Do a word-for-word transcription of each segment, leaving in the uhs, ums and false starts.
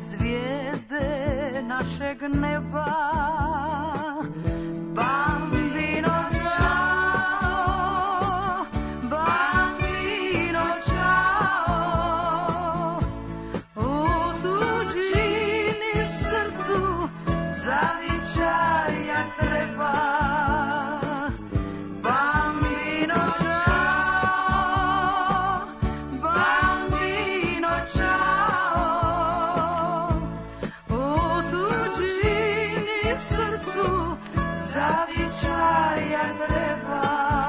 zvijezde našeg neba. Bambino ciao, bambino ciao, u tuđini srcu zavičaja treba. Bambino ciao, bambino ciao, u tuđini srcu zavičaja treba.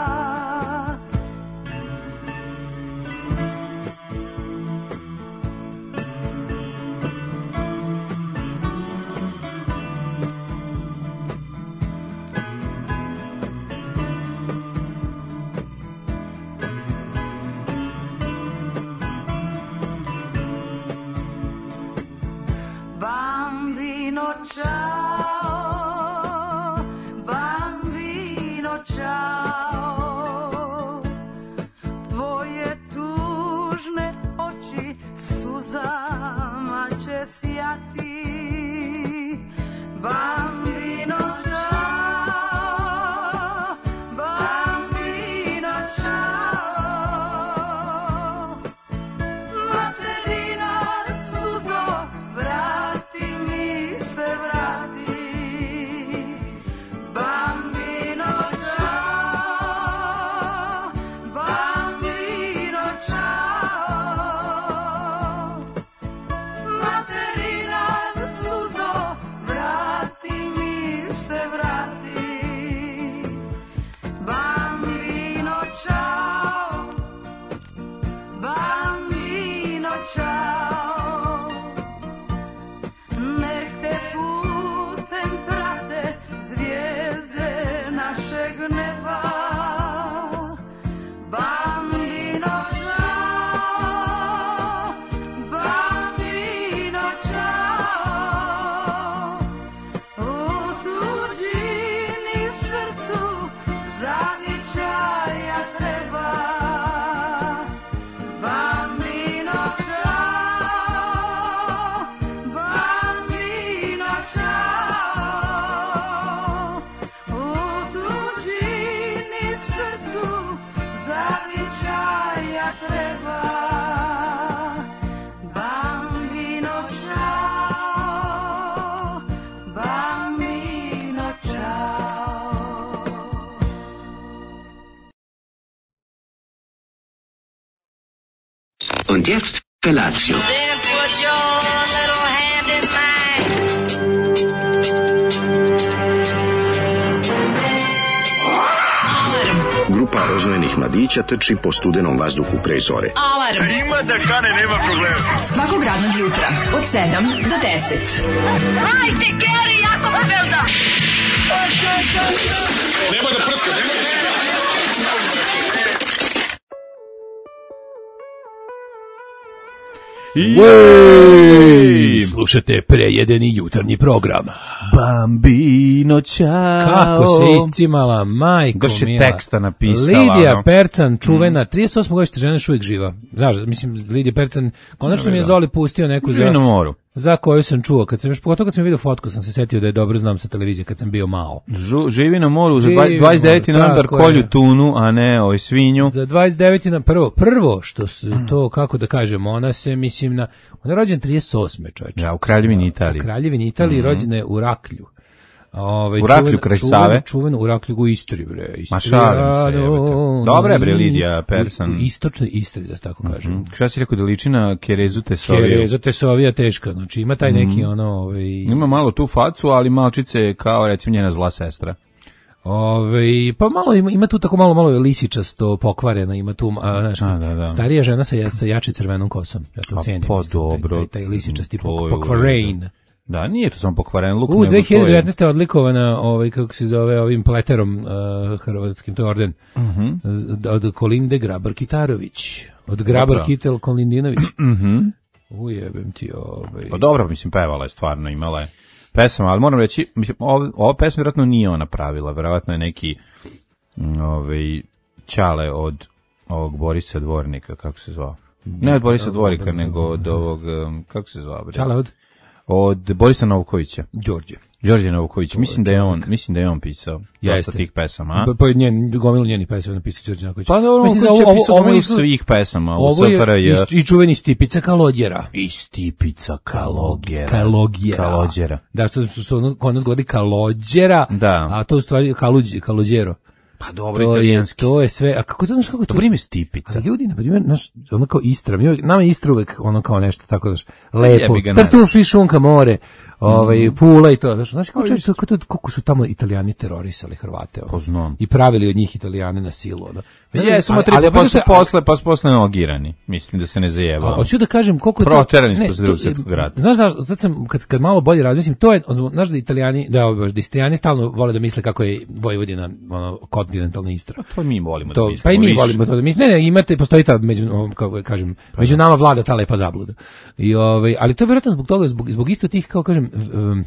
Bambino ciao, bambino ciao, tvoje tužne oči suzama će sjati. Bambino ciao, bambino ciao, materina suzo, vrati mi se, vrati. Bambino ciao, bambino ciao, materina suzo, vrati mi se, vrati. Bambino ciao, bambino ciao, nek te putem prate zvijezde našeg neba. Bambino ciao, bambino ciao, u tuđini srcu zavičaja treba. Bambino ciao, bambino ciao, u tuđini srcu zavičaja treba. Bambino ciao, bambino ciao. Und jetzt Felatio. Then put your little hand in mine. Grupa rozvojenih mladića trči po studenom vazduhu pre zore. Alarm. Ima da kane, nema problema. Svakog radnog jutra od sedam do deset. Hajde, Geri, jako se velda. Nemoj da prska, nemoj da prska. Jej! Slušate prejedeni jutarnji program. Bambino, čao. Kako se iscimala, majko Grše mila. teksta napisala. Lidija no. Percan, čuvena, trideset osme godište žena još uvijek živa. Znaš, mislim, Lidija Percan, konačno mi je Zoli pustio neku Živi na za, moru. za koju sam čuo. Kad sam još, pogotovo kad sam vidio fotku, sam se setio da je dobro znam sa televizije kad sam bio mao. Žu, živi na moru, za Živi dvadeset deveti na moru, novembar tako kolju je. tunu, a ne ovaj svinju. Za dvadeset deveti na prvo, prvo što se to, kako da kažemo, ona se, mislim, na, ona je rođena trideset osme čovječe. Ja, u Kraljevini Italiji. U Kraljevini Italiji, Mhm. rođena je u Raklju. Ove, U Raklju kraj Save? Čuveno u Raklju u Istri, bre. Istri, Ma šalim se, jebote. Dobra je, bre, Lidija Persan. U istočnoj Istri, da se tako kažem. Mm, Šta si rekao da liči na Kerezu Tesoviju? Kerezo Tesovija teška, znači ima taj neki ono... Ovaj, Ima malo tu facu, ali malčice je kao recimo njena zla sestra. Ove, pa malo ima, ima tu tako malo malo lisičasto pokvareno, ima tu a, znaš, A, da, da. starija žena sa, sa jače crvenom kosom. Ja to A, cijenim. pa mislim, taj- dobro. Taj, taj lisičasti To pok, je pokvaren. Da, nije to samo pokvaren luk, U nego to dve hiljade je... devetnaeste. odlikovana, ovaj kako se zove, ovim pleterom uh, hrvatskim, to je orden. Mhm. Z- od Kolinde Grabar Kitarović. Od Grabar Dobro. Kitel Kolindinović. Mhm. Ujebem ti ovaj. Pa dobro, mislim, pevala je stvarno, imala je pesama, ali moram reći, mislim, ova, ova pesma vjerojatno nije ona pravila, vjerojatno je neki mm, ovaj, ćale od ovog Borisa Dvornika, kako se zvao? Ne od Borisa Dvornika, nego od ovog, um, kako se zvao? bre? Čale od? Od Borisa Novkovića. Đorđe. Đorđe Novković, mislim da je on, mislim da je on pisao dosta tih pesama, a? Pa, pa njen, gomilu njenih pesama napisao Đorđe Novković. Pa dobro, mislim, Novković je pisao gomilu su, svih pesama u ovo S F R J. je i čuveni Stipica Kalodjera. I Stipica Kalogera. Kalogera. Kalodjera. Da, što su, su kod nas govori Kalodjera, da. A to u stvari Kaluđ, Kaludjero. Pa dobro, to italijanski. Je, to je sve, a kako to znaš kako to? Dobro ime Stipica. Ali ljudi, na primjer, naš, ono kao Istra, mi, nama je Istra uvek ono kao nešto tako, znaš, lepo, Jebi ga, tartufi, šunka, more, ovaj, Pula i to, znaš, znaš kako, čovječ, kako, kako su tamo Italijani terorisali Hrvate, ono, Poznam. I pravili od njih Italijane na silu, ono. Jesu, ali, ali, pa su posle, pa su posle nogirani, mislim da se ne zajebalo. Hoću da kažem koliko... Proterani smo posle drugog svjetskog rata. Znaš, znaš, sad sam, kad, kad malo bolje razmislim, to je, znaš da Italijani, da, da Istrijani stalno vole da misle kako je Vojvodina, ono, kontinentalna Istra. To mi volimo to, da mislimo. Pa i mi više. volimo to da mislimo. Ne, ne, imate, postoji ta, među, kako kažem, među nama vlada ta lepa zabluda. I, ovaj, ali to je vjerojatno zbog toga, zbog, zbog isto tih, kao kažem, um,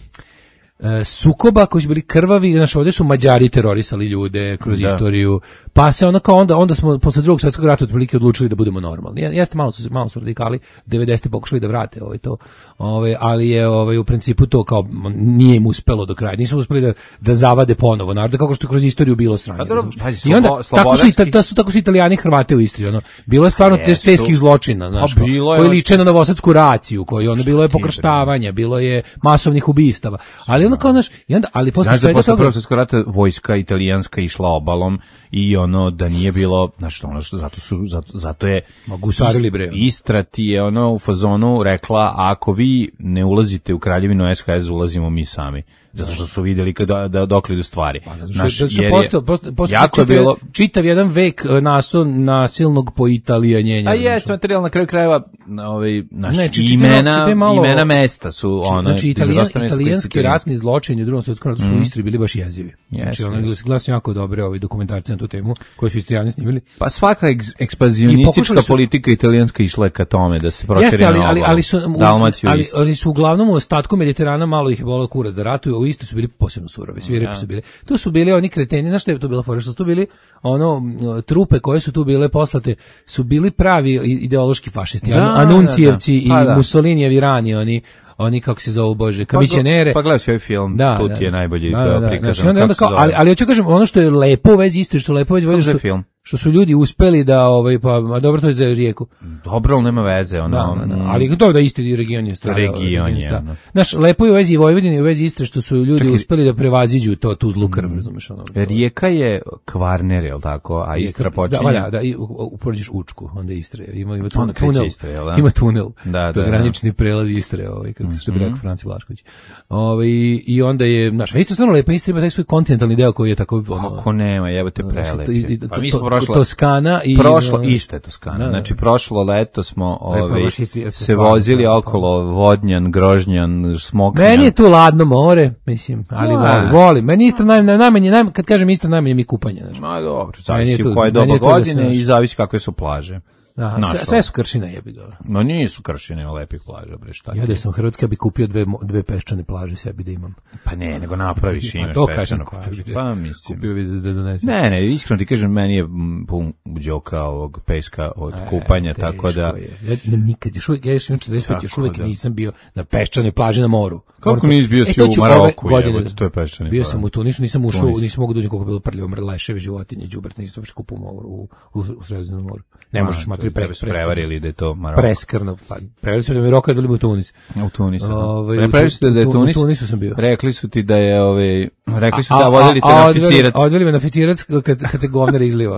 sukoba koji su bili krvavi, znači ovdje su Mađari terorisali ljude kroz da. Istoriju, pa se onda kao onda, onda smo posle drugog svjetskog rata otprilike odlučili da budemo normalni. Jeste malo su malo su radikali devedesetih pokušali da vrate ovaj to. Ovaj ali je ovaj u principu to kao nije im uspelo do kraja. Nisu uspeli da da zavade ponovo narod kako što je kroz istoriju bilo stranje. I onda tako su i su tako su Italijani Hrvate u Istri, ono. Bilo je stvarno te teških zločina, znači. Koji liče na novosadsku raciju, koji ono bilo je pokrštavanja, bilo je masovnih ubistava. Ali onda kao naš i onda ali posle svega toga prvog svjetskog rata vojska italijanska išla obalom i ono da nije bilo, znači ono što zato su zato, zato je Magusarili bre. Istra ti je ono u fazonu rekla ako vi ne ulazite u kraljevinu S H S ulazimo mi sami. Zato što su vidjeli kada da dokle idu stvari. Pa, zato što, Naš, što je postao, postao, postao jako čitav, bilo čitav jedan vek naso nasilnog poitalijanjenja. A jeste materijal na kraju krajeva ovaj naš ne, či, imena či, malo, imena mesta su či, ono znači italijan, italijanski ratni zločini u drugom svjetskom ratu su mm. u Istri bili baš jezivi. Yes, znači ono yes. glasno jako dobre ovi dokumentarci na tu temu koje su Istrijani snimili. Pa svaka eks, ekspanzionistička su, politika italijanska išla ka tome da se proširi na ali, ali, ali su Dalmaciju ali, ali su uglavnom u ostatku Mediterana malo ih bolo kurac da ratuju, u Istri su bili posebno surovi, svirepi ja. su bili. Tu su bili oni kreteni, znaš što je to bilo fora, što su tu bili ono trupe koje su tu bile poslate, su bili pravi ideološki fašisti, da, Anuncijevci da, da. Pa, i da. Mussolinijevi rani, oni oni kako se zovu bože, kamićenere. Pa, pa gledaj ovaj film, da, tu ti je najbolji da, da, da, prikazan. Znači, onda, onda kao, ali ali hoću kažem ono što je lepo u vezi Istre, što je lepo u vezi Vojvodine, što, što su ljudi uspeli da ovaj pa a dobro to je za rijeku. Dobro, nema veze, ono. Da, da, da. Ali to da isti region je stradao. Region je. Da. Znaš, lepo je u vezi Vojvodine i u vezi Istre što su ljudi Čekaj, uspeli da prevaziđu to tu zlu krv, razumeš ono. Rijeka je Kvarner, je l' tako, a Istra počinje. Da, da, da, i uporediš Učku, onda Istre. Ima ima tunel, tunel Istre, je, da? Ima tunel. Da, to da, granični prelaz Istre, ovaj kako se što bi rekao Franci Vlašković. Ovaj i onda je, znaš, Istra stvarno lepa, Istra ima taj svoj kontinentalni deo koji je tako ono. Kako nema, jebote prelep. Pa mi smo prošli Toskana i prošlo isto je Toskana. Da, znači prošlo leto smo ovaj se vozili okolo Vodnjan, Grožnjan, Smoknjan. Meni je tu ladno more, mislim, ali volim, volim. Meni Istra naj, najmanje, naj, kad kažem Istra najmanje mi kupanje, znači. Ma dobro, zavisi u koje doba godine i zavisi kakve su plaže. Da, sve, sve su kršine, jebi ga. No nisu kršine lepih plaža, bre, šta. Ja da sam Hrvatska bi kupio dve dve peščane plaže sebi da imam. Pa ne, nego napraviš imaš peščanu plažu. Pa mislim. Kupio bi da donesem. Ne, ne, iskreno ti kažem, meni je pun đoka ovog peska od e, kupanja, tako da je. Ja nikad još uvijek, ja još četrdeset pet još uvijek nisam bio na peščanoj plaži na moru. Kako nisi bio si u Maroku, to je peščani. Bio sam u Tunisu, nisam ušao, nisam mogao doći koliko bilo prljavo, mrle leševi, životinje, đubre, nisam uopšte kupio moru u u Sredozemnom moru. Ne možeš matri prevarili da je to Maroko. Preskrno, pa prevarili su da mi Maroko odveli u Tunis. U Tunis. Ovaj prevarili su da je Tunis. U Tunisu sam bio. Rekli su ti da je ovaj rekli su da vodili te na Ficirac. Odveli me na Ficirac kad kad se govnar izliva.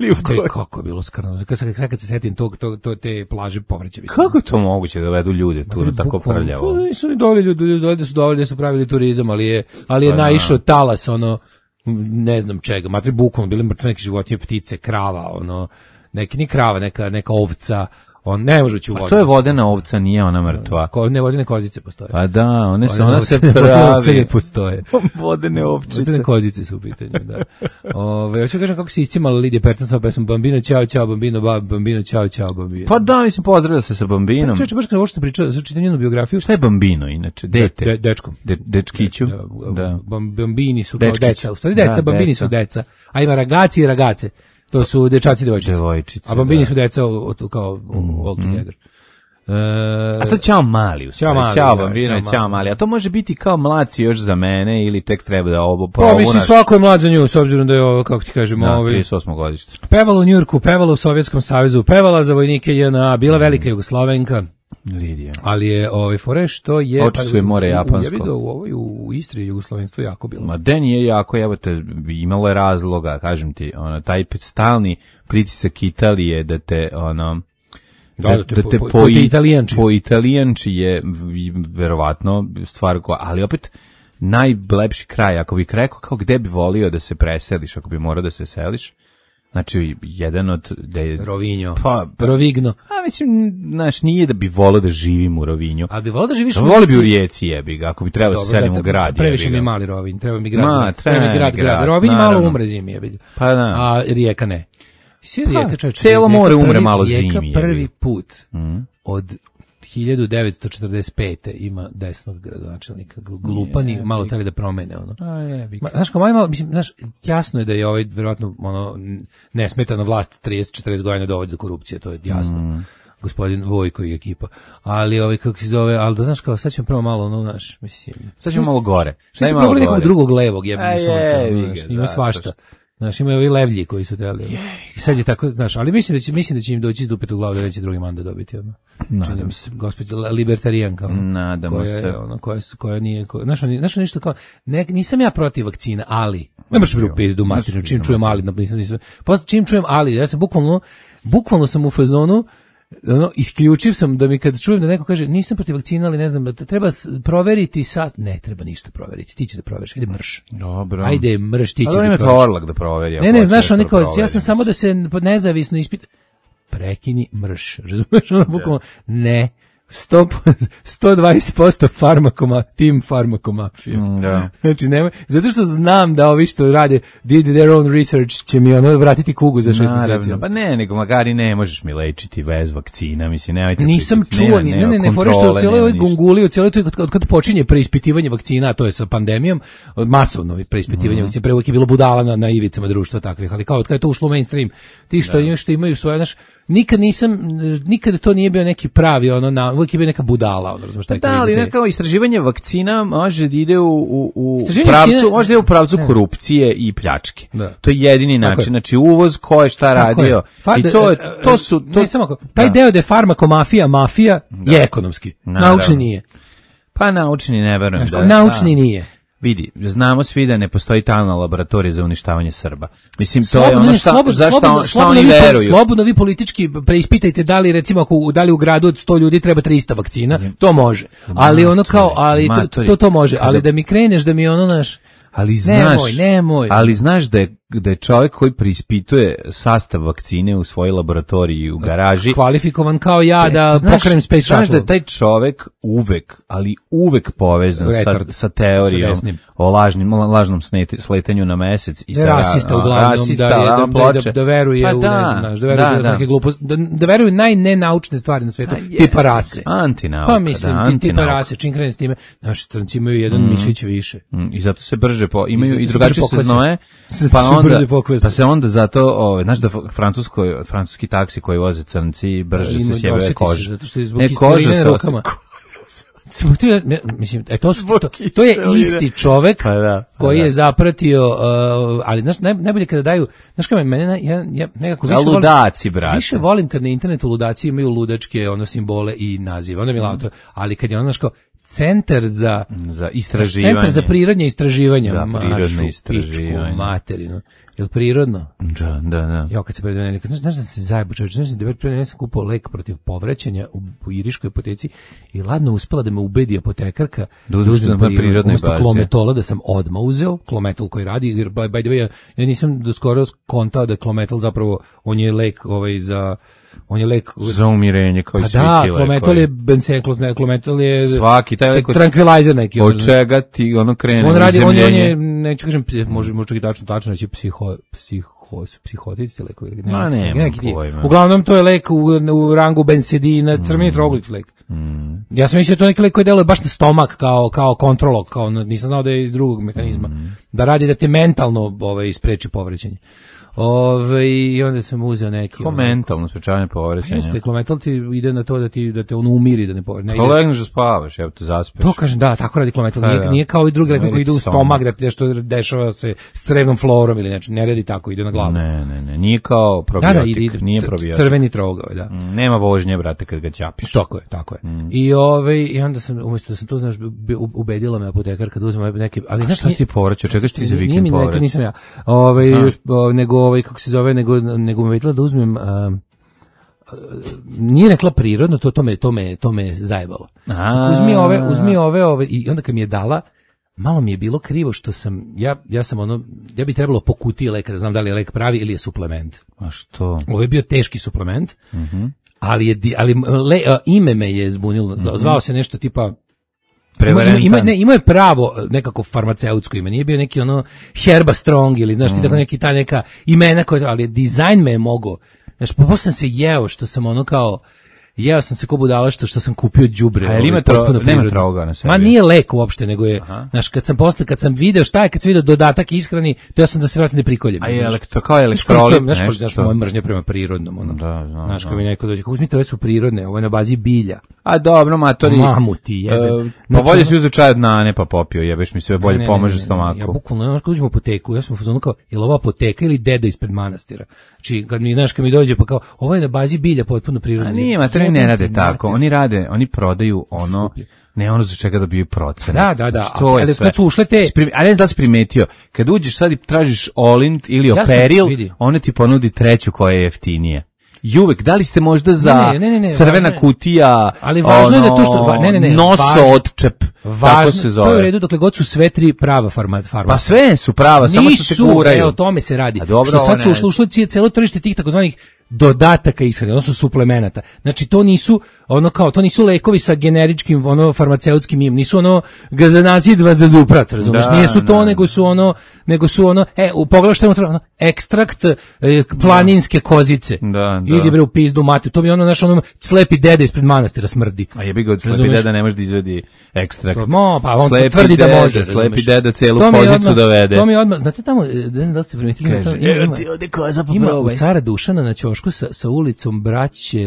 Kako je bilo skrno. Kad se kad se setim tog to to te plaže povraćevi. Kako je to moguće da vedu ljude tu na tako prljavo? Nisu ni doveli ljudi, ljudi su doveli da su pravili turizam, ali je ali je naišao talas ono ne znam čega, matri bukom bili mrtve neke životinje, ptice, krava, ono neki ni krava, neka neka ovca, on ne može ući u vodu. A to je vodena ovca, nije ona mrtva. Ko, ne, vodene kozice postoje. Pa da, one se, ona se pravi. Ne postoje. Vodene ovčice. Vodene kozice su u pitanju, da. Ove, ja ću kažem kako se iscimala Lidija Pertan sa pesmom Bambino, čao, čao, Bambino, Bambino, čao, čao, Bambino. Pa da, mislim, pozdravlja se sa Bambinom. Pa čeče, baš kada ovo što pričao, znači čitam njenu biografiju. Šta je Bambino, inače? Dete. De, dečko. De, dečkiću. Da. Bambini su kao deca. U stvari deca, Bambini su deca. A ima ragaci i ragace. To su dečaci i devojčice. Devojčice. A Bambini da. su deca od, kao all together. E, A to ćao mali, u stvari. Ćao mali, Ćao da, bambino, ćao ćao mali. mali. A to može biti kao mlaci još za mene ili tek treba da ovo Pa mislim provunaš. svako je mlad za nju, s obzirom da je ovo, kako ti kažemo, Da, ovaj, trideset osmo godište. pevala u Njujorku, pevala u Sovjetskom savezu, pevala za vojnike J N A, bila velika Jugoslavenka, Lidija. ali je ovaj fore što je Očistuje more japansko. Ja vidio u ovoj u Istri Jugoslovenstvo jako bilo. Ma den je jako, jebote, imalo je razloga, kažem ti, ono, taj stalni pritisak Italije da te, ono, Da, da te po- po- po, po italijanči. po italijanči je v- verovatno stvar koja, ali opet najlepši kraj, ako bih rekao kao gde bi volio da se preseliš, ako bi morao da se seliš, znači jedan od da je, Rovinjo, pa, Rovigno. a mislim, znaš, nije da bi volio da živim u Rovinju. A bi volio da živiš u Voli bi u Istri? Rijeci, jebi ga, ako bi trebao se selim u grad. Previše jebi mi je ga. mali Rovinj, treba mi grad. Ma, grad. treba mi treba grad, mi grad. grad, Rovinj malo naravno. umre zimi, jebi ga. Pa da. A Rijeka ne. Svi Pa, Rijeka, čovječe, celo Rijeka more umre prvi- malo Rijeka zimi, jebi prvi ga. put Mhm. od hiljadu devetsto četrdeset pete ima desnog gradonačelnika. Gl- Glupani malo teli da promene ono. A jebi ga. Ma, znaš, kao maj malo, mislim, znaš, jasno je da je ovaj, verovatno, ono, nesmetana vlast trideset četrdeset godina dovodi do korupcije, to je jasno. Mm. Gospodin Vojko i ekipa. Ali, ovaj, kako se zove, ali da znaš, kao, sad ćemo prvo malo, ono, znaš, mislim... Sad ćemo malo gore. Šta Daj ste malo probali nekog gore. drugog levog jebnog A sunca? jebi Znaš, ga, ima da, svašta. to Znaš, imaju ovi levlji koji su teli. I sad je tako, znaš, ali mislim da će, mislim da će im doći iz dupeta u glavu da neće drugi mandat dobiti. Ono. Nadam se. Gospođa libertarijanka. Ono, Nadamo koja, se. je, Ono, koja, su- koja nije... Koja, znaš, oni- znaš, nešto kao, ne, nisam ja protiv vakcina, ali... Ne možeš mi u pizdu materinu, čim čujem ali, nisam, nisam, posle čim čujem ali, ja sam bukvalno, bukvalno sam u fazonu, ono, isključiv sam da mi kad čujem da neko kaže nisam protiv vakcina, ali ne znam, da treba s- proveriti sa... Ne treba ništa proveriti, ti će da proveriš, ajde mrš. Dobro. Ajde mrš, ti A će da da imate proveriš. Orlak da proveri. ako Ne, ne, hoće znaš, da oni kao, ja proveri. sam samo da se nezavisno ispita. Prekini mrš, razumeš, ono bukvalno, ne, sto, sto dvadeset posto farmakoma, tim farmakomafija. Mm, da. Znači, nemoj, zato što znam da ovi što rade, did their own research, će mi ono vratiti kugu za šest mjeseci. Naravno, pa ne, nego magari ne možeš mi lečiti bez vakcina, mislim, nemojte... Nisam pričati, čuo, nema- ni, ne, nema ne, ne, fore što kontrole, u cijeloj nema ovoj ništa. gunguli, u cijeloj toj, kad, kad počinje preispitivanje vakcina, a to je sa pandemijom, masovno preispitivanje Mhm. vakcina, pre uvijek je bilo budala na, na ivicama društva takvih, ali kao od kada je to ušlo u mainstream, ti što, imaju, što imaju svoje, znaš, nikad nisam, nikad to nije bio neki pravi, ono, na, uvijek je bio neka budala, ono, razumiješ, taj Da, koji ali ide- ne kao istraživanje vakcina može da ide u, u, u Istraživanje pravcu, vakcina- može da ide u pravcu Ne. korupcije i pljačke. Da. To je jedini Tako način. je. Znači uvoz, ko je šta Tako radio. je. Fa- I to, je, e, e, to su... To, ne, samo ako, taj da. deo da je farmakomafija, mafija, je ekonomski. Naravno. Naučni nije. Pa naučni ne verujem. Znaš, Da, kao, naučni da. nije. Vidi, znamo svi da ne postoji talna laboratorija za uništavanje Srba. Mislim, to je Slobodno, ono ne, šta, slobodno, za šta, slobodno, on- šta slobodno oni vi po- veruju. Slobodno vi politički preispitajte da li recimo ako da li u gradu od sto ljudi treba trista vakcina, to može. Ali ono kao, ali to, matori. to to može, Kada- ali da mi kreneš da mi ono naš Ali znaš, Nemoj, nemoj. ali znaš da je, da je čovjek koji preispituje sastav vakcine u svojoj laboratoriji u garaži, kvalifikovan kao ja da Znaš- pokrenem Space Znaš Shuttle. da je taj čovjek uvek, ali uvek povezan sa, Retard. sa teorijom Sa desnim. o lažnim, lažnom sneti- sletanju na mesec. I Da je sa ra- rasista a, uglavnom, rasista, da, je, da, a, da, ploče. da, da veruje Pa u, da, ne znam, znaš, da veruje da, u da. neke gluposti, da, da veruje u najnenaučne stvari na svetu, A je, tipa rase. antinauka, Pa mislim, da, ti- tipa antinauka. rase, čim krene s time, naši crnci imaju jedan Mhm. mišić više. Mm, I zato se brže po, imaju I i zato se drugačije brže pokvase. seznoje, Se- pa se onda brže pokvase. pa se onda zato, ovaj, znaš da francusko francuski taksi koji voze crnci brže Ima- se sjebaju osjeti se, koža. zato što je zbog Ne, kiseline koža na se rukama. Zbog toga, ne, mislim, e, to, su, to, to je kiseline. isti čovek Pa da, pa koji da. je zapratio, uh, ali znaš, naj, najbolje kada daju, znaš kada mene, na- ja, ja nekako A više volim, ludaci, brate. više volim kad na internetu ludaci imaju ludačke ono simbole i nazive, onda mi je lako, ali kad je ono znaš kao, centar za Za istraživanje. centar za prirodnje istraživanja, Da, mašu, prirodne istraživanje. pičku materinu, jel prirodno? Da, da, da. Ja kad se predvene, znaš, znaš da se zajebu čovječ, znaš da je ja sam kupao lek protiv povraćanja u, u iriškoj apoteci i ladno uspela da me ubedi apotekarka Da uzmeš na prirodno, prirodnoj umesto bazi. klometola da sam odmah uzeo, klometal koji radi, jer by, by the way, ja, ja nisam do skoro kontao da je klometal zapravo, on je lek ovaj za, on je lek Za umirenje kao i pa svi da, ti klometal lekovi. je benzen, klometal je Svaki taj lek od- tranquilizer neki. ono, Od čega ti ono krene on radi, on je, on uzemljenje? je, neću kažem, psi- može, može čak i tačno, tačno reći psiho, psiho, psihotici lekovi. ili Ma, neki- nemam neki ti- pojma. Uglavnom to je lek u, u rangu bensedina, crveni troglic lek. Ja sam mislio da je to neki lek koji deluje baš na stomak kao, kao kontrolog, kao, na- nisam znao da je iz drugog mehanizma. Da radi da te mentalno ovaj, spreči povrećenje. Ove, i onda sam uzeo neki... Ko mentalno sprečavanje povrećenja. Jeste, klometal ti ide na to da ti da te on umiri, da ne povreće. Ko legneš da spavaš, evo te zaspeš. To kažem, da, tako radi klometal. Da, Nije, da. nije kao i drugi lek koji ide u Stomak. stomak, da ti nešto dešava se s crevnom florom ili nešto. Ne radi tako, ide na glavu. Ne, ne, ne, nije kao Da, probiotik, da, ide, ide, nije c- probiotik. crveni trogao, da. Mm, Nema vožnje, brate, kad ga ćapiš. Tako je, tako je. Mm. I ovaj i onda sam umjesto da sam to znaš bi- u- ubedila me apotekarka da uzmem neke, ali znaš šta si ti povraćao? Čekaš ti za nije vikend mi nekad povraćao? nisam ja. Ovaj još o, nego ovaj kako se zove nego nego me ubedila da uzmem um, nije rekla prirodno, to to me to me to me zajebalo. A. Uzmi ove, uzmi ove, ove i onda kad mi je dala, malo mi je bilo krivo što sam ja ja sam ono ja bi trebalo po kutiji leka da znam da li je lek pravi ili je suplement. A što? Ovo je bio teški suplement. Mhm. Ali je di- ali le, a, ime me je zbunilo. Zvao se nešto tipa Prevarentan. Ima, ima, ne, imao je pravo nekako farmaceutsko ime, nije bio neki ono Herba Strong ili znaš ti tako neki ta neka imena koja, ali dizajn me je mogao. Znaš, posle sam se jeo što sam ono kao jeo sam se ko budala što što sam kupio đubre. A jel ovaj, ima tro- potpuno nema prirodno. troga na sebi? Ma nije lek uopšte, nego je, znaš, kad sam posle, kad sam video šta je, kad sam video dodatak ishrani, teo sam da se vratim da prikoljem. A je znaš. elektro, kao Znaš koliko elektrolit, je- znaš koliko- nešto. znaš, moja mržnja prema prirodnom, ono. Da, znam, Znaš, znam. kad mi neko dođe, kako uzmite, ove su prirodne, ovo je na bazi bilja. A dobro, matori. Mamu ti jebe. E, pa Znači, bolje ono- si uzeo čaj od nane pa popio, jebeš mi sve bolje Ne, ne, pomaže ne, ne, ne, stomaku. Ja bukvalno, znaš, kad uđem u apoteku, ja sam u fazonu kao, je li ovo apoteka ili deda ispred manastira? Znači, kad mi, znaš, kad mi dođe, pa kao, ovo je na bazi bilja, potpuno prirodno. A nije, materi ne rade tako. Oni rade, oni prodaju ono, Skuplje. ne ono za čega dobiju procene. Da, da, da, Znači, to je ali sve. kad su ušle te- Spri- A ne znam da li si primetio, kad uđeš sad i tražiš Olint ili Ja sam- Operil, vidi. one ti ponudi treću koja je jeftinije. I uvek, da li ste možda za Ne, ne, ne, ne, crvena važno je- kutija, ali važno je da to što- ono, ne, ne, ne, noso važno- otčep, tako Važno, se to je u zove. redu dokle god su sve tri prava farma, farma. Pa sve su prava, samo što se Nisu, guraju. e, o tome se radi. A dobro, što ovo sad su ne ušlo, ušlo cije- celo tržište tih takozvanih dodataka ishrane, odnosno suplemenata. Znači to nisu ono kao to nisu lekovi sa generičkim ono farmaceutskim im, nisu ono gazanazid vazaduprat, razumeš? Da, Nisu to, da. nego su ono nego su ono e u pogledu što je unutra, ono ekstrakt e, planinske kozice. Da, da. Idi bre u pizdu mate, to mi ono naš ono slepi deda ispred manastira smrdi. A jebi ga od slepi Razumeš? deda ne može da izvedi ekstrakt. To, mo, pa on Slepi tvrdi da deda, može. Slepi razumeš? deda celu To mi je kozicu odmah- dovede. To mi je odmah, znate tamo, e, ne znam da li ste primetili, ima, Kaže, tamo- ima, evo ima, ti ovde koza pa ima u probaj. Cara Dušana na ćošku sa, sa ulicom Braće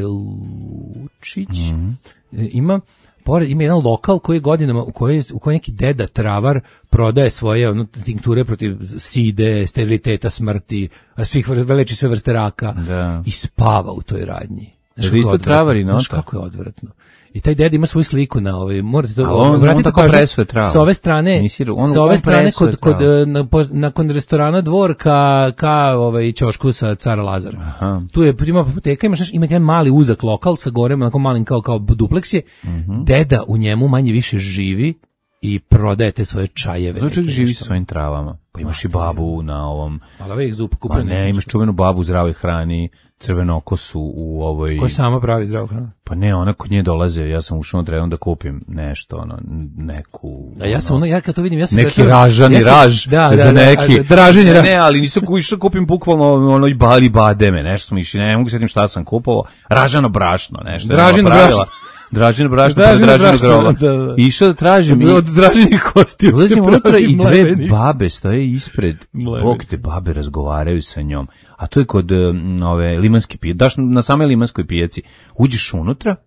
Lučić, Mhm. e, ima pored ima jedan lokal koji godinama u kojoj u kojoj neki deda travar prodaje svoje ono tinkture protiv side, steriliteta, smrti, a svih vr- leči sve vrste raka Da. i spava u toj radnji. Znaš Jel kako je isto odvratno? travari Znaš nota? kako je odvratno. I taj deda ima svoju sliku na ovaj, morate to A on- on obratite tako pažnju, presuje travu. sa ove strane, Nisi- on- sa ove on strane presuje kod kod travu. e, na, po- nakon restorana Dvor ka ka ovaj ćošku sa Cara Lazara. Aha. Tu je prima apoteka, imaš nešto, ima jedan mali uzak lokal sa gorem, onako malim kao kao dupleks je. Mhm. Deda u njemu manje više živi i prodaje te svoje čajeve. Zato čovjek neke, živi nešto. sa svojim travama. Pa imaš i babu na ovom... Ali ovaj zup Pa kupio ne, imaš čuvenu babu u zdravoj hrani, crvenokosu u ovoj... koji sama pravi zdravu hranu. Pa ne, ona kod nje dolaze, ja sam ušao na trenutak da kupim nešto, ono, neku... A ja sam ono, ja kad to vidim, ja sam neki pretvoren- ražani ja sam- raž da, da, za da, neki da, draženje raž. ne, ali nisam išao kupim bukvalno ono i bali bademe, nešto sam išao, ne mogu setim šta sam kupovao, ražano brašno, nešto. je Dražino nova pravila. brašno. Dražino brašno, Dražino pored Dražinog brašno, groba. da, da. Išao da tražim i Od draženih kosti. ulazim se unutra pravi i dve mleveni. babe stoje ispred, Mleveni. bog te babe razgovaraju sa njom, a to je kod um, ove limanske pijace, daš na samoj limanskoj pijaci, uđeš unutra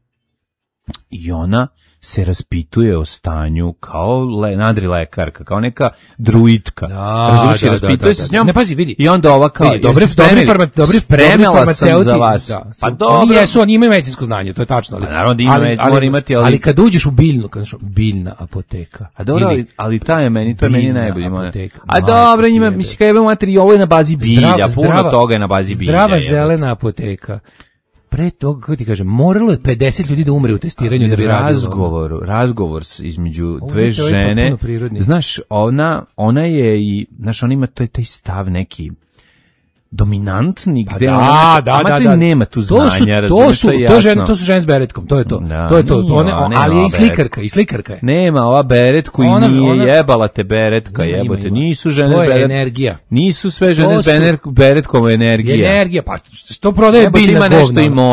i ona se raspituje o stanju kao le, nadri lekarka, kao neka druidka. Da, Razumiješ, da, i raspituje da, se da, s njom. Ne, pazi, vidi. I onda ova kao, Vidi, jeste dobri, spremili? dobri, farma, dobri, Spremala dobri sam farmaceuti, za vas. Da, Pa su- dobro. Oni jesu, oni imaju medicinsko znanje, to je tačno. Ali, Pa naravno da ima, ali, mora imati, ali- ali kad uđeš u biljnu, kad znaš, biljna apoteka. A dobro, ili ali, ali ta je meni, to je meni biljna najbolje. moja. apoteka. A Majko dobro, ti njima, jebe. mislim, kada je materi, ovo je na bazi bilja, Zdrava- puno zdrava- toga je na bazi bilja. Zdrava jebote. zelena apoteka. Pre toga, kako ti kažem, moralo je pedeset ljudi da umre u testiranju da bi radilo. razgovor, razgovor s- između Ovo dve je ovaj žene. potpuno prirodni. Znaš, ona, ona je i, znaš, ona ima to je taj stav neki dominantni, Pa gde da, ona, da, ama da, to da. nema tu To znanja, su, to razumeš, su, je to, jasno. žene, to su žene s beretkom, to je to. Da, to je to. nije One, ova, nema ali je ova i slikarka, i slikarka je. Nema ova beretku i Ona- nije ona- jebala te beretka, Ima, ima, jebote. ima. Nisu žene To je s beret- energija. Nisu sve žene To s su- bener- beretkom energija. Energija, pa što prodaje Jebote, biljna ima govna. nešto i moda.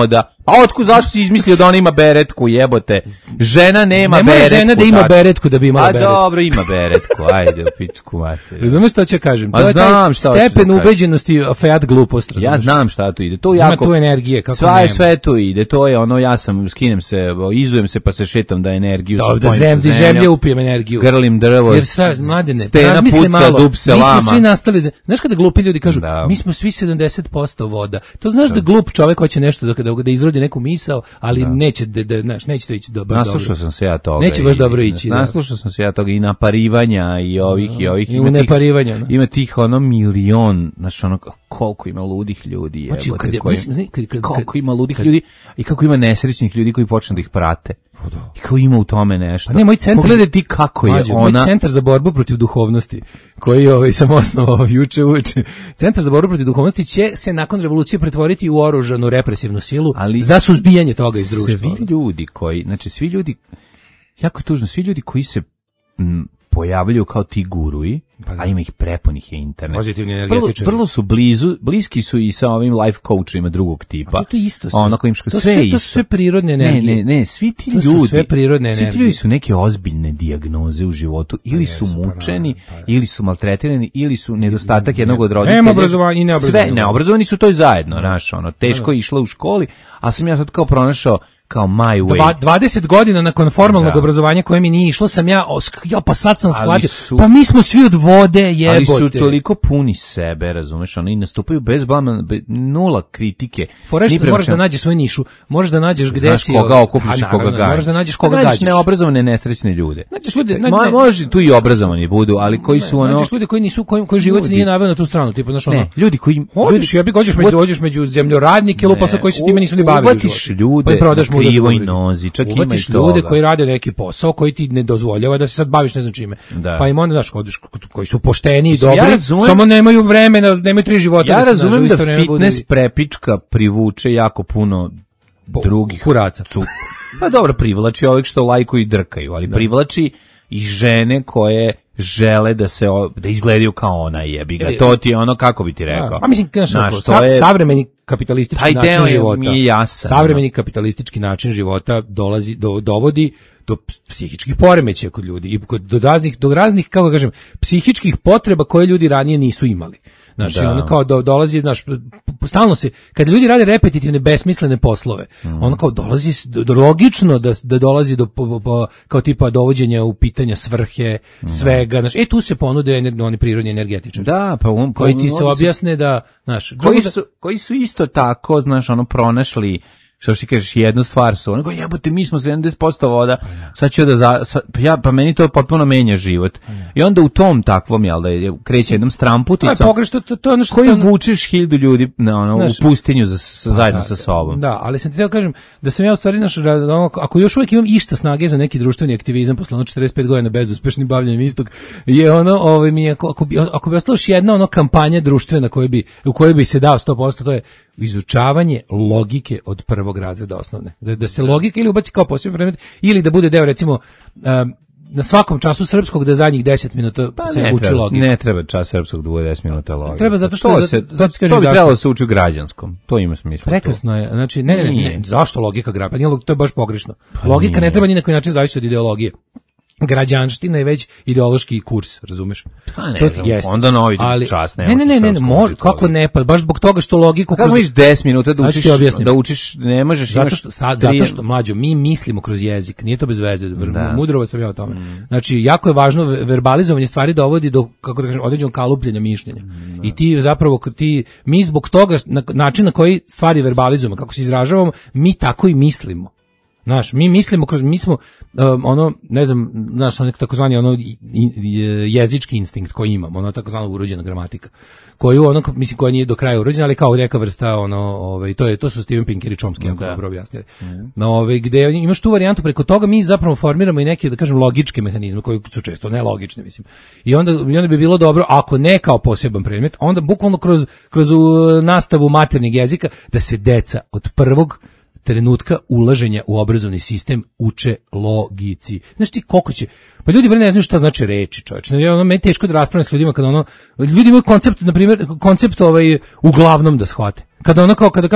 A otkud, zašto si izmislio da ona ima beretku, jebote? Žena nema ne mora beretku. žena da ima tačno. beretku da bi imala A beretku. dobro, ima beretku, ajde, u pičku mater. Razumeš šta ću kažem? A To je taj znam šta hoćeš da stepen kažem. ubeđenosti, fejat glupost. Ja razumeš? znam šta tu ide. To Ima jako tu energije, kako Sva je nema. sve tu ide. To je ono, ja sam, skinem se, izujem se pa se šetam da energiju Da, sa da spojim sa zemlji, zemljom. zemlje upijem energiju. Grlim drvo, Jer sad, mladene, stena razmisli puca, malo, dub se mi smo lama. svi nastali, za- znaš kada glupi ljudi kažu, Da. mi smo svi sedamdeset posto voda. To znaš da, glup čovjek hoće nešto da, da, da izrodi neku misao, ali neće, da, da, znaš, neće to ići do, baš dobro. Naslušao sam se ja toga. Neće baš i- dobro ići, da. Naslušao sam se ja toga i naparivanja i ovih i ovih. I Ima u tih- neparivanja, no. Ima tih ono milion, znaš ono, koliko ima ludih ljudi. Znači, jebote, kad je- koji- mislim, znaš, kad- kad- koliko ima ludih kad- ljudi i kako ima nesrećnih ljudi koji počnu da ih prate. I kako ima u tome nešto. Pa ne, moj centar- Pogledaj ti kako je Mlađe, ona... Moj centar za borbu protiv duhovnosti, koji ovaj, sam osnovao juče uveče, centar za borbu protiv duhovnosti će se nakon revolucije pretvoriti u oružanu represivnu silu Ali- za suzbijanje toga iz društva. Svi ljudi koji, znači svi ljudi, jako je tužno, svi ljudi koji se m, pojavljaju kao ti guruji, a ima ih prepunih je internet. Pozitivni Vrlo, energetičari. vrlo su blizu, bliski su i sa ovim life coachima drugog tipa. A to je isto sve. Ono kojim ško, To sve sve- je to isto. su sve prirodne Ne, energije. ne, ne, svi ti To su ljudi, sve prirodne svi ti energije. ljudi su neke ozbiljne dijagnoze u životu, ili su jesu, pa mučeni, naravno, pa ili su maltretirani, ili su nedostatak jednog od roditelja. Nema obrazovanja i neobrazovanja. Sve, neobrazovani su to i zajedno, znaš, ono, teško je išla u školi, a sam ja sad kao pronašao kao my way. Dva, dvadeset godina nakon formalnog Da. obrazovanja koje mi nije išlo sam ja, osk- ja pa sad sam Ali shvatio, su- pa mi smo svi od vode, jebote. Ali su toliko puni sebe, razumeš, oni nastupaju bez blama, be, nula kritike. Fora što ni prema moraš da čemu. nađeš svoju nišu, moraš da nađeš gde Znaš si. koga okupiš A, i koga naravno, gađaš. moraš da nađeš koga Nađeš gađaš. neobrazovane, nesrećne ljude. Nađeš ljude, na- Ma, ne- može tu i obrazovani budu, ali koji su ono... Nađeš ljude koji nisu, koji, koji život Ljudi. nije naveo na tu stranu, tipa, znaš, ono, Ne, ljudi koji... Odeš, ljudi- ja bi dođeš među, dođeš među zemljoradnike, lupa sa koji se time nisu ni bavili. u Uvatiš životu. ljude Pa i prodaš na mu da krivoj zbogli. nozi, čak ima Uvatiš i ljude toga. koji rade neki posao koji ti ne dozvoljava da se sad baviš ne znam čime. Da. Pa im onda, znaš, odeš, koji su pošteni i Mislim, ja dobri, razumem- samo nemaju vremena, nemaju tri života. Ja da se, razumem znaš, u da isto vreme budu fitness i- prepička privuče jako puno drugih kuraca. cu- Pa dobro, privlači ovih što lajkuju i drkaju, ali privlači i žene koje žele da se o- da izgledaju kao ona, jebi ga. E, To ti je ono, kako bi ti rekao. Pa mislim, znaš, Znaš, ono, to sa- je- savremeni kapitalistički Taj način deo je- života. mi je jasan, Savremeni kapitalistički način života dolazi do, dovodi do psihičkih poremećaja kod ljudi i kod do raznih do raznih kako kažem psihičkih potreba koje ljudi ranije nisu imali. Znači, Da. ono kao do, dolazi, znaš, stalno se, kad ljudi rade repetitivne, besmislene poslove, Mm. ono kao dolazi, s- do, do- logično da, da dolazi do, po, po, kao tipa dovođenja u pitanja svrhe, svega, znaš, e tu se ponude ener- oni prirodni energetičari. Da, pa on, Koji ti se oni objasne da, znaš, koji drugo da- su, koji su isto tako, znaš, ono, pronašli, što ti kažeš, jednu stvar su, ono, go, jebote, mi smo sedamdeset posto voda, sad ću da, za, sad, pa ja, pa meni to potpuno menja život. I onda u tom takvom, jel, da je, kreće jednom To je stramputicom, pogrešno, to, to je ono što... koji to je ono- vučeš hiljadu ljudi na, ono, Znaš, u pustinju za, sa, zajedno Da, sa sobom. Da, ali sam ti teo kažem da sam ja u stvari naš, da, ono, ako još uvijek imam išta snage za neki društveni aktivizam posle ono četrdeset pet godina bezuspešnim bavljanjem istog, je ono, ovaj mi je, ako, ako bi, ako bi ostala još jedna ono kampanja društvena koja bi, u kojoj bi se dao sto posto, to je izučavanje logike od prvog razreda osnovne. Da, da se logika ili ubaci kao poseban predmet, ili da bude deo, recimo, um, na svakom času srpskog da zadnjih deset minuta Pa se ne uči treba, logika. ne treba čas srpskog da bude deset minuta logike. Treba zato što- to, zato- se, zato ti kažem to bi zašto. trebalo da se uči u građanskom. To ima smisla. Prekrasno je. Znači, ne, ne, ne, Nije. ne, zašto logika graba? Pa nije log- to je baš pogrešno. Logika nije. ne treba ni na koji način zavisiti od ideologije. Građanština je već ideološki kurs, razumeš? Pa ne To ti znam, jeste. onda novi Ali- čas, ne ne, ne, možeš ne, ne, ne, srpskom može, učiti kako logiku. ne, pa baš zbog toga što logiku... Kako kroz- možeš deset minuta da Sad ću učiš, ti objasnim. da učiš, ne možeš, Zato imaš što, sad, tri- zato što, mlađo, mi mislimo kroz jezik, nije to bez veze, Da. mudrovo sam ja o tome. Znači, jako je važno, ve- verbalizovanje stvari dovodi do, kako da kažem, određenog kalupljenja mišljenja. I ti zapravo, ti, mi zbog toga, na, način na koji stvari verbalizujemo, kako se izražavamo, mi tako i mislimo. Znaš, mi mislimo kroz, mi smo um, ono, ne znam, znaš, ono takozvani ono i- i- jezički instinkt koji imamo, ono takozvana urođena gramatika, koju ono, mislim, koja nije do kraja urođena, ali kao neka vrsta, ono, ovaj, to je, to su Steven Pinker i Chomsky jako dobro objasnili. No, ovaj, gde imaš tu varijantu, preko toga mi zapravo formiramo i neke, da kažem, logičke mehanizme, koji su često nelogični, mislim. I onda, i onda bi bilo dobro, ako ne kao poseban predmet, onda bukvalno kroz, kroz uh, nastavu maternjeg jezika, da se deca od prvog trenutka ulaženja u obrazovni sistem uče logici. Znaš ti koliko će... Pa ljudi bre ne znaju šta znači reči, čoveče. Ne, ono, meni je teško da raspravljam s ljudima kada ono... Ljudi imaju koncept, na primjer, koncept ovaj, uglavnom da shvate. Kada ono kao, kada kažeš,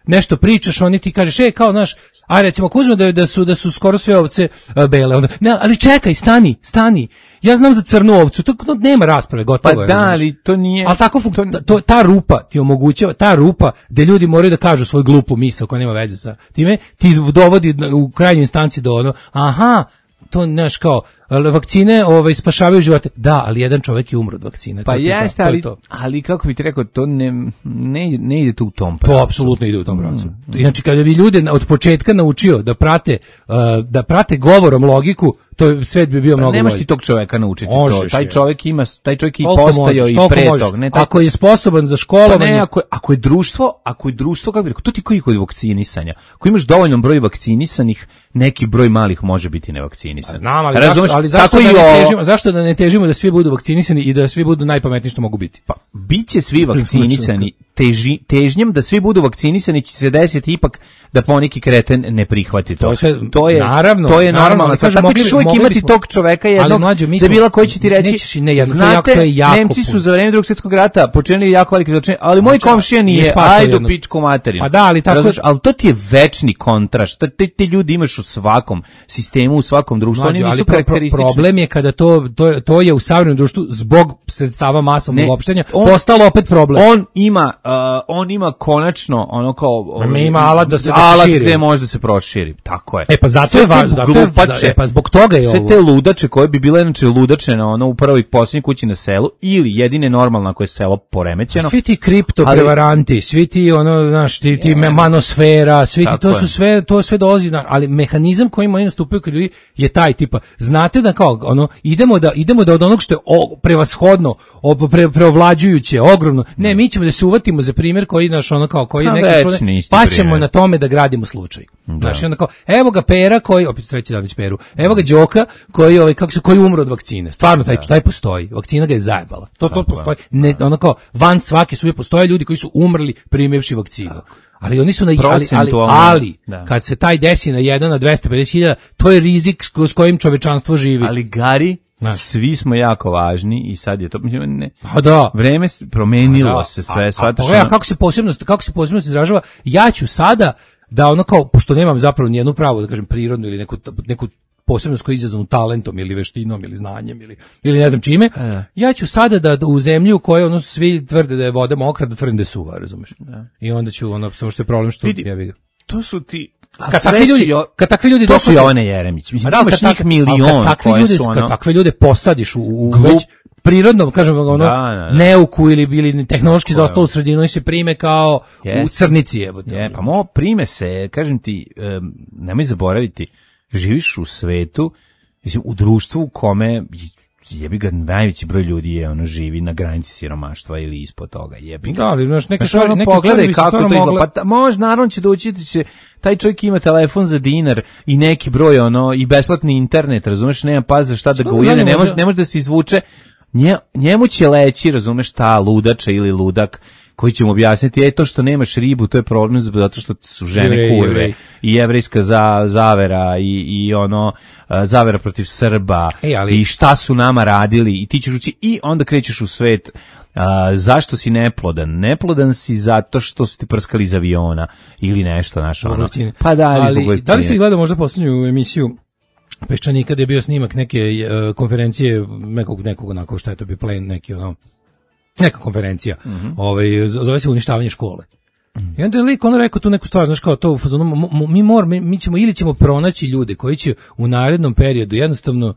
nešto pričaš, oni ti kažeš, ej, kao, znaš, a recimo, ako uzmemo da, da, su, da su skoro sve ovce uh, bele, onda, ne, ali čekaj, stani, stani, ja znam za crnu ovcu, to no, nema rasprave, gotovo Pa je. da, razumeš. ali to nije... Ali tako, fun- to- ta, to, ta rupa ti omogućava, ta rupa gde ljudi moraju da kažu svoju glupu misao koja nema veze sa time, ti dovodi u krajnjoj instanci do ono, aha, to, znaš, kao, vakcine ovaj, spašavaju živote. Da, ali jedan čovjek je umro od vakcine. Pa to je to, jeste, to je ali, to. ali kako bi ti rekao, to ne, ne, ne ide to u tom To pravcu. apsolutno ide u tom pravcu. Znači, kada bi ljude na- od početka naučio da prate, uh, da prate govorom logiku, to svet bi bio Pa mnogo nemaš bolji. ti tog čoveka naučiti Možeš, to. Taj je. čovjek ima, taj čovjek i Koliko postajao možeš, i toliko pre možeš. tog. Ne, taj, Ako je sposoban za pa školovanje, ne, ako, je- ako je društvo, ako je društvo, kako bi rekao, to ti koji kod vakcinisanja. Ako imaš dovoljno broj vakcinisanih, neki broj malih može biti nevakcinisan. znam, ali Razumeš? zašto, ali zašto Tako da i ne ovo. težimo, zašto da ne težimo da svi budu vakcinisani i da svi budu najpametniji što mogu biti? Pa, biće svi vakcinisani, teži, težnjom da svi budu vakcinisani će se desiti ipak da poneki kreten ne prihvati to. To je sve- to je, naravno, to je naravno, normalno. ali Sad, kažem, tako mogli ćeš bi- uvijek mogli imati bismo- tog čoveka jednog, Ali, mlađo, mi smo- debila koji će ti reći, nećeš i ne jedno, to je jako- znate, to je jako Nemci puno. su za vreme drugog svjetskog rata počinili jako velike zločine, ali moj Znači, komšija nije nije, spasao ajde u jednog. pičku materinu. Pa da, ali tako- Razumeš, ali to ti je večni kontrast. Te, te, te ljudi imaš u svakom sistemu, u svakom društvu, Mlađo, oni ali nisu pro- pro- karakteristični. problem je kada to, to, to je u savremenom društvu zbog sredstava masovnog Ne, opštenja on- postalo opet problem. On ima, uh, on ima konačno ono kao Ma ima alat da se- da se alat širi. gde može da se proširi. Tako je. E pa zato Sve je te važno, zato je, glupače, e pa zbog toga je sve ovo. te ludače koje bi bile inače ludače na ono u prvoj posljednjoj kući na selu ili jedine normalno ako je selo poremećeno. Svi ti kripto Ali- prevaranti, svi ti ono, znaš, ti, ti me- manosfera, svi ti, Tako to je. su sve, to sve dolazi, na, ali mehanizam kojim oni nastupaju kod ljudi je taj tipa, znate da kao, ono, idemo da, idemo da od onog što je o, prevashodno, o, pre, preovlađujuće, ogromno, ne, mi ćemo da se uvatimo za primjer koji, naš, ono kao, koji je Pa neki već čudan, nisti pa ćemo primjer. na tome da gradimo slučaj. Znaš, i onda kao, evo ga Pera koji, opet treći dan već Peru, evo ga Đoka koji, ovaj, kako se, koji umro od vakcine. Stvarno, taj, taj postoji. Vakcina ga je zajebala. To, to postoji. Ne, ono kao, van svake suje postoje ljudi koji su umrli primivši vakcinu. Ali oni su na, ali, ali, Procentualno, ali da. kad se taj desi na jedan na dvesta pedeset hiljada, to je rizik s s kojim čovečanstvo živi. Ali Gari, Znaš. svi smo jako važni i sad je to, mislim, ne, Pa da. vreme s- promenilo Da. se sve, A- a shvataš pogledaj, ono- kako se posebno kako se posebno izražava, ja ću sada da ono kao, pošto nemam zapravo nijednu pravu, da kažem, prirodnu ili neku, neku posebnost koja je izazvanu talentom ili veštinom ili znanjem ili, ili ne znam čime, ja ću sada da, da u zemlji u kojoj ono svi tvrde da je voda mokra, da tvrdim da je suva, razumeš? I onda ću, ono, samo što je problem što Vidi, jebi ga. to su ti... a Kad sve takvi su ljudi, jo- kad takvi ljudi to su dohvate- Jovana Jeremić. Mislim, Ma da, imaš kad njih tak- milion ali kad takvi koje ljude, su kad ono... takve ljude posadiš u, u Glup- već prirodnom, kažem, ono, Da, da, da. neuku ili, ili tehnološki Tako je. zaostalu sredinu i se prime kao u Jeste. crnici, jebote. Je, pa mo prime se, kažem ti, um, nemoj zaboraviti, živiš u svetu, mislim, u društvu u kome jebi ga najveći broj ljudi je ono živi na granici siromaštva ili ispod toga, jebi ga. Da, ali znaš, neke Znaš, stvari, ono, neke stvari pogledaj bi se kako to stvarno izgleda. mogle- Pa ta, može, naravno će doći, da će, taj čovjek ima telefon za dinar i neki broj, ono, i besplatni internet, razumeš, nema pa za šta da ga Što ujene, zanima, ne može, možda- ne može da se izvuče. Nje, njemu će leći, razumeš, ta ludača ili ludak koji će mu objasniti, ej, to što nemaš ribu, to je problem zato što su žene Jevreji, kurve jevreji. i jevrejska za, zavera i, i ono, a, zavera protiv Srba Ej, ali- i šta su nama radili i ti ćeš ući i onda krećeš u svet. A, zašto si neplodan? Neplodan si zato što su ti prskali iz aviona ili nešto, znaš, Zbog ono. vakcine. Pa da, ali, zbog ali, vakcine. da li si gledao možda posljednju emisiju Peščanika da je bio snimak neke e, konferencije nekog, nekog onako, šta je to bi plen, neki ono, neka konferencija, Mhm. ovaj, z- zove se uništavanje škole. I onda je lik on rekao tu neku stvar, znaš kao to u fazonu, mo- mo- mi moramo, mi, mi ćemo ili ćemo pronaći ljude koji će u narednom periodu jednostavno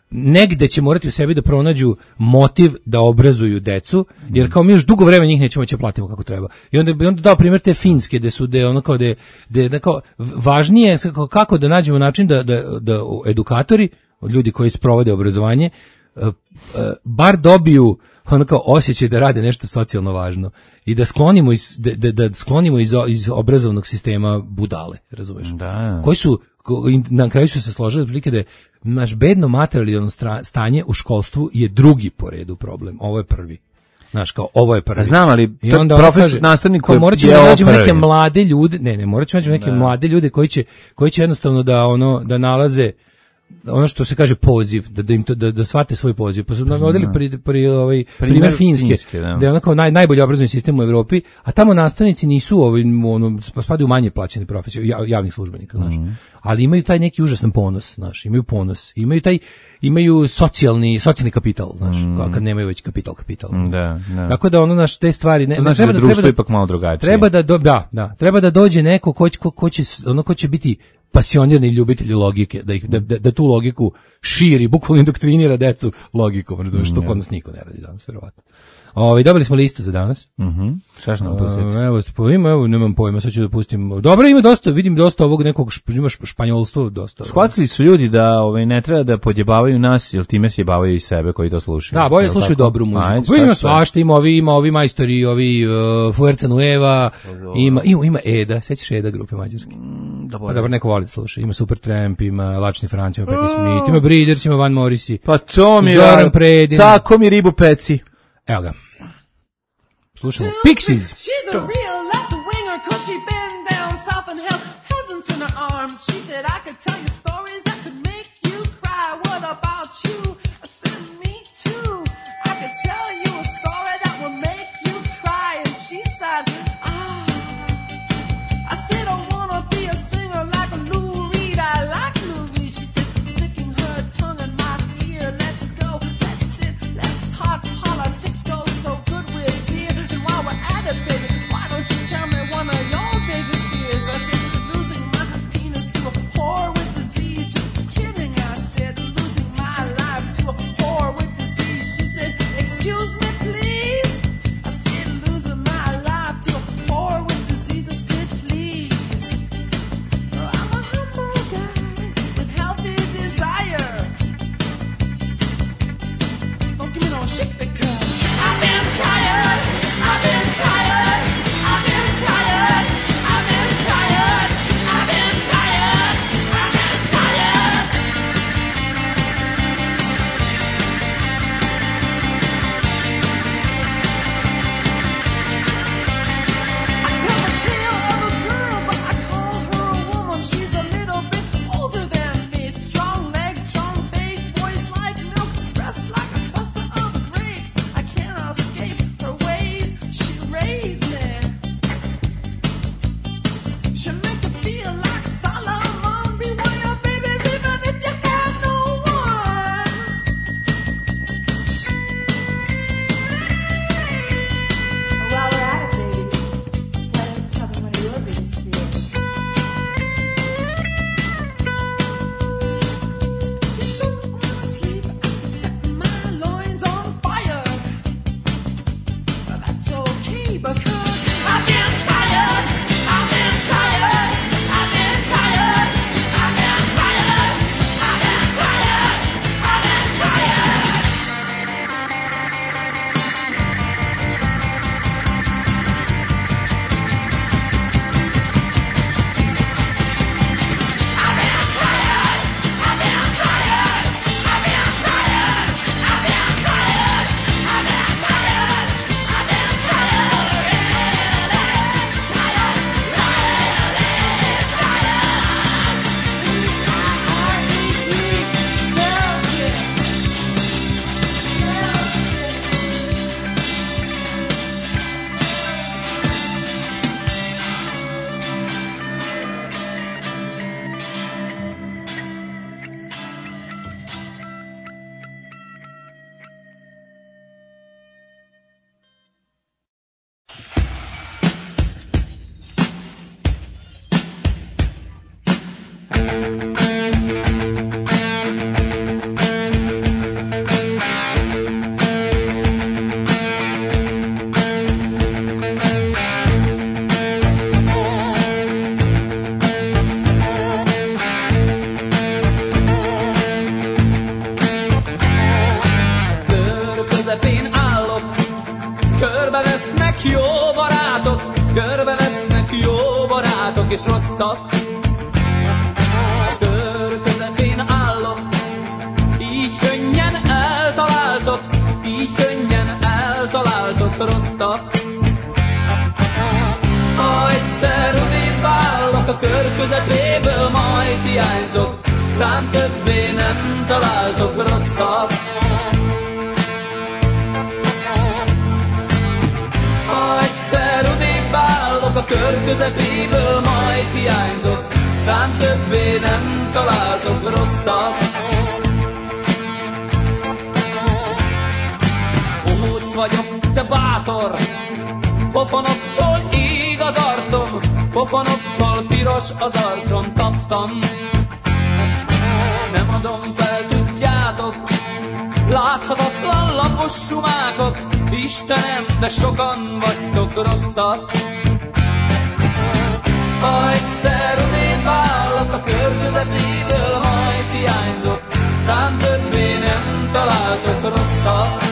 negde će morati u sebi da pronađu motiv da obrazuju decu, jer kao mi još dugo vremena njih nećemo će platimo kako treba. I onda bi onda dao primjer te Finske, gde su da ono kao da da da kao važnije je kako- kako da nađemo način da da da edukatori, od ljudi koji sprovode obrazovanje, e, e, bar dobiju ono kao osjećaj da rade nešto socijalno važno i da sklonimo iz, da, da, da sklonimo iz, iz obrazovnog sistema budale, razumeš? Da. Koji su, ko- i na kraju su se složili otprilike da je naš bedno materijalno stra- stanje u školstvu je drugi po redu problem, ovo je prvi. Znaš, kao, ovo je prvi. Pa znam, ali I to onda on profesor, kaže, nastavnik kao, koji morat ćemo je da ovo nađemo neke prvi. mlade ljude, ne, ne, morat ćemo naći neke mlade ljude koji će, koji će jednostavno da, ono, da nalaze ono što se kaže poziv, da da im to da da shvate svoj poziv. Pa su nam odeli pri pri ovaj primer Finske, Finske da. da je onako naj najbolji obrazovni sistem u Evropi, a tamo nastavnici nisu ovaj ono spadaju u manje plaćene profesije javnih službenika, znaš. Mm. Ali imaju taj neki užasan ponos, znaš, imaju ponos, imaju taj imaju socijalni socijalni kapital, znaš, mm. kad nemaju već kapital kapital. Da, da. Tako da ono naš te stvari ne, znači, treba da da društvo ipak malo drugačije. Treba da do, da, da, treba da dođe neko ko će, ko, ko će ono ko će biti pasionirani ljubitelji logike, da ih da, da, da tu logiku širi, bukvalno indoktrinira decu logikom, razumiješ, što kod nas niko ne radi danas, verovatno. Ovaj dobili smo listu za danas. Mhm. Mm Šta će nam pustiti? Evo, spojimo, evo, nemam pojma, sad ću da pustim. Dobro, ima dosta, vidim dosta ovog nekog ima španjolstva dosta. Shvatili su ljudi da ovaj ne treba da podjebavaju nas, jer time se jebavaju i sebe koji to slušaju. Da, bolje slušaju dobru muziku. Ima svašta, ima ovi, ima ovi majstori, ovi uh, Fuerza Nueva, ima, ima ima Eda, sećaš Eda grupe mađarske. Mm, dobro. Pa dobro, neko voli da sluša. Ima Supertramp, ima Lačni Franc, ima Patti Smith, ima Breeders, ima Van Morrissey. Pa to mi Zoran Predin. Tako mi ribu peci. Evo ga. Slušamo Pixies. She's a real left-winger cause she been down south and held peasants in her arms. She said I could tell you stories that could make you cry. What about you? I said me too. I could tell you a story that will make you cry. And she said, ah. I said I wanna be a singer like a Lou Reed. I like Lou Reed. She said, sticking her tongue in my ear. Let's go, let's sit, let's talk. Politics goes so good with beer. Baby, why don't you tell me one of your biggest fears? I said, losing my penis to a whore with disease. Just kidding, I said, losing my life to a whore with disease. She said, excuse me, please. I said, losing my life to a whore with disease. I said, please. Well, I'm a humble guy with healthy desire. Don't give me no shit because I've been tired. I've been tired, I've been tired, I've been tired, I've been tired, I've been tired. I tell a tale of a girl, but I call her a woman. She's a little bit older than me. Strong legs, strong face, voice like milk, dressed like a cluster of grapes. I can't escape her ways. She raised me. She make you feel like Solomon. Be one of your babies even if you have no one. While we're at it, baby, why don't you tell me one of your biggest fears? You don't wanna sleep after setting my loins on fire. But that's okay because I've been tired, I've been tired, I've been tired, I've been tired, I've been tired, I've been tired. I've been tired, I've been tired, I've been tired, I've been tired, I've been tired, I've been közepén állok, körbevesznek jó barátok, körbevesznek jó barátok és rosszak. Kör közepén állok, így könnyen eltaláltok, így könnyen eltaláltok rosszak. Ha egyszer odébb állok a kör közepéből, majd hiányzok, rám többé nem találtok rosszat. Ha egyszer odébb állok a kör közepéből, majd hiányzok, rám többé nem találtok rosszat. Bohóc vagyok, te bátor, pofonoktól ég az arcom, pofonoktól piros az arcom, kaptam. Nem adom fel, tudjátok, láthatatlan lapos sumákok, Istenem, de sokan vagytok rosszak. Ha egyszer odébb állok a kör közepéből, majd hiányzok, rám többé nem találtok rosszat.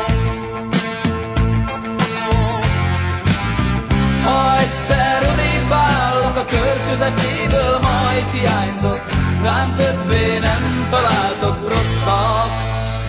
Ha egyszer odébb állok a kör közepéből, majd hiányzok, rám többé nem találtok rosszat.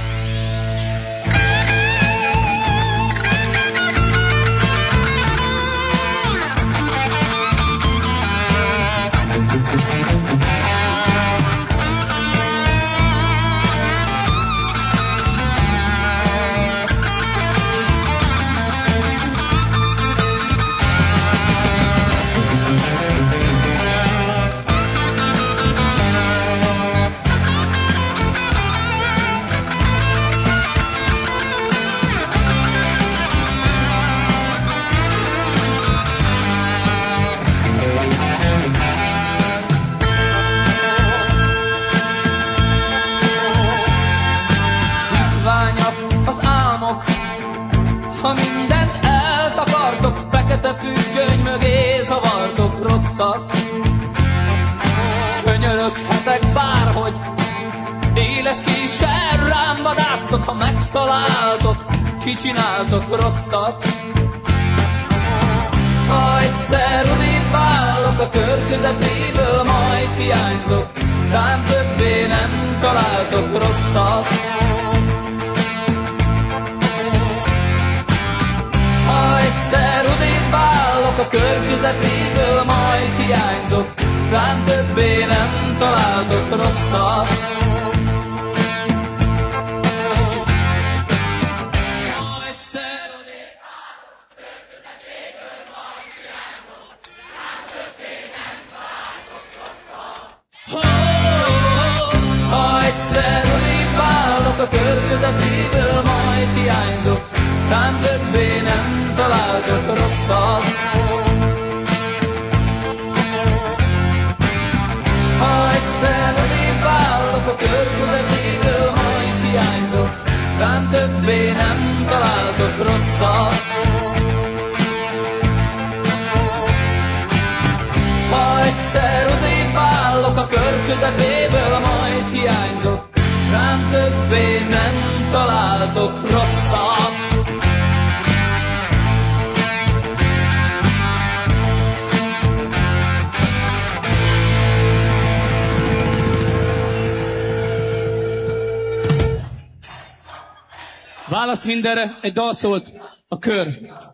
Ha mindent eltakartok, fekete függöny mögé zavartok rosszat. Könyöröghetek bárhogy, éles késsel rám vadásztok, ha megtaláltok, kicsináltok rosszat. Ha egyszer odébb állok a kör közepéből, majd hiányzok, rám többé nem találtok rosszat. Ha egyszer odébb állok a kör közepéből, majd hiányzok, rám többé nem találtok rosszat. Ha egyszer odébb állok a kör közepéből, majd hiányzok, rám többé nem találtok rosszat. Ha egyszer odébb állok a kör közepéből, majd hiányzok, rám többé nem találtok rosszat. Ha egyszer odébb állok a kör közepéből, majd hiányzok, rám többé nem találtok rosszat. Ha egyszer odébb állok a kör közepéből, majd hiányzok, rám többé nem találtok rosszat. Válasz mindenre, egy dal szólt, a kör.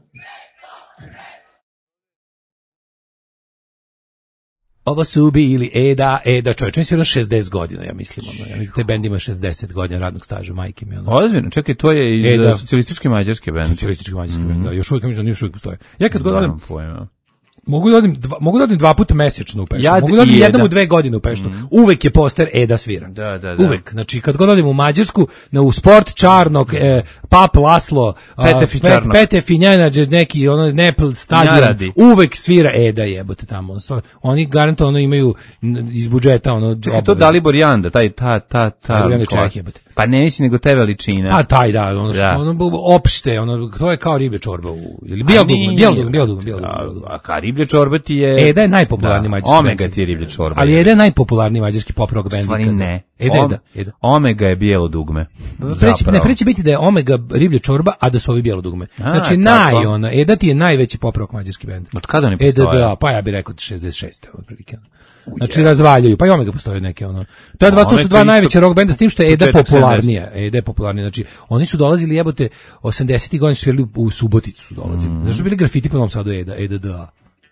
Ovo su bili Eda, Eda, čovječ, oni su jedno šezdeset godina, ja mislim, ono, ja, te bend ima šezdeset godina radnog staža, majke mi, ono. Ozbiljno, čekaj, to je iz Eda. socijalističke mađarske bend. Socijalistički mađarski bend, da, još uvijek, mislim, da još uvijek postoje. Ja kad god odem, Nemam pojma. mogu da odim dva, mogu da odim dva puta mesečno u Peštu, Ja mogu da odim i jednom Eda. u dve godine u Peštu, uvek je poster Eda svira. Da, da, da. Uvek, znači kad god odim u Mađarsku, na u Sport Čarnok, e, Pap Laslo, a, Petefi Pet- Čarnok. Petefi Njanađe, neki ono Nepl stadion, Njaradi. uvek svira Eda, jebote tamo. Ono, stvarno, oni garantovano imaju n- iz budžeta ono Čekaj, to obaveze. Dalibor Janda, taj, ta, ta, ta. Dalibor Janda klas- čovjek jebote. Pa ne mislim, nego te veličine. A taj da, ono, što, Da. ono bu- opšte, ono to je kao riblja čorba u ili bijelo dugme, bijelo dugme, bijelo dugme, bijelo A, dugme. a ka riblja čorba ti je... Eda je najpopularniji Da, mađarski bend. Omega ti je riblja čorba. Ali Eda je najpopularniji mađarski pop rock bend. Stvari ikada. ne. Eda, Om- Eda, Eda. Omega je bijelo dugme. Preći, Zapravo. ne, preći biti da je Omega riblja čorba, a da su ovi bijelo dugme. A, Znači, tako. naj, ono, Eda ti je najveći pop rock mađarski bend. Od kada oni E D postoje? D A, pa ja bih rekao šezdeset šeste otprilike. Znači razvaljuju, pa i Omega postoje neke ono. To je dva, to su Omega dva isto najveća rock benda s tim što je Eda početak popularnija. Eda je popularnija. Znači oni su dolazili jebote osamdesetih godina su svirali u Suboticu su dolazili. Mm. Znači su bili grafiti po Novom Sadu Eda, E D D A.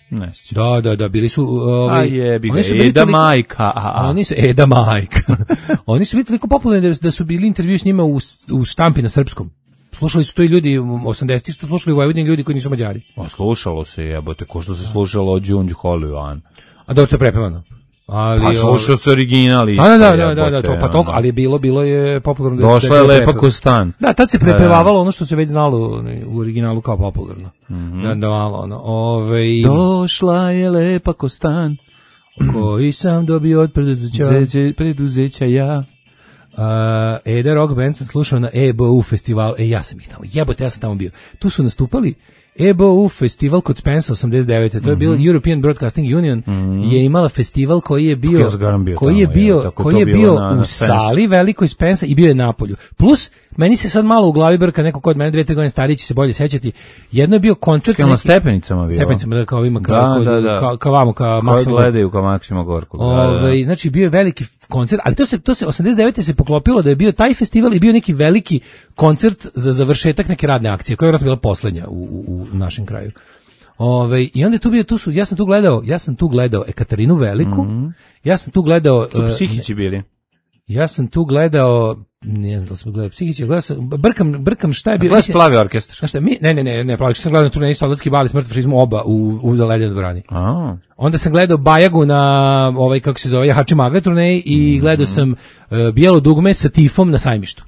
Ne sjećam. Da, da, da, bili su ovaj, A jebi ga, oni su bili Eda toliko- majka, a, a. Oni su Eda majka. Oni su bili toliko popularni da, da su bili intervjui s njima u, u štampi na srpskom. Slušali su to i ljudi u osamdesetih su slušali u Vojvodini ljudi koji nisu Mađari. A slušalo se, jebote, ko što se slušalo od Đunđ Holivan. A dobro, to je prepevano. Ali, Pa slušao se original isto. A, da, da, da, da, jebote, to, pa to, ono. ali bilo, bilo je popularno. da- Došla da je bilo lepa prepevano. ko stan. Da, tad se Da, da. prepevavalo ono što se već znalo u originalu kao popularno. Da, da malo ono, ovaj, Došla je lepa ko stan. koji sam dobio od preduzeća. Preduzeća, preduzeća ja. Uh, Eda Rock Band sam slušao na E B U festivalu. E, ja sam ih tamo, jebote, ja sam tamo bio. Tu su nastupali E B U festival kod Spensa osamdeset devete. To je bilo European Broadcasting Union je imala festival koji je bio Ja sam garan bio koji tamo, je bio je, tako koji to je bilo bio na- na u Spensu. sali velikoj Spensa i bio je napolju. Plus meni se sad malo u glavi brka neko kod mene dve tri godine stariji će se bolje sećati. Jedno je bio koncert Čekaj, na neki- stepenicama bilo. Stepenicama, da, kao ima, Da, kao, kod- da, da. kao, kao vamo, kao Koji Maksimo. gledaju kao Maksimo Gorku. Da, da, da. Ovaj, znači bio je veliki f- koncert, ali to se to se osamdeset devete se poklopilo da je bio taj festival i bio neki veliki koncert za završetak neke radne akcije, koja je vjerojatno bila poslednja u, u, u našem kraju. Ovaj, i onda je tu bio, tu su, ja sam tu gledao, ja sam tu gledao Ekaterinu Veliku, ja sam tu gledao, Su eh, psihići bili. ja sam tu gledao, ne znam da li smo gledali Psihići, gledao sam, brkam, brkam šta je bio. Gledaj mislim- Plavi orkestar. Znaš šta, mi, ne, ne, ne, ne, plavi, što sam gledao na turneji Soldatski bal i Smrt fašizmu oba u, u Zalednoj dvorani. A, Onda sam gledao Bajagu na ovaj kako se zove Jahači Magle turneji i gledao sam uh, Bijelo dugme sa Tifom na Sajmištu.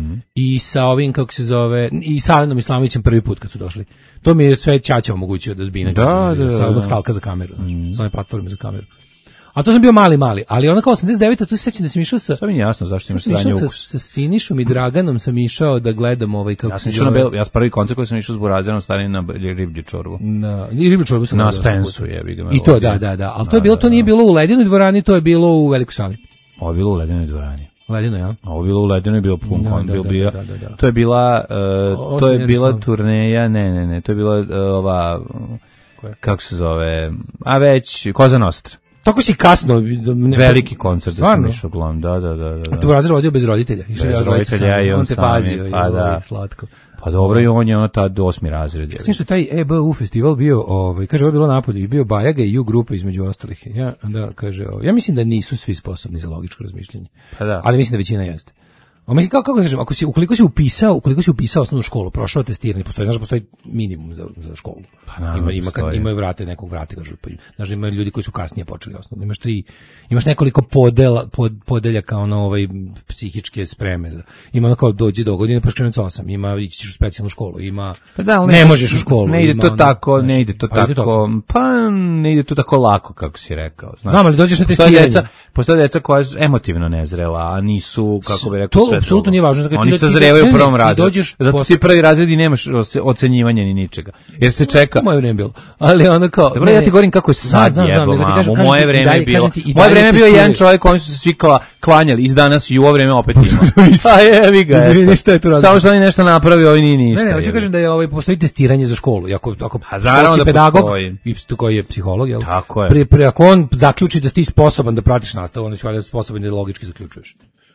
I sa ovim kako se zove i sa Alenom Islamovićem prvi put kad su došli. To mi je sve ćaća omogućio da zbijem Da, da, sa da. onog stalka za kameru, znači, sa one platforme za kameru. A to sam bio mali mali, ali onda kao osamdeset devete tu se sećam da sam išao sa sad mi je jasno zašto imaš sam išao stranje sa, ukus. sa Sinišom i Draganom sam išao da gledam ovaj kako Ja se sam išao na zove. Bel, ja sam prvi koncert koji sam išao s Burazerom starim na riblji čorbu. Na, i riblju čorbu sam Na gledao Spensu svaki put. jebi ga me I to, vodio. da, da, da. Ali to Da, je bilo, da, to nije da. bilo u Ledinoj dvorani, to je bilo u Velikoj sali. Ovo je bilo u ledenoj dvorani. Ledino, ja. A ovo je bilo u ledenoj, bilo pun Da, kon, da, bil, da, bio, da, da, da. to je bila, uh, O- to je osam bila Jaroslav. turneja, ne, ne, ne, to je bila uh, ova, Koja? kako se zove, a već, Koza Nostra. Tako si kasno. Ne, Veliki koncert da sam Stvarno? išao gledam, da, da, da, da. A tu razred vodio bez roditelja. Išao Bez ja dvojica roditelja samo. i on on te sam, pazio. pa joj, da. Slatko. Pa dobro, i on je ono tad osmi razred. je. Svi što taj E B U festival bio, ovaj, kaže, ovo je bilo napolje, i bio Bajaga i U grupa između ostalih. Ja, da, kaže, ovaj, ja mislim da nisu svi sposobni za logičko razmišljanje. Pa da. Ali mislim da većina jeste. A mislim kako kako da kažem, ako si ukoliko si upisao, ukoliko si upisao osnovnu školu, prošao testiranje, postoji, znaš, postoji minimum za za školu. Pa naravno, ima ima kad postoji. imaju vrate nekog vrate kažu, pa znaš, ima ljudi koji su kasnije počeli osnovno. Imaš tri, imaš nekoliko podela pod, podeljaka ono ovaj psihičke spreme. Ima ono kao dođi do godine pa skrenuti osam, ima ići ćeš u specijalnu školu, ima Pa da, ali ne možeš u školu. Ne ide ima to ono, tako, znaš, ne ide to pa ide tako, pa ne ide to tako lako kako si rekao. Znaš. Znam, ali dođeš na Postoje testiranje. deca, postoje deca koja su emotivno nezrela, a nisu, kako bi rekao, To sve apsolutno drugo. nije važno, zato ti Oni do- ti do- sazrevaju ne, u ne, prvom ti razredu. dođeš Zato posle- ti prvi razred i nemaš ose- ocenjivanja ni ničega. Jer se čeka. U moje vreme bilo. Ali ono kao Dobro, ne, ja ne. ti govorim kako je sad Znam, znam, jebo, nego ti mamu. kažem- U kažem moje ti i vreme dalje- je bilo. kažem ti i U moje dalje vreme je bio testiraju. jedan čovjek koji su se svi kla- klanjali. Iz danas i u ovo vreme opet ima. Pa jebi ga. Izvini, eto. šta je tu razlika? Samo što oni nešto napravio, ovi nije ništa. Ne, ne, hoću jebi. kažem da je ovaj postoji testiranje za školu. I ako ako A naravno školski da pedagog postoji. i ps- koji je psiholog, jel? Tako je. Pre, pre ako on zaključi da si ti sposoban da pratiš nastavu, onda si valjda sposoban da logički zaključuješ.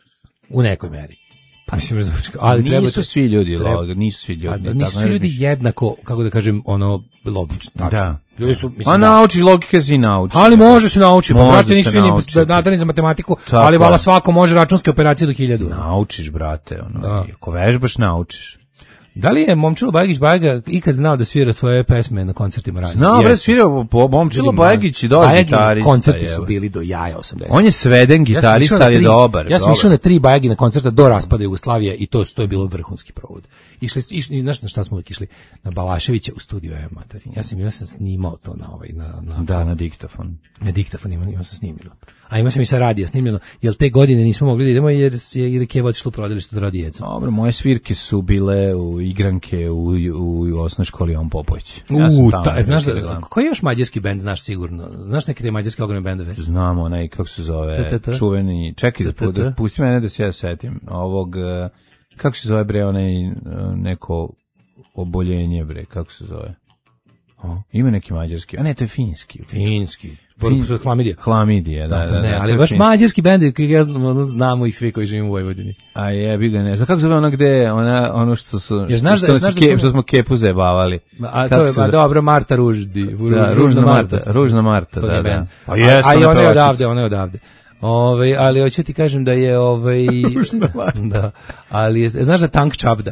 U nekoj meri. Pa mislim, razumeš, ali Nisu treba svi ljudi, treba- log- nisu svi ljudi. A, ne, nisu tako svi ne ljudi razmišljaju. jednako, kako da kažem, ono logično, tačno. Da. Ljudi su, mislim, A da. nauči logike si nauči. Ali može se naučiti, pa Može brate, se nisu svi ni naučiti. nadani za matematiku, Tako ali vala je. svako može računske operacije do hiljadu. Naučiš, brate, ono. Da. I ako vežbaš, naučiš. Da li je Momčilo Bajagić Bajaga ikad znao da svira svoje pesme na koncertima ranije? Znao, bre, Jeste. svirao po Momčilo Ljudi, Bajagić i dobar Bajagini gitarista. koncerti su evo. bili do jaja osamdeset. On je sveden Ja sam gitarista, išao na ali je tri- dobar. Ja sam dobar. išao na tri Bajagina koncerta do raspada Jugoslavije i to, to je bilo vrhunski provod. Išli, išli, znaš na šta smo uvijek išli? Na Balaševića u studiju amatori. Ja sam, ja sam snimao to na ovaj, na, na, Da, na diktafon. na diktafon imao, imao sam snimljeno. A imao sam i sa radija snimljeno, jer te godine nismo mogli da idemo jer je jer je Kevo otišlo u prodalište za radijecu. Dobro, moje svirke su bile u igranke u, u, u osnovnoj školi Jovan Popović. Ja sam U, tamo ta, znaš, nekada da, gledam. koji još mađarski bend znaš sigurno? Znaš neke te mađarske ogromne bendove? Znam onaj, kako se zove, T, T, T. čuveni, čekaj da, T, T, pu- da T. pusti mene da se ja setim, ovog, eh, kako se zove bre, onaj eh, neko oboljenje bre, kako se zove? Ima neki mađarski, a ne, to je finski. Finski. Fin... Hlamidija. Hlamidija, da, da, da. Ne, da, ali baš fin... mađarski bendovi koji ja znam, znamo ih svi koji živimo u Vojvodini. A jebi ga ne. Za kako zove ona gde, ona, ono što su, jer znaš što, da, što, znaš ke, da što smo kepu zajebavali. A to je, ba, dobro, Marta Ruždi. Ruž, da, Ružna Marta, Marta Ružna Marta, da, da. A, jes, a i ona je odavde, ona je odavde. Ove, ali hoću ti kažem da je ovaj da, ali je, znaš da Tank Čabda?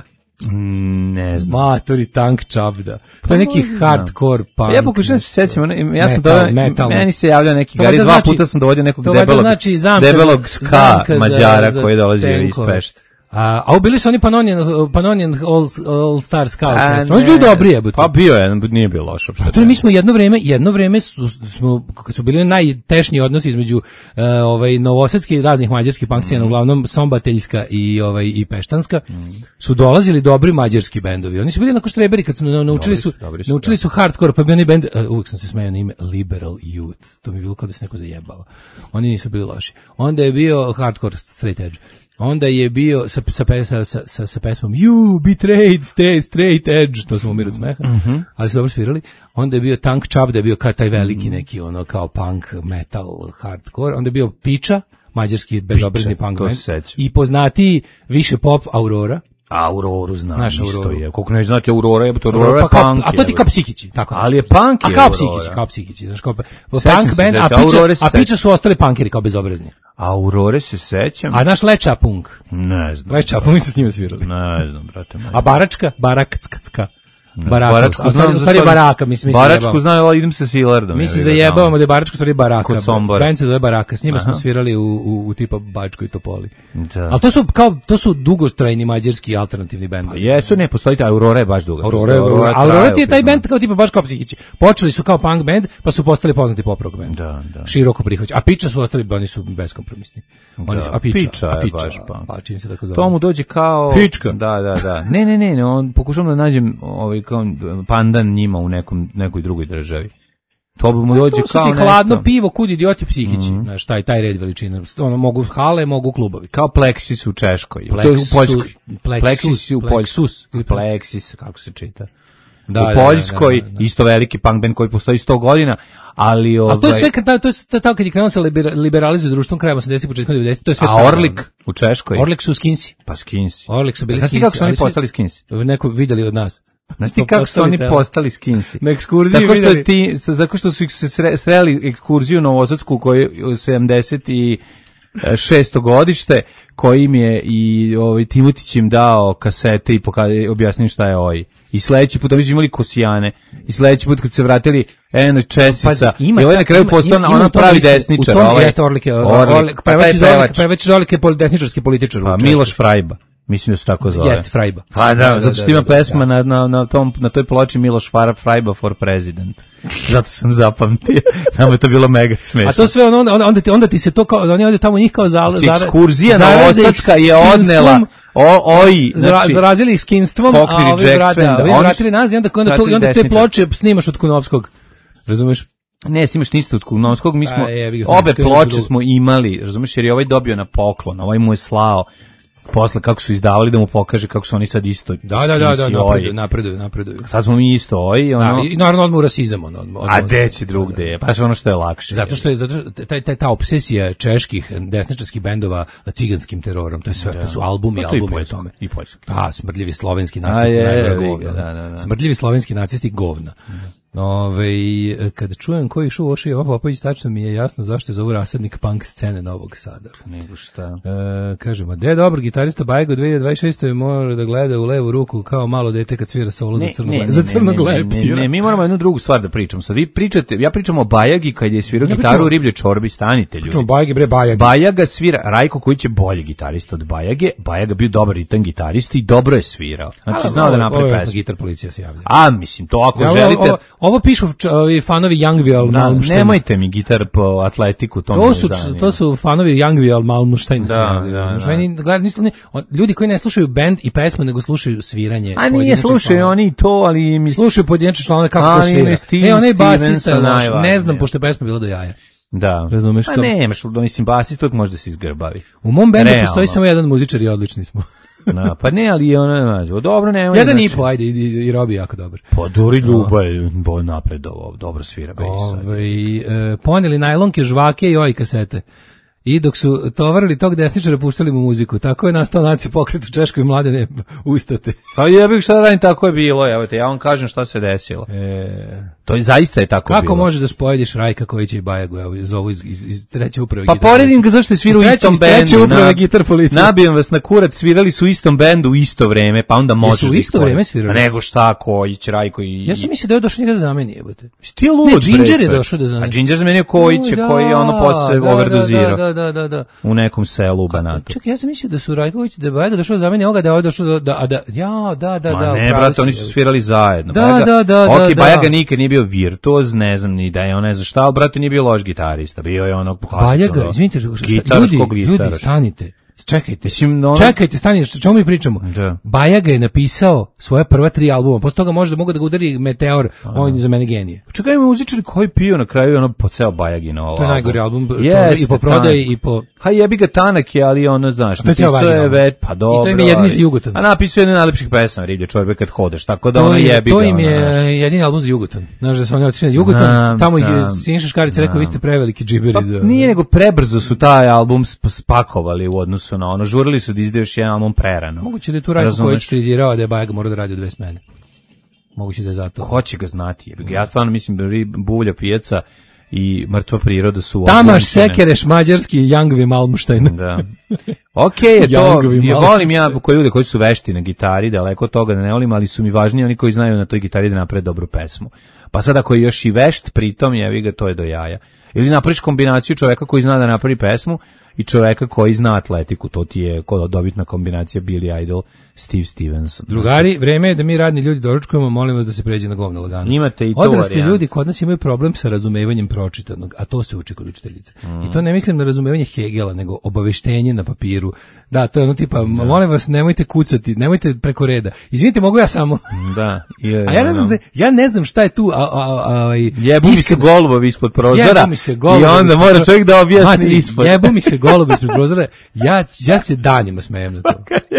Ne znam. Matori Tank Čabda. To je neki hardcore punk. Ja pokušam se sećam, ja sam to meni se javljao neki gari, dva znači, puta sam dovodio nekog to debelog, znači zamka, debelog ska zamka Mađara za, koji dolazi iz Pešta. A, a bili su oni Panonian, Panonian All, All Star Scout. Oni su bili dobri, jebote. Pa bio je, nije bilo loše. Pa to mi smo jedno vreme, jedno vreme su, smo, kad su bili najtešniji odnosi između uh, ovaj, novosadskih i raznih mađarskih punk scena, mm. uglavnom Sombateljska i, ovaj, i Peštanska, mm. su dolazili dobri mađarski bendovi. Oni su bili onako štreberi kad su naučili su, su, naučili su hardcore, pa bi oni bend, uh, uvijek sam se smejao na ime Liberal Youth. To mi je bilo kao da se neko zajebao. Oni nisu bili loši. Onda je bio hardcore straight edge. Onda je bio sa, sa, sa, sa, sa pesmom You betrayed, stay straight edge, to smo umir od smeha, mm-hmm. ali su dobro svirali. Onda je bio Tank Čabda, je bio kao taj veliki neki ono kao punk, metal, hardcore. Onda je bio Piča, mađarski bezobrazni punk band. I poznatiji više pop Aurora. Auroru znam, naš isto Auroru. Je. Koliko ne znate Aurora, je, Aurora, Aurora je pa, punk. A to ti kao Psihići, tako. Ali je punk je A kao Psihići, kao Psihići. Znaš, kao punk band, a Piča, a Piča su ostali punkeri kao bezobrazni. Aurore se sećam. A znaš Leča Punk? Ne znam. Leča Punk, mi smo s njima svirali. Ne znam, brate. A Baračka? Barakacka. Baraka. Baračku znam, u stvari Baraka, mislim, mislim. Baračku znam, ali idem sa Silardom. Mi se zajebavamo da je Baračku stvari Baraka. Kod Sombora. Band se zove Baraka, s njima Aha. smo svirali u, u, u tipa Bačkoj Topoli. Da. Ali to su kao to su dugotrajni mađarski alternativni bendovi. Jesu, ne, postoji ta Aurora je baš duga. Aurora, Aurora, Aurora ti je taj bend kao tipa baš kao Psihići. Počeli su kao punk band, pa su postali poznati pop rock band. Da, da. Široko prihvaćeni. A Piča su ostali, oni su beskompromisni. Oni su, a Piča, Piča, a Piča, baš pa. Pa čim se tako zove. To mu dođe kao Pička. Da, da, da. Ne, ne, ne, ne, on pokušam da nađem ovaj kao pandan njima u nekom nekoj drugoj državi. To bi mu dođe kao nešto. Hladno pivo, kud idioti Psihići. Mm-hmm. Znaš, taj, taj red veličina. Ono, mogu hale, mogu klubovi. Kao Plexis u Češkoj. Plexus, to je u Poljskoj. Plexus u Poljskoj. Plexus. Plexis, kako se čita. Da, u Poljskoj, da, da, da. Isto veliki punk band koji postoji sto godina, ali ovaj... A to je sve, kad, to je tako kad je krenuo se liberalizuje društvom krajem osamdesetih početkom devedesetih, to je sve A Orlik u Češkoj? Orlik su Skinsi. Pa Skinsi. Orlik su bili Skinsi. Znaš ti kako su oni postali Skinsi? Neko videli od nas. Znaš ti kako su oni postali Skinsi? Na ekskurziji tako što videli. Ti, tako što su se sre, sreli ekskurziju novosadsku koju sedamdeset šesto godište, kojim je i ovaj, Timotić im dao kasete i pokazao, objasnio šta je oj. I sledeći put, oni su imali kosijane, i sledeći put kad se vratili Eno Česica, pa, i ovaj na kraju postao ona pravi desničar. U tom ovaj, jeste Orlik, Orlik, prevač iz Orlik je desničarski političar. Pa Miloš Frajba. Mislim da se tako zove. Jeste Frajba. Pa da, zato što ima pesma na, na, na, tom, na toj ploči Miloš Frajba for president. Zato sam zapamtio. Nama je to bilo mega smešno. A to sve, ono, onda, onda, ti, onda ti se to kao, oni ovdje tamo njih kao zale, znači, ekskurzija novosadska je odnela o, oj, znači, zarazili ih skinstvom, a ovi vratili nas i onda, onda, to, i onda te ploče snimaš od Kunovskog. Razumeš? Ne, snimaš ništa od Kunovskog, mi smo, je, obe ploče smo imali, razumeš, jer je ovaj dobio na poklon, ovaj mu je slao posle kako su izdavali da mu pokaže kako su oni sad isto. Da, da, da, da, napreduju, napreduju, napreduju. Sad smo mi isto oj, ono. Da, i naravno odmah u rasizam, ono. Odmah, a gde će drugde, baš ono što je lakše. Zato što je, zato što taj, taj, ta obsesija čeških desničarskih bendova ciganskim terorom, to je sve, da. To su albumi, no, albumi o tome. I poljski. Da, smrdljivi slovenski nacisti, najgore govna. Da, da, da. Smrdljivi slovenski nacisti govna. Da. Ove, kada čujem koji šu oši Jovo Popović, tačno mi je jasno zašto je zovu rasadnik punk scene Novog Sada. Nego šta? E, kažemo, da je dobar gitarista Bajgo dve hiljade dvadeset šeste mora da gleda u levu ruku kao malo dete kad svira solo ne, za crnog, ne, za crnog ne, ne, ne, ne, mi moramo jednu drugu stvar da pričamo. Sad vi pričate, ja pričam o Bajagi kad je svirao ja gitaru u Riblje čorbi, stanite ljudi. Pričamo Bajagi, bre, Bajagi. Bajaga svira, Rajko Kojić je bolji gitarista od Bajage, Bajaga bio dobar ritam gitarista i dobro je svirao. Znači, znao da napravi pesmu. Gitar policija se javlja. A, mislim, to ako želite... Ovo, ovo pišu ovi fanovi Youngville Malmstein. Nemojte mi gitar po atletiku, to, to su to su fanovi Youngville Malmstein. Da, da, da. Oni gledaju, nisu, ljudi koji ne slušaju bend i pesmu, nego slušaju sviranje. A nije slušaju oni to, ali mi slušaju pojedinačne članove kako to svira. E, onaj basista je loš, ne znam, pošto je pesma bila do jaja. Da. Razumeš kako? Pa nemaš, mislim, basist uvijek može da se izgrbavi. U mom bendu postoji samo jedan muzičar i odlični smo. Na, pa ne, ali ono, dobro, nema. Jedan i po, ajde, i, i Robi jako dobar. Pa Dori Ljuba je napredovao, dobro svira bejs. Ovaj e, poneli najlonke, žvake i oj kasete. I dok su tovarili tog desničara, puštali mu muziku. Tako je nastao naci pokret u Češkoj i Mladene ustate. Pa ja bih šta radim, tako je bilo, evo te, ja vam kažem šta se desilo. E, to je zaista je tako kako bilo. Kako možeš da spojediš Rajka Kojića i Bajagu, evo, zovu iz, iz, iz treće uprave pa gitar. Pa poredim ga zašto je svirao u istom bendu. Iz treće uprave na, gitar policije. Nabijem vas na kurac, svirali su u istom bendu u isto vreme, pa onda možeš. Jesu u isto vreme svirali? A nego šta, Kojić, Rajko i... Ja sam mislio da je došao njega da zameni, jebote. Ti je lud, ne, Ginger je došao da zameni. A Ginger zamenio Kojića, da, koji je ono posle da, overdozirao. Da, da, da, da. U nekom selu u Banatu. Čekaj, ja sam mislio da su Rajković, da je Bajaga došao zameni ovoga, da je ovaj došao da, da, da, ja, da, da, Ma da. ne, brate, oni su svirali zajedno. Da, Bajaga, da, da, ok, da, Bajaga da. nikad nije bio virtuoz, ne znam ni da je on ne zna šta, ali brate nije bio loš gitarista, bio je onog klasičnog. Bajaga, izvinite, gitarskog ljudi, ljudi, stanite. Čekajte, Mislim, no, čekajte, stanite, što čemu mi pričamo? Da. Bajaga je napisao svoje prva tri albuma, posle toga možda mogu da ga udari Meteor, on je za mene genije. Čekaj, ima muzičari koji piju na kraju ono po ceo Bajagina ovo. To je najgori album, yes, i po prodaji i po... Ha jebi ga tanak je, ali ono, znaš, napisao je već, pa dobro. I to im je jedini za Jugoton. A napisao je jedan najlepših pesama, Riblje čorbe kad hodeš, tako da ono jebi ga. To im je jedini album za Jugoton. Znaš da su oni otišli na Jugoton, tamo ih je Siniša Škarić rekao, vi ste preveliki džiberi. Pa nije nego prebrzo su taj album spakovali u odnosu na ono, žurili su da izdaju još jedan album prerano. Moguće da je tu Rajko Kojić krizirao da je Bajaga mora da radi u dve smene. Moguće da je zato. Ko će ga znati? Ja stvarno mislim da Bulja pijaca i Mrtva priroda su... Tamaš Sekereš, mađarski Jangvi Malmštajn. Da. Ok, je to, je, volim ja koji ljude koji su vešti na gitari, daleko od toga da ne volim, ali su mi važniji oni koji znaju na toj gitari da naprave dobru pesmu. Pa sad ako je još i vešt, pritom jevi ga, to je do jaja. Ili napraviš kombinaciju čoveka koji zna da napravi pesmu i čoveka koji zna atletiku, to ti je dobitna kombinacija Billy Idol, Steve Stevens. Drugari, vreme je da mi radni ljudi doručkujemo, molim vas da se pređe na govno lagano. Imate i to Odrasli varijant. ljudi kod nas imaju problem sa razumevanjem pročitanog, a to se uči kod učiteljice. Mm. I to ne mislim na razumevanje Hegela, nego obaveštenje na papiru. Da, to je ono tipa, da. Molim vas, nemojte kucati, nemojte preko reda. Izvinite, mogu ja samo. Da. Je, a ja ne znam, da, ja ne znam šta je tu. A, a, a, jebu mi se golubovi ispod prozora. Jebu mi se golubovi. I onda mora čovjek da objasni Mati, ispod. Jebu mi se golubovi ispod prozora. Ja, ja se danima smejem na to.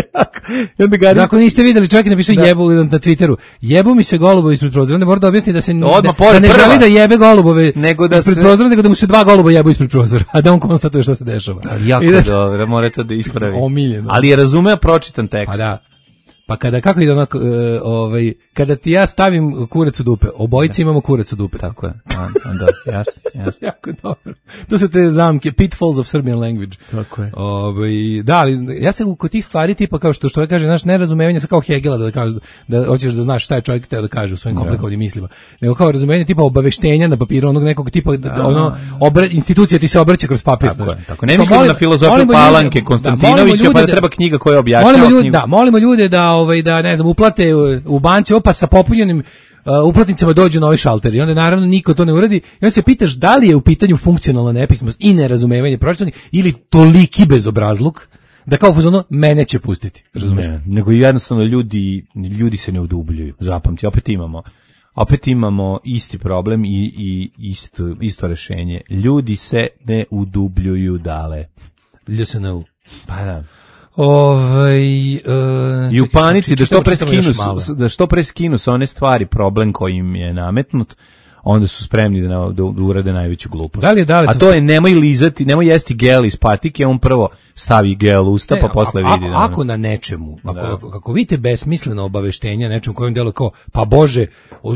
Ako niste videli, čovjek je napisao da. Jebu na Twitteru. Jebu mi se golubovi ispred prozora. Ne mora da objasni da se da, da ne želi da jebe golubove nego da ispred se... prozora, nego da mu se dva goluba jebu ispred prozora. A da on konstatuje šta se dešava. Ali jako da... dobro, mora to da ispravi. Omiljeno. Ali je razumeo pročitan tekst. Pa da. Pa kada, kako ide onako, uh, ovaj, kada ti ja stavim kurac u dupe, obojici imamo kurac u dupe. Tako je, da, jasno, jasno. To je jako dobro. To su te zamke, pitfalls of Serbian language. Tako je. Ovaj, da, ali ja se kod tih stvari tipa kao što što kaže, znaš, nerazumevanje sa kao Hegela da kaže da hoćeš da znaš šta je čovjek hteo da kaže u svojim komplikovanim mislima. Nego kao razumevanje tipa obaveštenja na papiru onog nekog tipa da, ono obra, institucija ti se obraća kroz papir. Tako je. Tako ne mislim na filozofiju Palanke Konstantinovića, pa da treba knjiga koja objašnjava knjigu. Ljude, da, molimo ljude da ovaj da ne znam uplate u, u banci opa sa popunjenim uh, uplatnicama dođu novi šalteri. I onda naravno niko to ne uradi. I onda se pitaš da li je u pitanju funkcionalna nepismenost i nerazumevanje pročitanja ili toliki bezobrazluk da kao fuzonu mene će pustiti. Razumeš? Ne, nego jednostavno ljudi ljudi se ne udubljuju. Zapamti, opet imamo opet imamo isti problem i i isto isto rešenje. Ljudi se ne udubljuju dale. Ljudi se ne. Pa da. Ovaj uh, i u panici da što preskinu da što preskinu sa one stvari problem koji im je nametnut, onda su spremni da, da, da urade najveću glupost. Da li je, da li a to je nemoj lizati, nemoj jesti gel iz patike, on prvo stavi gel u usta, ne, pa posle ako, vidi. Ako, da ako na nečemu, ako, da. ako, ako vidite besmisleno obaveštenja nečemu kojem delo kao, pa Bože,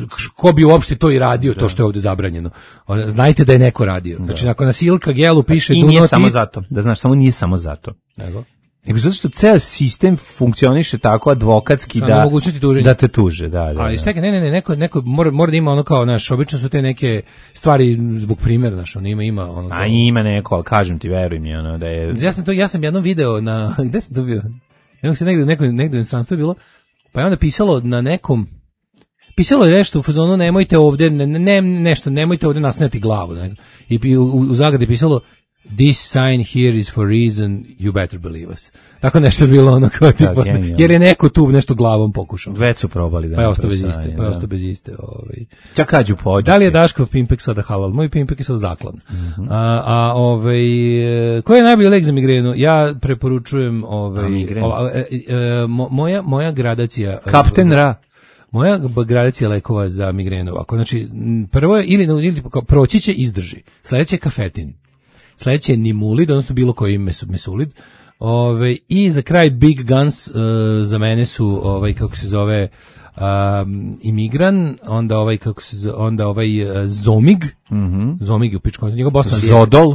ko bi uopšte to i radio, da. To što je ovde zabranjeno. Znajte da je neko radio. Znači, nakon nasilka gelu piše... I nije samo zato, da znaš, samo nije samo zato. Nego? Nego zato što ceo sistem funkcioniše tako advokatski da, da te tuže. Da, da, ali da. Čekaj, ne, ne, ne, neko, neko mora, mora da ima ono kao, naš, obično su te neke stvari zbog primjera, naš, ono ima, ima ono kao... A ima neko, ali kažem ti, veruj mi, ono da je... Ja sam to, ja sam jednom video na, gde sam to bio? Nego se negde, neko, negde u inostranstvu je bilo, pa je onda pisalo na nekom, pisalo je nešto u fazonu, nemojte ovde, ne, ne, nešto, nemojte ovde nasneti glavu. Ne, i u, u zagradi pisalo, This sign here is for reason, you better believe us. Tako nešto je bilo ono kao tipa, genijalno. jer je neko tu nešto glavom pokušao. Već su probali da. Pa je ostao naprave bez iste, sanje, pa je da. ostao bez iste. Ovaj. Čak kađu pođu. Da li je Daškov pimpek sada halal? Moj pimpek je sada zaklan. Mhm. A, a ovaj, e, koji je najbolji lek za migrenu? Ja preporučujem ovaj, A, migren? ova, e, e, mo- moja, moja gradacija... Kapten Ra. Moja b- gradacija lekova za migrenu. Ako, znači, m, prvo je, ili, ili kao, proći će, izdrži. Sledeće je kafetin. Sledeće je nimulid, odnosno bilo koji mesu, mesulid. Ove, i za kraj Big Guns, uh, za mene su, ovaj, kako se zove, um, imigran, onda ovaj, kako se zove, onda ovaj uh, Zomig, Mhm. Zomig je u pičku, njegov Boston Zodol.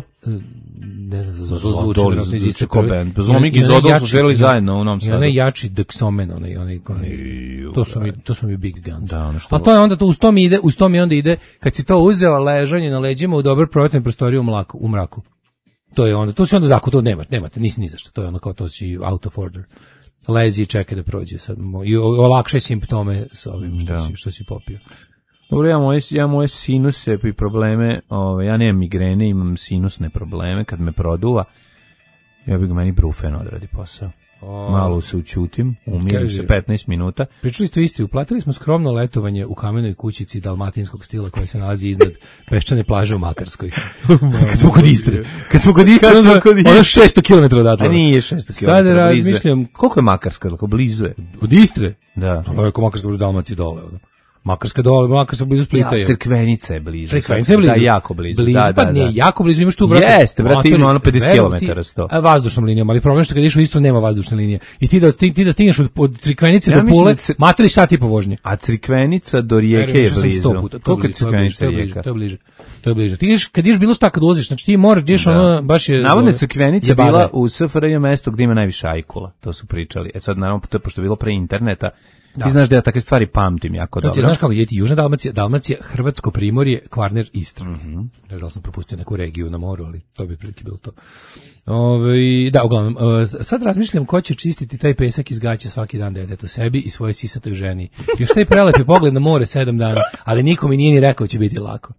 ne znam za Zodol, Zodol, zvuči vjerojatno iz zvuči iste kao krvi. band. Zomig i I onaj Zodol su jači- živjeli zajedno u Novom I Sadu. onaj jači Dexomen, onaj, onaj, onaj, to su mi, to su mi Big Guns. Da, ono što- A to je onda, to, uz to mi ide, uz to mi onda ide, kad si to uzeo, ležanje na leđima u dobro provetnoj prostoriji u mlaku, u mraku. To je onda, to si onda zakon, to nemaš, nemate, nisi ni zašto, to je ono kao to si out of order. Lezi i čekaj da prođe sad, mo- i o- olakšaj simptome sa ovim što, Da. si, što si popio. Dobro, ja moje, ja moje sinuse i probleme, ove, ja nemam migrene, imam sinusne probleme, kad me produva, ja bih meni brufen odradi posao. Malo se učutim, umirim Kaže- se petnaest minuta. Pričali ste isti, uplatili smo skromno letovanje u kamenoj kućici dalmatinskog stila koja se nalazi iznad peščane plaže u Makarskoj. Kad smo kod Istre. Kad smo kod Istre, Kad smo ono, kod Istre. ono šesto kilometara odatle. A nije šesto Sad kilometara, blizu je. razmišljam, Koliko je Makarska, kako blizu je? od Istre? Da. Ono je ko Makarska u Dalmaciji dole. Ono. Makarska dole, Makarska blizu Splita Ja, je. Crkvenica je blizu. Crkvenica je blizu. Da, jako blizu. Blizu, da, pa da, nije da. jako blizu, imaš tu, brate. Jeste, brate, ima ono pedeset verujem ti, kilometara sto. a, vazdušnom linijom, ali problem je što kad ideš u Istru nema vazdušne linije. I ti da, sti- ti da stigneš od, od Crikvenice Ja do mislim Pule, da ce- matori sat i po vožnje. A Crikvenica do Rijeke Verujem, je išao sam blizu. sto puta, to je Koliko je bliže, to je bliže, Crikvenica to je bliže, Rijeka? to je bliže. To je bliže. Ti ideš, kad ideš bilo šta kad ulaziš, znači ti moraš, ideš ono, baš je... Navodno je ono, Crkvenica jebada bila je. u S F R J mesto gdje ima najviše ajkula, to su pričali. E sad, naravno, to je pošto je bilo pre interneta, ti znaš da ja takve stvari pamtim jako To ti dobro. je, znaš kako je ti Južna Dalmacija, Dalmacija, Hrvatsko primorje, Kvarner, Istra. Mhm. Ne znam da li sam propustio neku regiju na moru, ali to bi prilike bilo to. Ove, da, uglavnom, e, sad razmišljam ko će čistiti taj pesak iz gaća svaki dan detetu, sebi i svojoj sisatoj ženi. Još taj prelepi pogled na more sedam dana, ali niko mi nije ni rekao će biti lako.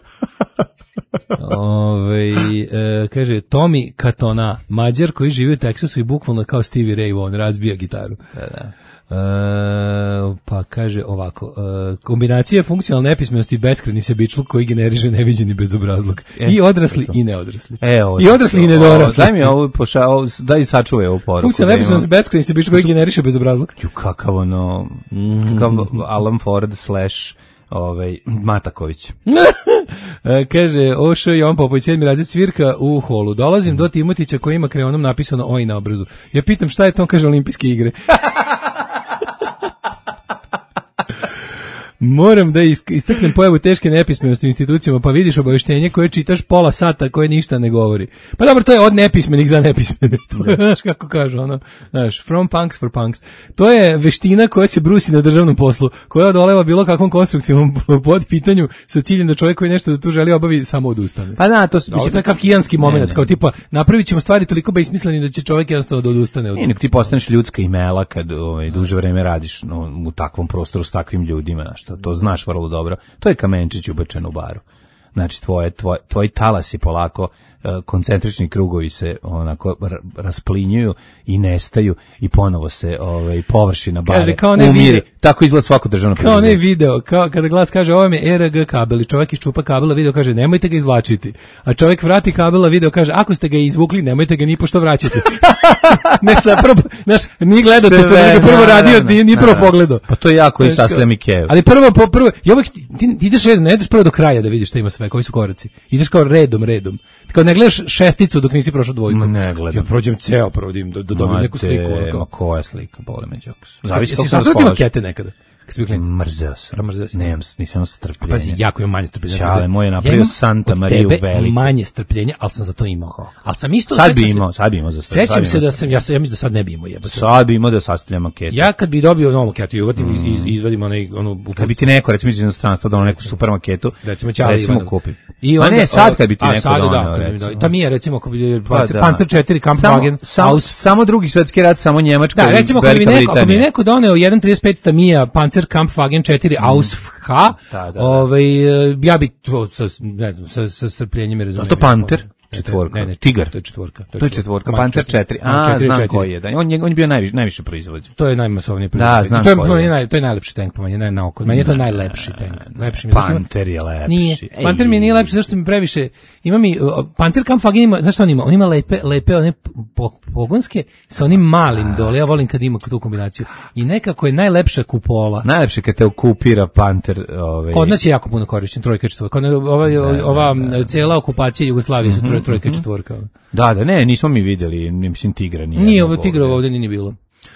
Ove, e, kaže, Tommy Katona, Mađar koji živi u Teksasu i bukvalno kao Stevie Ray Vaughan, razbija gitaru. Da, da. E, pa kaže ovako, e, kombinacija funkcionalne nepismenosti i beskrajni sebičluk koji generiše neviđeni bezobrazluk. E, I odrasli i neodrasli. E, ovo, I odrasli i nedorasli. Daj mi ovo, poša, ovo, daj sačuvaj ovu poruku. Funkcionalna da nepismenost i imam- beskrajni sebičluk koji generiše bezobrazluk. Ju, kakav ono, kakav Alan Ford slash ovaj, Mataković. E, kaže, Ošo Jovan Popović, sedmi razred svirka u holu. Dolazim do Timotića koji ima kreonom napisano oj na obrazu. Ja pitam šta je to, on kaže olimpijske igre. Moram da is- istaknem pojavu teške nepismenosti u institucijama, pa vidiš obavještenje koje čitaš pola sata koje ništa ne govori. Pa dobro, to je od nepismenih za nepismene. To je, znaš kako kažu, ono, znaš, from punks for punks. To je veština koja se brusi na državnom poslu, koja odoleva bilo kakvom konstruktivnom pod pitanju sa ciljem da čovjek koji nešto da tu želi obavi samo odustane. Pa da, to, s- Ovo je taj kafkijanski moment, Ne, ne. kao tipa, napravit ćemo stvari toliko besmisleni da će čovjek jednostavno da odustane od... Nije, nek ti postaneš ljudska imela kad ovaj, duže vreme radiš no, u takvom prostoru s takvim ljudima, znaš, to, to znaš vrlo dobro. To je kamenčić ubačen u baru. Znači, tvoje, tvoj, tvoji talasi polako, e, koncentrični krugovi se onako r- rasplinjuju i nestaju i ponovo se ovaj, površina bare Kaže, kao onaj umiri. video- Tako izgleda svako državno Kao onaj preduzeće. video, kao kada glas kaže ovo mi je E R G kabel i čovjek iščupa kabela, video kaže nemojte ga izvlačiti. A čovjek vrati kabela, video kaže ako ste ga izvukli, nemojte ga ni pošto vraćati. ne sa prvo, znaš, ni gledao to, to Sve, nego prvo radio, naravno, ni, ni prvo naravno. pogledao. Pa to je jako i Znaš, kao- sastavlja Mikev. Ali prvo, po, prvo, ja uvek, ti, ti ideš redom, ne ideš prvo do kraja da vidiš šta ima sve, koji su koraci. Ideš kao redom, redom. Kao ne gledaš šesticu dok nisi prošao dvojku. Ma ne gledam. Ja prođem ceo, provodim, da, da dobijem Ma neku sliku. te, Ono kao. ma koja slika, bole me džoks. Zavisi kako kako se sam ti raspolažeš. makete nekada. Kad si bio klinac. Mrzeo sam. Mrzeo si. Nemam, nisam strpljenja. Pazi, jako imam manje strpljenja. Čale, moj je Ja napravio imam Santa od Mariju tebe veliku. manje strpljenja, ali sam za to imao. Ali sam isto... Sad bi sećam se- imao, sad bi imao za strpljenje. Sećam se da sam, ja, sam, ja mislim da sad ne bi imao jebate. Sad bi imao da sastavljam maketu. Ja kad bi dobio novu maketu i uvatim, iz, iz, izvadim onaj, ono... Kad bi ti neko, recimo iz inostranstva, donao neku super maketu, Recimo Ćale recimo Ivanov. kupim. I Ma onda, ne, sad kad bi ti a, neko sad, donao, da, kad bi mi recimo. donao. Ta mi je, recimo, ako bi Pa da. Panzer četiri, Kampfwagen, samo, Aus... samo drugi svetski rat, samo Njemačka Da, i recimo, ako bi, Velika neko, ako bi Britanija. neko doneo jedan trideset pet Tamiya Panzer Kampfwagen četiri Aus H, Da, da, da. ovaj, ja bi to sa, ne znam, sa, sa strpljenjem i razumijem. To Panter? Četvorka. Ne, ne, Tigar. To je četvorka. To je četvorka, Ma, Pancer četiri. Ma, A, četiri, znam četiri. koji je. Da. On, je, on je bio najviše, najviše proizvođen. To je najmasovniji Da, proizvod. znam to je, koji to je. je, naj, to je najlepši tank po meni, naj na oko. Meni je to najlepši tank. Lepši mi je. Zašto ima- Panter je lepši. Nije. Ej. Panter mi je nije lepši, zašto mi previše. Ima mi uh, Panzerkampfwagen ima, znaš šta on ima? On ima lepe, lepe one po, pogonske sa onim malim dole. Ja volim kad ima tu kombinaciju. I nekako je najlepša kupola. Najlepše kad te okupira Panter. Ovaj. Kod nas je jako puno korišćen, trojka i četvorka. Kod nas, ova, ova cijela okupacija Jugoslavije su troj, trojka i četvorka. Da, da, ne, nismo mi vidjeli, mislim, tigra nije. Nije ovo tigra ovdje nije ni bilo.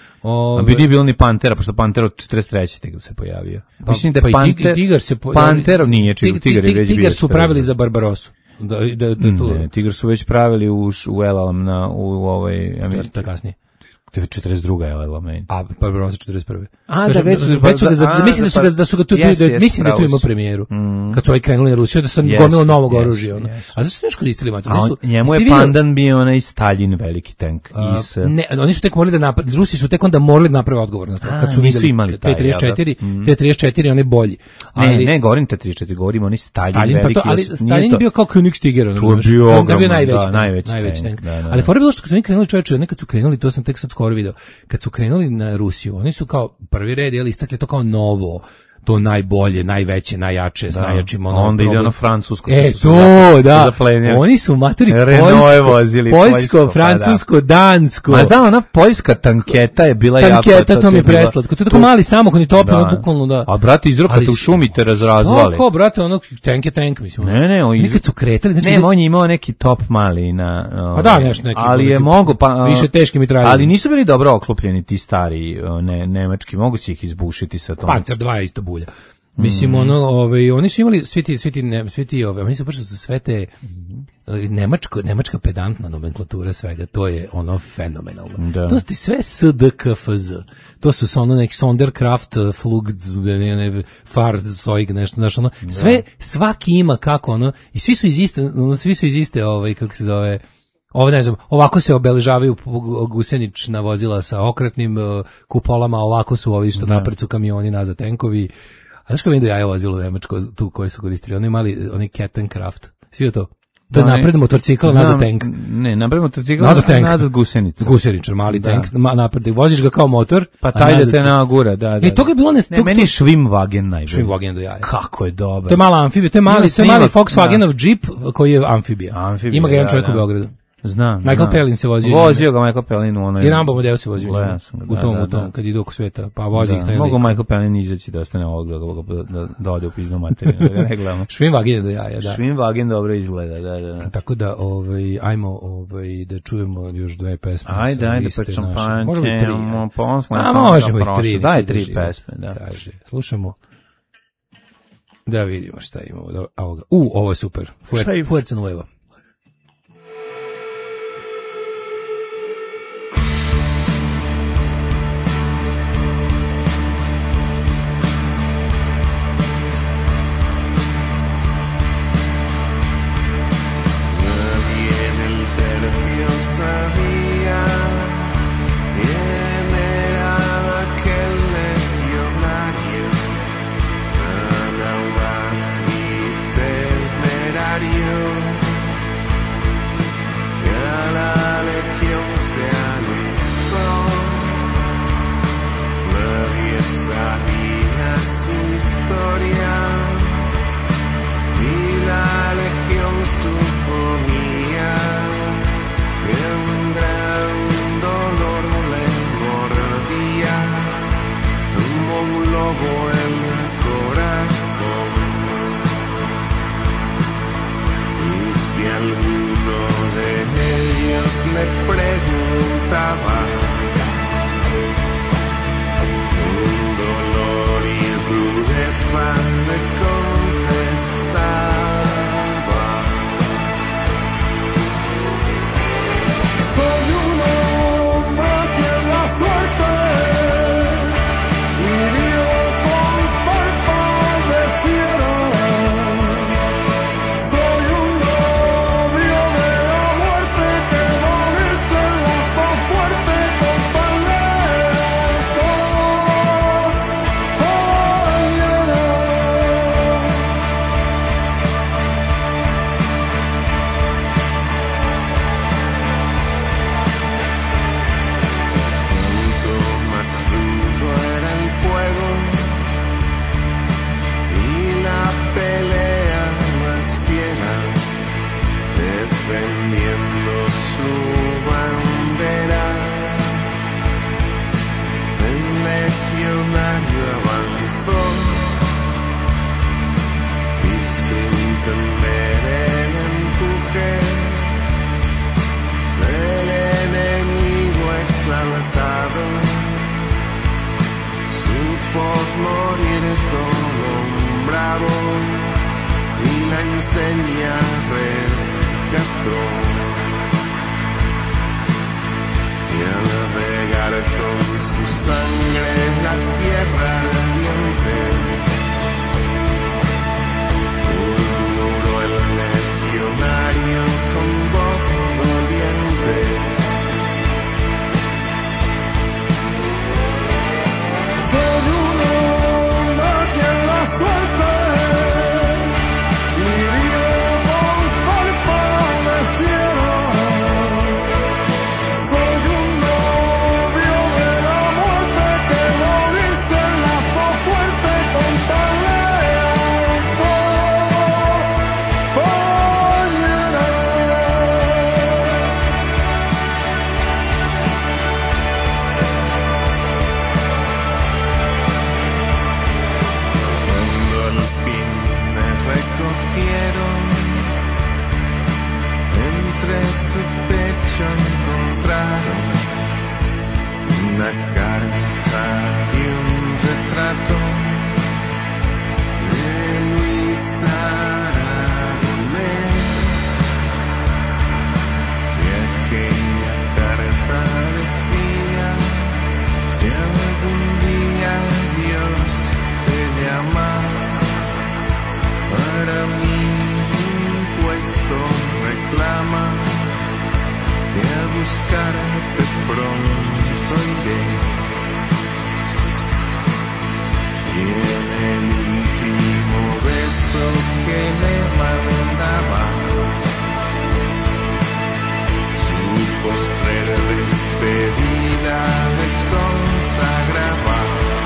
A bi nije bilo ni Pantera, pošto Panter od četrdeset treće tek se pojavio. Pa, Mislim da pa je i Panter, Tigar se po- Panterov nije, čigo, Tigar je već bio. Tigar su spremno. pravili za Barbarosu. Da, da, da, tu, Ne, Tigar su već pravili u, š- u El Alam na, u, u ovaj, ja to, mislim, to je kasnije. četrdeset druga El Alam. A Barbarossa četrdeset prve. A, Kažem, da, već su- već su ga, za- a, mislim da su ga, da su ga tu, jeste, da, jeste, mislim da je tu pravo imao si. premijeru. Kad su ovaj krenuli na Rusiju, da sam Jesu, gomilo novog jesu, oružja. Ono. jesu. A zašto su još koristili mater? A Oni on, su- njemu jeste je vidjeli- pandan bio onaj Stalin veliki tank. A, Iz, ne, oni su tek morali da naprave, Rusi su tek onda morali da naprave odgovor na to. A, Kad su nisu vidjeli imali taj, T trideset četiri, jel da? Mm. T trideset četiri on je bolji. ne, Ali, ne, govorim T trideset četiri, govorim onaj Stalin, Stalin, pa veliki. to, ali os- nije Stalin to- je bio kao Königstiger, ono, To je znaš, bio on je ogroman, najveći, da, tank, najveći najveći tank, tank. da, da, Ali da. fora je bilo što kad su oni krenuli, čoveče, nekad su krenuli, to sam tek sad skoro video, kad su krenuli na Rusiju, oni su kao prvi red, jel, istakli to kao novo, to najbolje, najveće, najjače, s Da. najjačim ono. Onda ide problem. ono francusko. E, što su to, za- da. zaplenili. Oni su maturi Renault je vozili, poljsko, poljsko, poljsko, pa francusko, dansko. Ma da, ona poljska tanketa je bila jako... Tanketa, to mi je bila- preslatko. To je tako mali samohoni topi, ono bukvalno da. A brate, izrokate Ali u šumi te razrazvali. Kako, brate, ono, tank je tank, mislim. Ne, ne, on iz- Nikad su kretali, znači... Ne, on je imao neki top mali na... Pa da, nešto neki. Ali je neki mogo... Pa, više teški mitraljevi. Ali nisu bili dobro oklopljeni ti stari o, ne, nemački, mogu si ih izbušiti sa tom. Panzer dva je isto bulja. Mislim, Mm. ono, ovaj, oni su imali svi ti, svi ti, ne, svi ti, ove, oni su baš su sve te eh, nemačko, nemačka pedantna nomenklatura svega, to je ono fenomenalno. Da. To su ti sve S D K F Z. To su sa ono neki Sonderkraft, eh, Flug, ne, ne, Fahrzeug, nešto, znaš, ono, sve, svaki ima kako, ono, i svi su iz iste, ono, svi su iz iste, ovaj, kako se zove, ovo ne znam, ovako se obeležavaju gusjenična vozila sa okretnim uh, kupolama, ovako su ovi što napred su kamioni, nazad tenkovi. A znaš kako vidim da ja je vozilo u Nemačko, tu koji su koristili, oni mali, oni Kettenkraft, svi je to? To je Da, ne. napred motorcikl, Znam, nazad tank. Ne, napred motocikl, Nazad tank. nazad gusenica. Gusjeničar, mali Da. tank, ma, napred, voziš ga kao motor, Pa a taj da nazad te se- nagura, da, da. E, toga je bilo ne... Ne, tog- meni je Schwimmwagen najbolji. Schwimmwagen do jaja. Kako je dobar. To je mala amfibija, to je mali, Ima to je mali snimak, Volkswagenov Jeep koji je amfibija. Amfibija, Ima ga jedan da, čovjek u da. Beogradu. Znam. Michael znam. Palin se vozio. Vozio ga Michael Palin u onoj... I Rambo model se vozi u njemu. Gledao sam ga, U da, tom, da, u tom, da. kad ide oko sveta, pa vozi ih Da, taj mogu lik. Michael Palin izaći da ostane ovog da, da, da, da ode u piznu materiju, da ga ne gledamo. Schwimmwagen je do jaja, da. Schwimmwagen dobro izgleda, da, da, da. Tako da, ovaj, ajmo ovaj, da čujemo još dve pesme. Ajde, sa ajde, liste pa ćemo naše. pa Možemo i tri. ćemo posle. A možemo i tri. Daj neki tri drži, pesme, da. Kaže, slušamo. Da vidimo šta imamo. Da, a ovoga. U, ovo je super. Šta ima? Fuerza Nueva. Nadie en el tercio sabía quién era aquel legionario tan audaz y temerario clavo y la enseña rescató. Y al regar con su sangre la tierra ardiente, murmuró el legionario con voz doliente. Soy un hombre que la suerte hirió con falpa de fiera. Soy un novio de la muerte que lo dice en la voz fuerte con talento. Compañera. Cuando al fin me recogieron, entre su pecho encontraron una carta y un retrato de Luisa Aragonés. Y aquella carta decía: si algún día Dios te llama, para mí un puesto reclama, que a buscarte pronto iré. Y en el último beso que le mandaba, su postrer despedida le consagraba.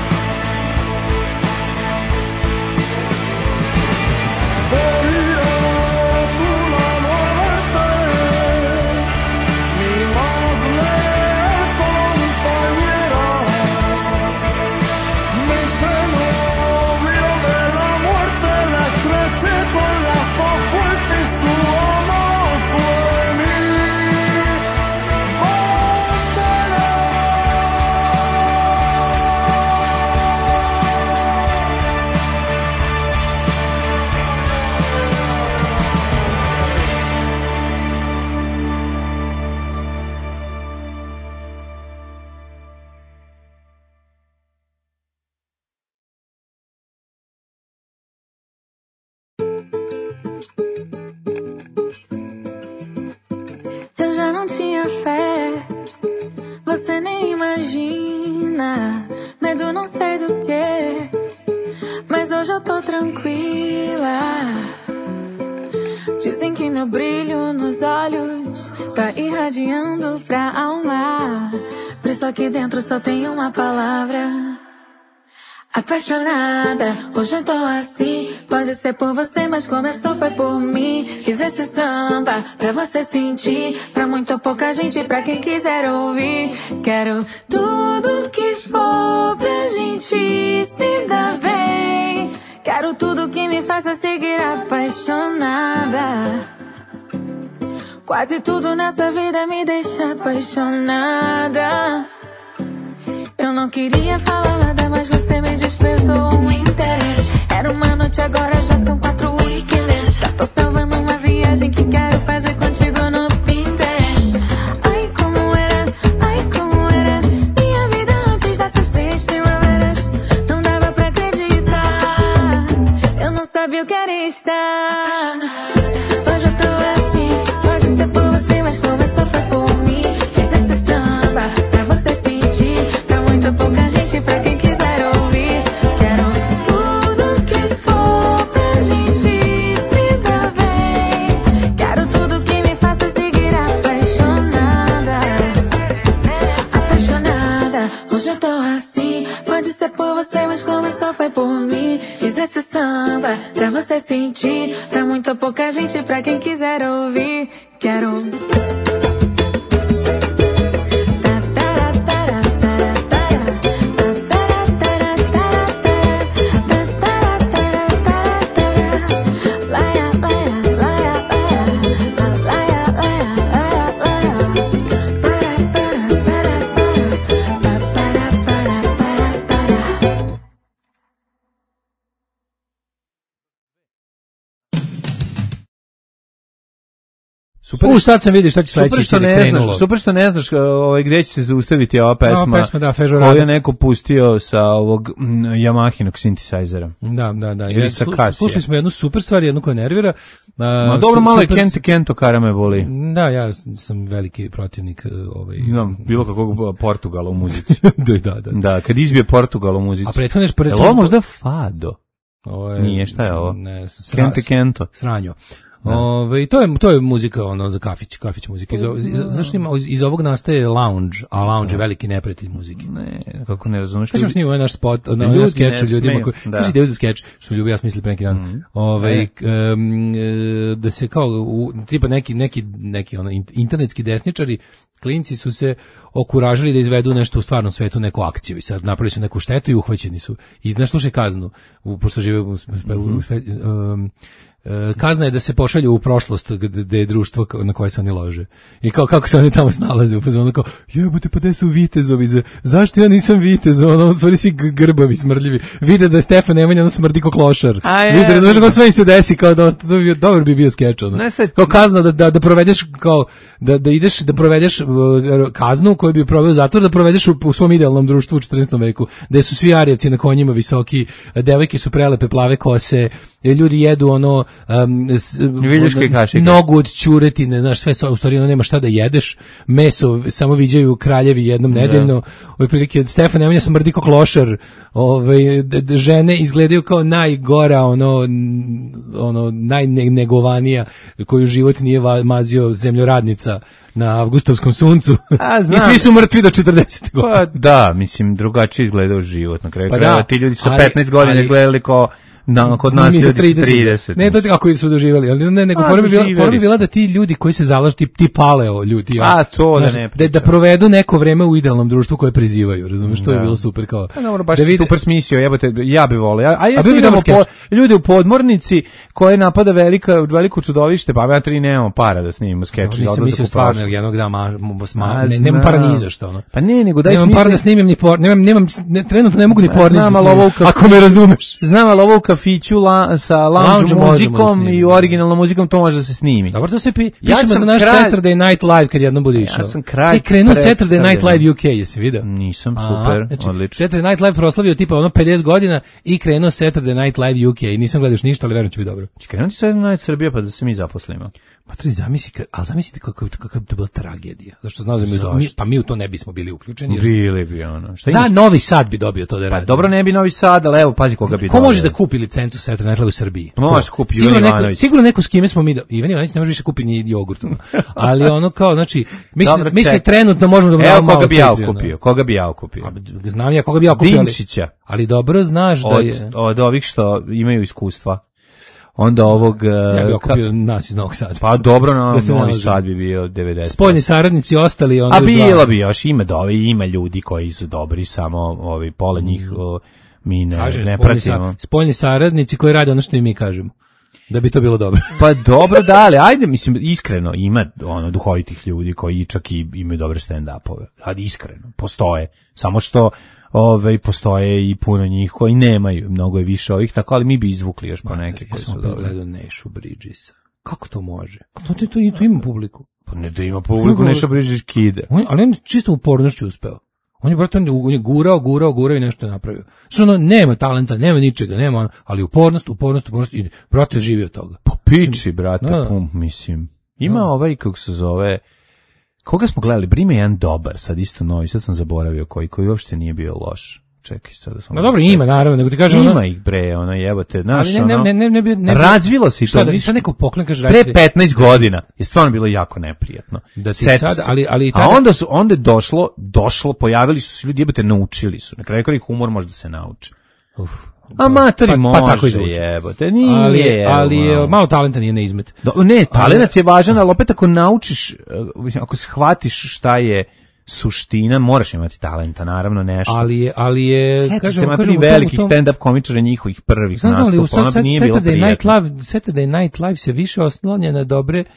Morirá tu mano muerte, mi más leal compañera. Me hice novio de la muerte, la estreché con la voz fuerte y su amor fue mi bandera. Eu já não tinha fé, você nem imagina. Medo não sei do que, mas hoje eu tô tranquila. Dizem que meu brilho nos olhos tá irradiando pra alma. Por isso aqui dentro só tem uma palavra: apaixonada. Hoje eu tô assim, pode ser por você, mas começou foi por mim. Fiz esse samba pra você sentir, pra muito ou pouca gente, pra quem quiser ouvir. Quero tudo que for pra gente se dar bem. Quero tudo que me faça seguir apaixonada. Quase tudo nessa vida me deixa apaixonada. Eu não queria falar nada, mas você me despertou um interesse. Era uma noite, agora já são quatro weekends. Já tô salvando uma viagem que quero fazer contigo no Pinterest. Ai, como era, ai, como era minha vida antes dessas três primaveras. Não dava pra acreditar, eu não sabia o que era estar. Hoje eu tô assim, pode ser por você, mas começou foi por mim. Fiz esse samba pra você sentir, pra muito pouca gente, pra quem quiser ouvir. Quero tudo que for pra gente se dar bem. Quero tudo que me faça seguir apaixonada. Apaixonada, hoje eu tô assim, pode ser por você, mas começou foi por mim. Fiz esse samba pra você sentir, pra muito pouca gente, pra quem quiser ouvir. Quero Super, U, sad sam vidio šta će super sledeći što ići, ne krenulo. znaš, super što ne znaš ovaj, gde će se zaustaviti ova pesma, Ova pesma, da, Fežo koju Rada. je neko pustio sa ovog mm, Yamahinog synthesizera. Da, da, da. Ili I sa slu- Casija. Slušali smo jednu super stvar, jednu koja nervira. A, Ma dobro, su- malo je super- Kente Kento Karame boli. Da, ja sam veliki protivnik ovaj. Znam, bilo kakvog Portugala u muzici. da, da, da. Da, kad izbije Portugal u muzici. A prethodno je Je li ovo možda Fado? Ovo je, Nije, šta je ovo? Ne, sra, Kente Kento. Sranjo. Ove, to je to je muzika ono za kafić, kafić muzika. Iz, iz, zašto ima iz, iz ovog nastaje lounge, a lounge je veliki neprijatelj muzike. Ne, kako ne razumeš. Kažem snimao ovaj naš spot, na Ljudi naš skeč ne ljudima smeju, koji da. znači ideju za skeč što ljubi ja smislili pre neki dan. Mhm. Ovaj E. em, e, da se kao u, tipa neki neki neki ono in- internetski desničari klinci su se okuražili da izvedu nešto u stvarnom svetu, neku akciju i sad napravili su neku štetu i uhvaćeni su. I znaš slušaj kaznu, u, pošto žive u, u, um, e, kazna je da se pošalju u prošlost gde gde je društvo kao- na koje se oni lože. I kao kako se oni tamo snalaze, u fazonu kao jebote pa gde su vitezovi, za, zašto ja nisam vitez, ono u stvari svi g- grbavi smrdljivi. Vide da je Stefan Nemanja ono smrdi ko klošar. A je, Vide, razumeš da. kako sve im se desi kao da to bi bio, dobar bi bio skeč ono. Ne, ste- Kao kazna da, da, da provedeš kao da, da ideš da provedeš uh, kaznu koju bi proveo zatvor da provedeš u, u svom idealnom društvu u četrnaestom veku, gde su svi arijevci na konjima visoki, devojke su prelepe plave kose, ljudi jedu ono um, s- Viljuške kašike. nogu od ćuretine, znaš, sve so, u stvari ono nema šta da jedeš, meso samo viđaju kraljevi jednom nedeljno, otprilike Stefan Nemanja smrdi kao klošar, ovaj, d- d- žene izgledaju kao najgora, ono, n- ono najnegovanija koju život nije va- mazio zemljoradnica na avgustovskom suncu. A, I znam. svi su mrtvi do četrdeset godina. Pa da, mislim, drugačije izgledao život na kraju Pa krajeva. da, Ti ljudi su ali- petnaest godina ali- izgledali kao na, kod nas Mi za ljudi su trideset. Ne, to kako su doživjeli, ali ne, nego A, fora bi bila, doživjeli fora bi bila su. da ti ljudi koji se zalažu, ti, ti paleo ljudi, A, to da ne da, pričam. da provedu neko vreme u idealnom društvu koje prizivaju, razumeš, to je Da. bilo super kao. A dobro, baš da si vide- super smislio, jebote, ja bi volio. A, a A jeste bio bi idemo dobar po, skeč. ljude u podmornici koje napada velika, veliko čudovište, pa ja tri nemamo para da snimimo skeč za Nisam odlazak mislio u stvarno, prošlost. jednog da ma, ma, ma, A, ne, nemam para znam. ni za što, ono. Pa ne, nego daj Nemam smisli. para da snimim ni por, nemam, nemam, ne, trenutno ne mogu ni pornić da znam, ali snimim, ovo u kafi- ako me razumeš. Znam, ali ovo u kafiću la, sa lounge Lounge možemo da muzikom snimimo, i da. originalnom muzikom to može da se snimi. Dobro, to se pi, Ja pišemo sam za naš kralj- Saturday Night Live kad jednom bude išao. sam kralj I krenuo Saturday Night predstavljanja. Live U K, jesi vidio? Nisam, A, super, znači, odlično. Saturday Night Live proslavio tipa ono pedeset godina i krenuo Saturday Night Live U K. Nisam gledao još ništa, ali verujem će biti dobro. Će krenuti sad na Srbija pa da se mi zaposlimo. Pa to zamisli, kad- ali zamislite kako bi kako bi to bila tragedija. Zašto znao da mi, Zašto? mi- pa mi u to ne bismo bili uključeni. jer- Bili bi ono. Šta Da, imaš? Novi Sad bi dobio to da Pa radi. dobro, ne bi Novi Sad, ali evo, pazi koga bi Ko može dobio. da kupi licencu Saturday Night Live u Srbiji? Može Ko? kupi Sigurno Ivan neko, Ivanović. sigurno neko s kime smo mi da, Ivan Ivanović ne može više kupiti ni jogurt. ono. Ali ono kao, znači, mislim, Dobro, mislim čekaj. trenutno možemo da mu Evo damo koga malo bi ja Patreona. okupio, koga bi ja okupio. A, znam ja koga bi ja kupio, ali, Dimčića, ali dobro znaš da od, je... od ovih što imaju iskustva. Onda ovog... Ja bih uh, okupio nas iz Novog Sada. Pa dobro, na Da se Novi nalazimo. Sad bi bio devedeset. Spoljni saradnici ostali... Onda A još bilo dva. bi još, ima dovi, ima ljudi koji su dobri, samo ovi pola njih o, mi ne, Kažem, ne spoljni, sa, pratimo. spoljni saradnici koji rade ono što i mi kažemo. Da bi to bilo dobro. Pa dobro, da, ali ajde, mislim, iskreno, ima ono duhovitih ljudi koji čak i imaju dobre stand-upove. Ali iskreno, postoje. Samo što ove, postoje i puno njih koji nemaju, mnogo je više ovih, tako, ali mi bi izvukli još po neke Ja koji su sam opet dobri. gledao Nešu Bridgesa. Kako to može? A to, to, to, to ima publiku. Pa ne da ima publiku, Neša Bridges kide. On, ali on je čisto upornošću uspeo. On je, brate, on je, on je gurao, gurao, gurao i nešto je napravio. Što ono, nema talenta, nema ničega, nema ono, ali upornost, upornost, upornost i, brate, živi od toga. Pa piči, brate, Da. pum, mislim. Ima Da. ovaj, kako se zove, koga smo gledali, Brime jedan dobar, sad isto novi, sad sam zaboravio koji, koji uopšte nije bio loš. Čekaj, sad da sam... No dobro, ima, naravno, nego ti kažem, Ima ono, ih, bre, ono, jebote, znaš, ali ne, ne, ono, ne, ne, ne, bi- ne, bi- razvilo se i šta to. da, mislim, sad neko poklen kaže, pre radite- petnaest godina je stvarno bilo jako neprijatno. Da ti Seti sad, se. ali- ali i A tada- onda su, onda je došlo, došlo, pojavili su se ljudi, jebote, naučili su. Na kraju krajeva humor može da se nauči. Uf, Amatori pa- pa može, tako i zvuči. jebote, nije, ali, je- evo, ali je, malo. malo talenta nije na izmet. Do, ne, talenat je važan, ali opet ako naučiš, uh, mislim, ako shvatiš šta je suština, moraš imati talenta, naravno, nešto. Ali je, ali je, Sjeti kažem, se, ma kažem, tri u tom- velikih u tom- stand-up komičara njihovih prvih Znam, ali u nastupa, ono sad, sad nije bilo Saturday Night prijatno. Live, Saturday Night Live se više oslanja na dobre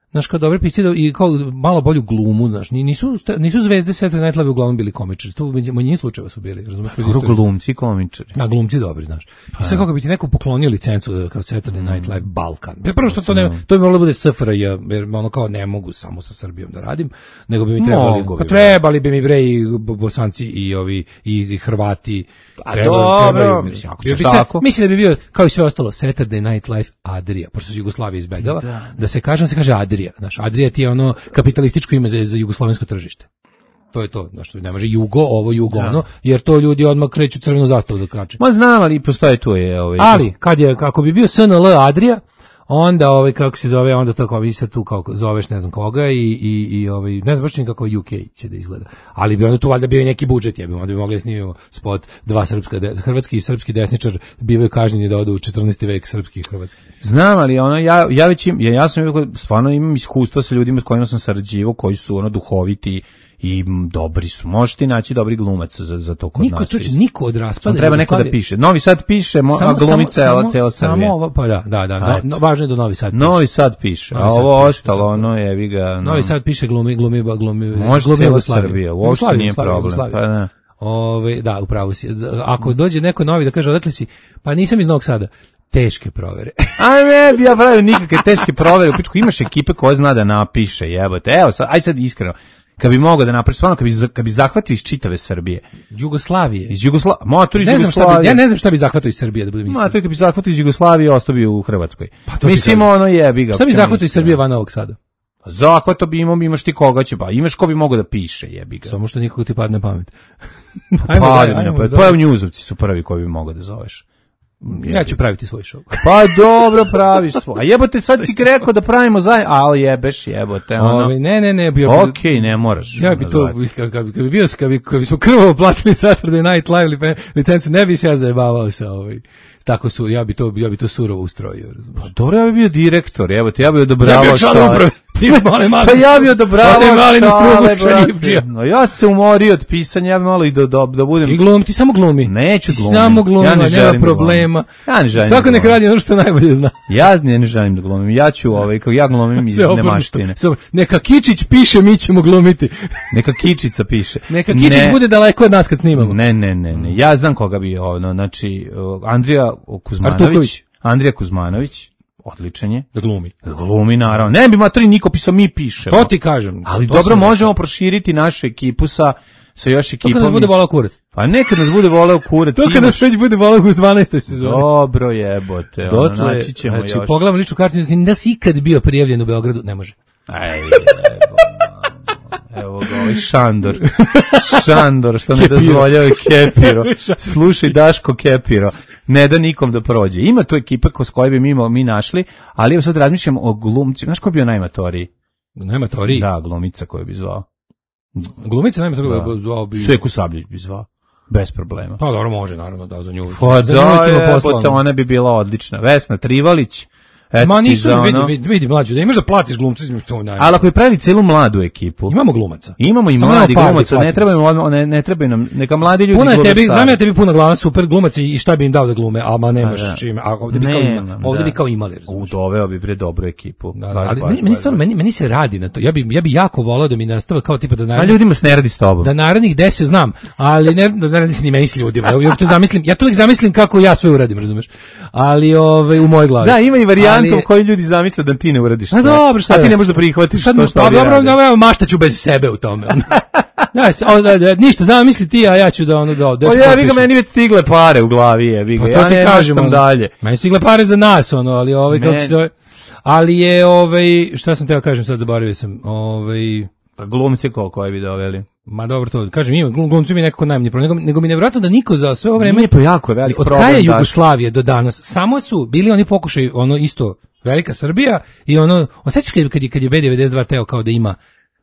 znaš, kao dobre pisci da- i kao malo bolju glumu, znaš, ni- nisu, nisu zvezde Saturday Night Live uglavnom bili komičari, to u manjini slučajeva su bili, razumeš? kroz Skoro istoriju. glumci, komičari. A glumci dobri, znaš. I sad kako bi ti neko poklonio licencu da kao Saturday Night Live Balkan. Prvo što to ne, to bi moglo da bude S F R J, jer ono kao ne mogu samo sa Srbijom da radim, nego bi mi trebali, Mogu bi, pa da. trebali bi mi bre i Bo- Bosanci i ovi i Hrvati. A Trebali- dobro, trebaju mi. mislim, ako Bio ćeš bi se- tako. Mislim da bi bio kao i sve ostalo Saturday Night Live Adria, pošto se Jugoslavija izbegava, da, se kaže, da se kaže Adria, znaš, Adria ti je ono kapitalističko ime za, za jugoslovensko tržište. To je to, znaš, ne može Jugo, ovo Jugo, ono, jer to ljudi odmah kreću crvenu zastavu da kače. Ma znam, ali postoje tu je ovaj. Ali kad je kako bi bio S N L Adria, onda ovaj kako se zove, onda to kao vi sad tu kao zoveš ne znam koga i i i ovaj ne znam baš ni kako U K će da izgleda. Ali bi onda tu valjda bio i neki budžet, ja bi onda bi mogli da snimimo spot dva srpska de, hrvatski i srpski desničar bivaju kažnjeni da odu u četrnaesti vek srpski i hrvatski. Znam, ali ono, ja, ja već im, ja, ja sam uvijek, stvarno imam iskustva sa ljudima s kojima sam sarađivao, koji su ono duhoviti i m, dobri su. Možeš ti naći dobri glumac za, za to kod Niko, nas. čuči, isto. niko od raspada Samo treba neko da Jugoslavije- piše. Novi Sad piše, mo, a glumi cela, cela samo Srbija. ovo, pa da, da, da, A, no, eto. no, važno je da Novi Sad piše. Novi Sad piše, Novi a Sad ovo piše, ostalo, da. ono je, vi ga... No. Novi Sad piše glumi, glumi, glumi, Može glumi cijela Jugoslaviju. Srbija, uopšte Jugoslaviju, nije Jugoslaviju, problem. Jugoslaviju. Pa da. Ove, da, upravo si. Ako dođe neko novi da kaže odakle si, pa nisam iz Novog Sada. Teške provere. A ne bi ja pravio nikakve teške provere, u pičku imaš ekipe koja zna da napiše, jebote. Evo, sad, aj sad iskreno. Kad bi mogao da napraviš, stvarno kad bi za- kad bi zahvatio iz čitave Srbije, Jugoslavije. iz Jugoslavije, motor iz Ne znam šta Jugoslavije. bi, ja ne znam šta bi zahvatio iz Srbije da budem iskren. Ma, to je kad bi zahvatio iz Jugoslavije, ostao bi u Hrvatskoj. Pa to ti Mislim, kažem. ono jebi ga. Šta bi opće zahvatio iz ništa. Srbije van Novog Sada? Zahvato bi imao, imaš ti koga će, pa imaš ko bi mogao da piše, jebi ga. Samo što nikog ti padne na pamet. Pa, dalje, pa, ajmo, pa, pa njuzovci su prvi koji bi mogao da zoveš. Ja ću praviti svoj show. Pa dobro, praviš svoj. A jebote, sad si rekao da pravimo zajedno, ali jebeš, jebote, ono. Ove, ne, ne, ne, bio bi- Okej, ne moraš. Ja bi to, kad, kad, bi- kad bi bio, kad, bi, kad bismo krvavo platili Saturday Night Live lipe- licencu, ne bi se ja zajebavao sa ovaj. Tako su, ja bi to, ja bi to surovo ustrojio, razumiješ. Dobro, ja bi bio direktor, jebote, ja bi odobravao Ja bi bio član šale. uprave. Ti mali, mali. Pa ja bi odobravao Ode mali na strugu, šale, šarifdžija. brate. No, ja sam se umorio od pisanja, ja bi malo i da, da, da budem... I glumi, ti samo glumi. Neću Ti glumim. Samo glumi, Ja ne nema želim da problema. glumim. Ja ne želim Svako da nek glumim. radi ono što najbolje zna. Ja ne, ne želim da glumim, ja ću, ovaj, kao ja glumim iz Sve obrnuto. nemaštine. Sve obrnuto. Neka Kičić piše, mi ćemo glumiti. Neka Kičica piše. Neka Kičić Ne. bude daleko od nas kad snimamo. Ne, ne, ne, ne. Ja znam koga bi ono, znači uh, Andrija Kuzmanović, Artuković. Andrija Kuzmanović, odličan je. Da glumi. Glumi naravno. Ne bi matri niko pisao, mi pišemo. To ti kažem. Ali To dobro, sam možemo proširiti našu ekipu sa sa još To ekipom. kad nas bude iz- volao kurac. Pa nekad nas bude voleo kurac. To kad imaš- nas već bude volao u dvanaestoj sezoni. Dobro jebote, ono, Dotle, naći ćemo znači, još. pogledamo ličnu karticu, da si ikad bio prijavljen u Beogradu, ne može. Aj, jebo, evo ga, ovaj Šandor. Šandor, što ne Kepiro. dozvoljava Kepiro. Slušaj, Daško Kepiro. Ne da nikom da prođe. Ima tu ekipa ko s koje bi mi, mo- mi našli, ali evo sad razmišljam o glumcima. Znaš ko bi bio najmatoriji? Nema teoriji. Da, glumica koju bi zvao. Glumica nema Da. tako zvao bi. Sveku Sabljić bi zvao. Bez problema. Pa dobro, može naravno da za nju. Pa za nju da, uvijek ima posla, jebote, ono. ona bi bila odlična. Vesna Trivalić. Eto Ma ti nisu, za vidi, ono. vidi, vidi mlađu, da imaš da platiš glumca, između to najbolje. Ali ako bi pravili celu mladu ekipu. Imamo glumaca. Imamo i Samo mladi nemamo par da glumaca, ne platimo. trebaju, odmah- ne, ne trebaju nam, neka mladi ljudi Puno je glume tebi, stari. znam ja tebi puno glava, super glumac i šta bi im dao da glume, a ma nemaš A, da. čime, a ovde bi kao Nemam, ima, ovde da. bi kao imali, U, razumiješ. doveo bi bre dobru ekipu. Da, da, Baš, ali baš, meni, meni, baš, stvarno, baš. meni, meni se radi na to. Ja bi, ja bi jako volao da mi nastave kao tipa da A narednih, ljudima se ne radi s tobom. da narednih deset znam, ali ne, da ne radi se ni meni s ljudima. Ja, ja to zamislim, ja to uvijek zamislim kako ja sve uradim, razumeš? Ali ovaj u mojoj glavi. Da, ima i varijanta Ali- u kojoj ljudi zamisle da ti ne uradiš A sve. dobro, šta A ti da- ne možeš da prihvatiš Sad, to što pa oni dobro, rade. da, evo, maštaću bez sebe u tome. ono. Da, s- o, da, da, ništa, zamisli ti, a ja ću da ono da O deset ja, vi ga potpišem. meni već stigle pare u glavi, je, vi ga. Pa to Ja ti ne kažem maštam ono. dalje. Meni stigle pare za nas, ono, ali ovaj kako Meni- se zove. Ali je ovaj šta sam teo kažem sad zaboravio sam. Ovaj Pa glumci ko koji bi doveli. ma dobro to, kažem ima glum- glumci mi nekako najmanje problem, nego, nego mi nevjerojatno da niko za sve ovo vreme Nije, pa jako je velik od problem. kraja daš. Jugoslavije do danas samo su bili oni pokušaj ono isto velika Srbija i ono osjećaš kad kad je kad je B devedeset dva teo kao da ima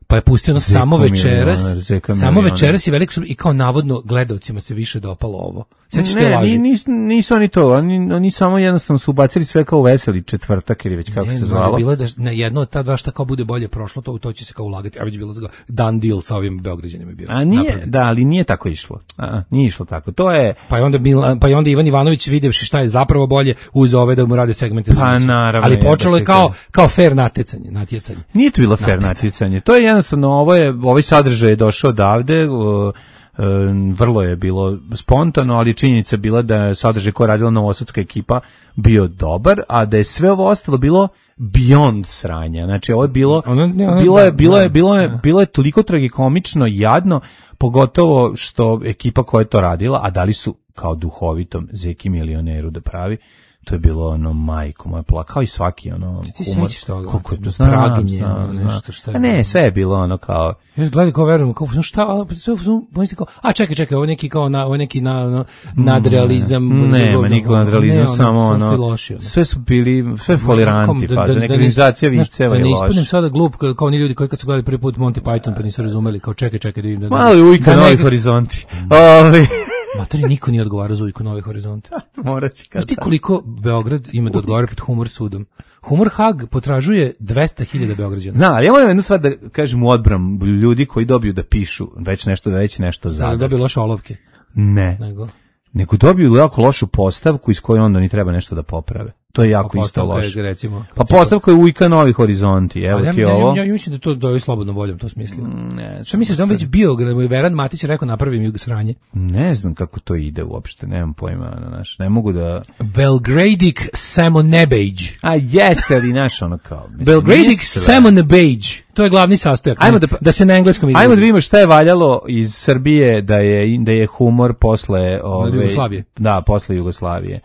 pa je pustio ono Zeko samo večeras, milioner, Zeka samo milioner. večeras i veliki su, i kao navodno gledalcima se više dopalo ovo. Sećate Ne, laži? ni, nis, nisu oni to, oni, oni samo jednostavno su ubacili sve kao u veseli četvrtak ili već kako Ne, se mlađe, zvalo. bilo je da na jedno od ta dva šta kao bude bolje prošlo, to u to će se kao ulagati, a već bilo za dan deal sa ovim Beograđanima je bio. A nije, napravljen. da, ali nije tako išlo. A, nije išlo tako. To je, Pa je onda Mila- pa je onda Ivan Ivanović videvši šta je zapravo bolje uzeo ove da mu rade segmente za Pa, emisiju. naravno, Ali je, počelo da je ti kao kažem. kao fair natjecanje, natjecanje. nije to bilo fair natjecanje. To je jednostavno, ovo je, ovaj sadržaj je došao odavde, uh, uh, vrlo je bilo spontano, ali činjenica je bila da je sadržaj koji je radila novosadska ekipa bio dobar, a da je sve ovo ostalo bilo beyond sranja. Znači ovo je bilo Ono- ne, ono- bilo je da, bilo je da, bilo je da. bilo je toliko tragikomično i jadno, pogotovo što ekipa koja je to radila, a dali su kao duhovitom Zeki milioneru da pravi, to je bilo ono majko moja pla, kao i svaki ono Ti se humor. sećaš toga? Koliko je to Ono znam, pragnje, znam, ono znam. nešto što je A ne, bilo. sve je bilo ono kao Ja gledam kao verujem, kao no šta, a, sve pomislim kao, a čekaj, čekaj, ovo je neki kao na, ovo je neki na, ono, nadrealizam. nema nikog nadrealizma, Ne, ono, samo su ti ono, loši, ono. sve su bili, sve foliranti Da- da- faze, da neka ne- organizacija znaš, viceva da je ne ispadnem loša. sada glup kao, kao oni ljudi koji kad su gledali prvi put Monty Python pa nisu razumeli, kao čekaj, čekaj da im da. Malo je ujka da novi neka- horizonti. Ovi, Matori, niko nije odgovarao za ujku Novi horizonti. morat će kad Znaš ti koliko Beograd ima da odgovara pred Humor sudom? Humor Hag potražuje dvesta hiljada Beograđana. Znam, ali ja moram jednu stvar da kažem u odbram ljudi koji dobiju da pišu već nešto, da već nešto Sada zadati. dobije loše olovke. Ne, Nego. nego dobiju jako lošu postavku iz koje onda oni treba nešto da poprave. To je jako Pa isto postavka je, loše. recimo, Pa kao postavka je ujka novi horizonti, evo Ali ja, ti ja, ovo. ja, ja mislim da to da je slobodno voljom to smislio. Ne, Šta misliš da on već bio, da mu je Veran Matić rekao napravim jug sranje? ne znam kako to ide uopšte, nemam pojma, znaš, ne mogu da... Belgradic Salmonebage. A jeste, ali naš ono kao... mislim, Belgradic nije sve. Salmonebage. To je glavni sastojak. Ajmo ne? da- da se na engleskom izrazi. Ajmo da vidimo šta je valjalo iz Srbije da je da je humor posle ove Jugoslavije. Da, posle Jugoslavije.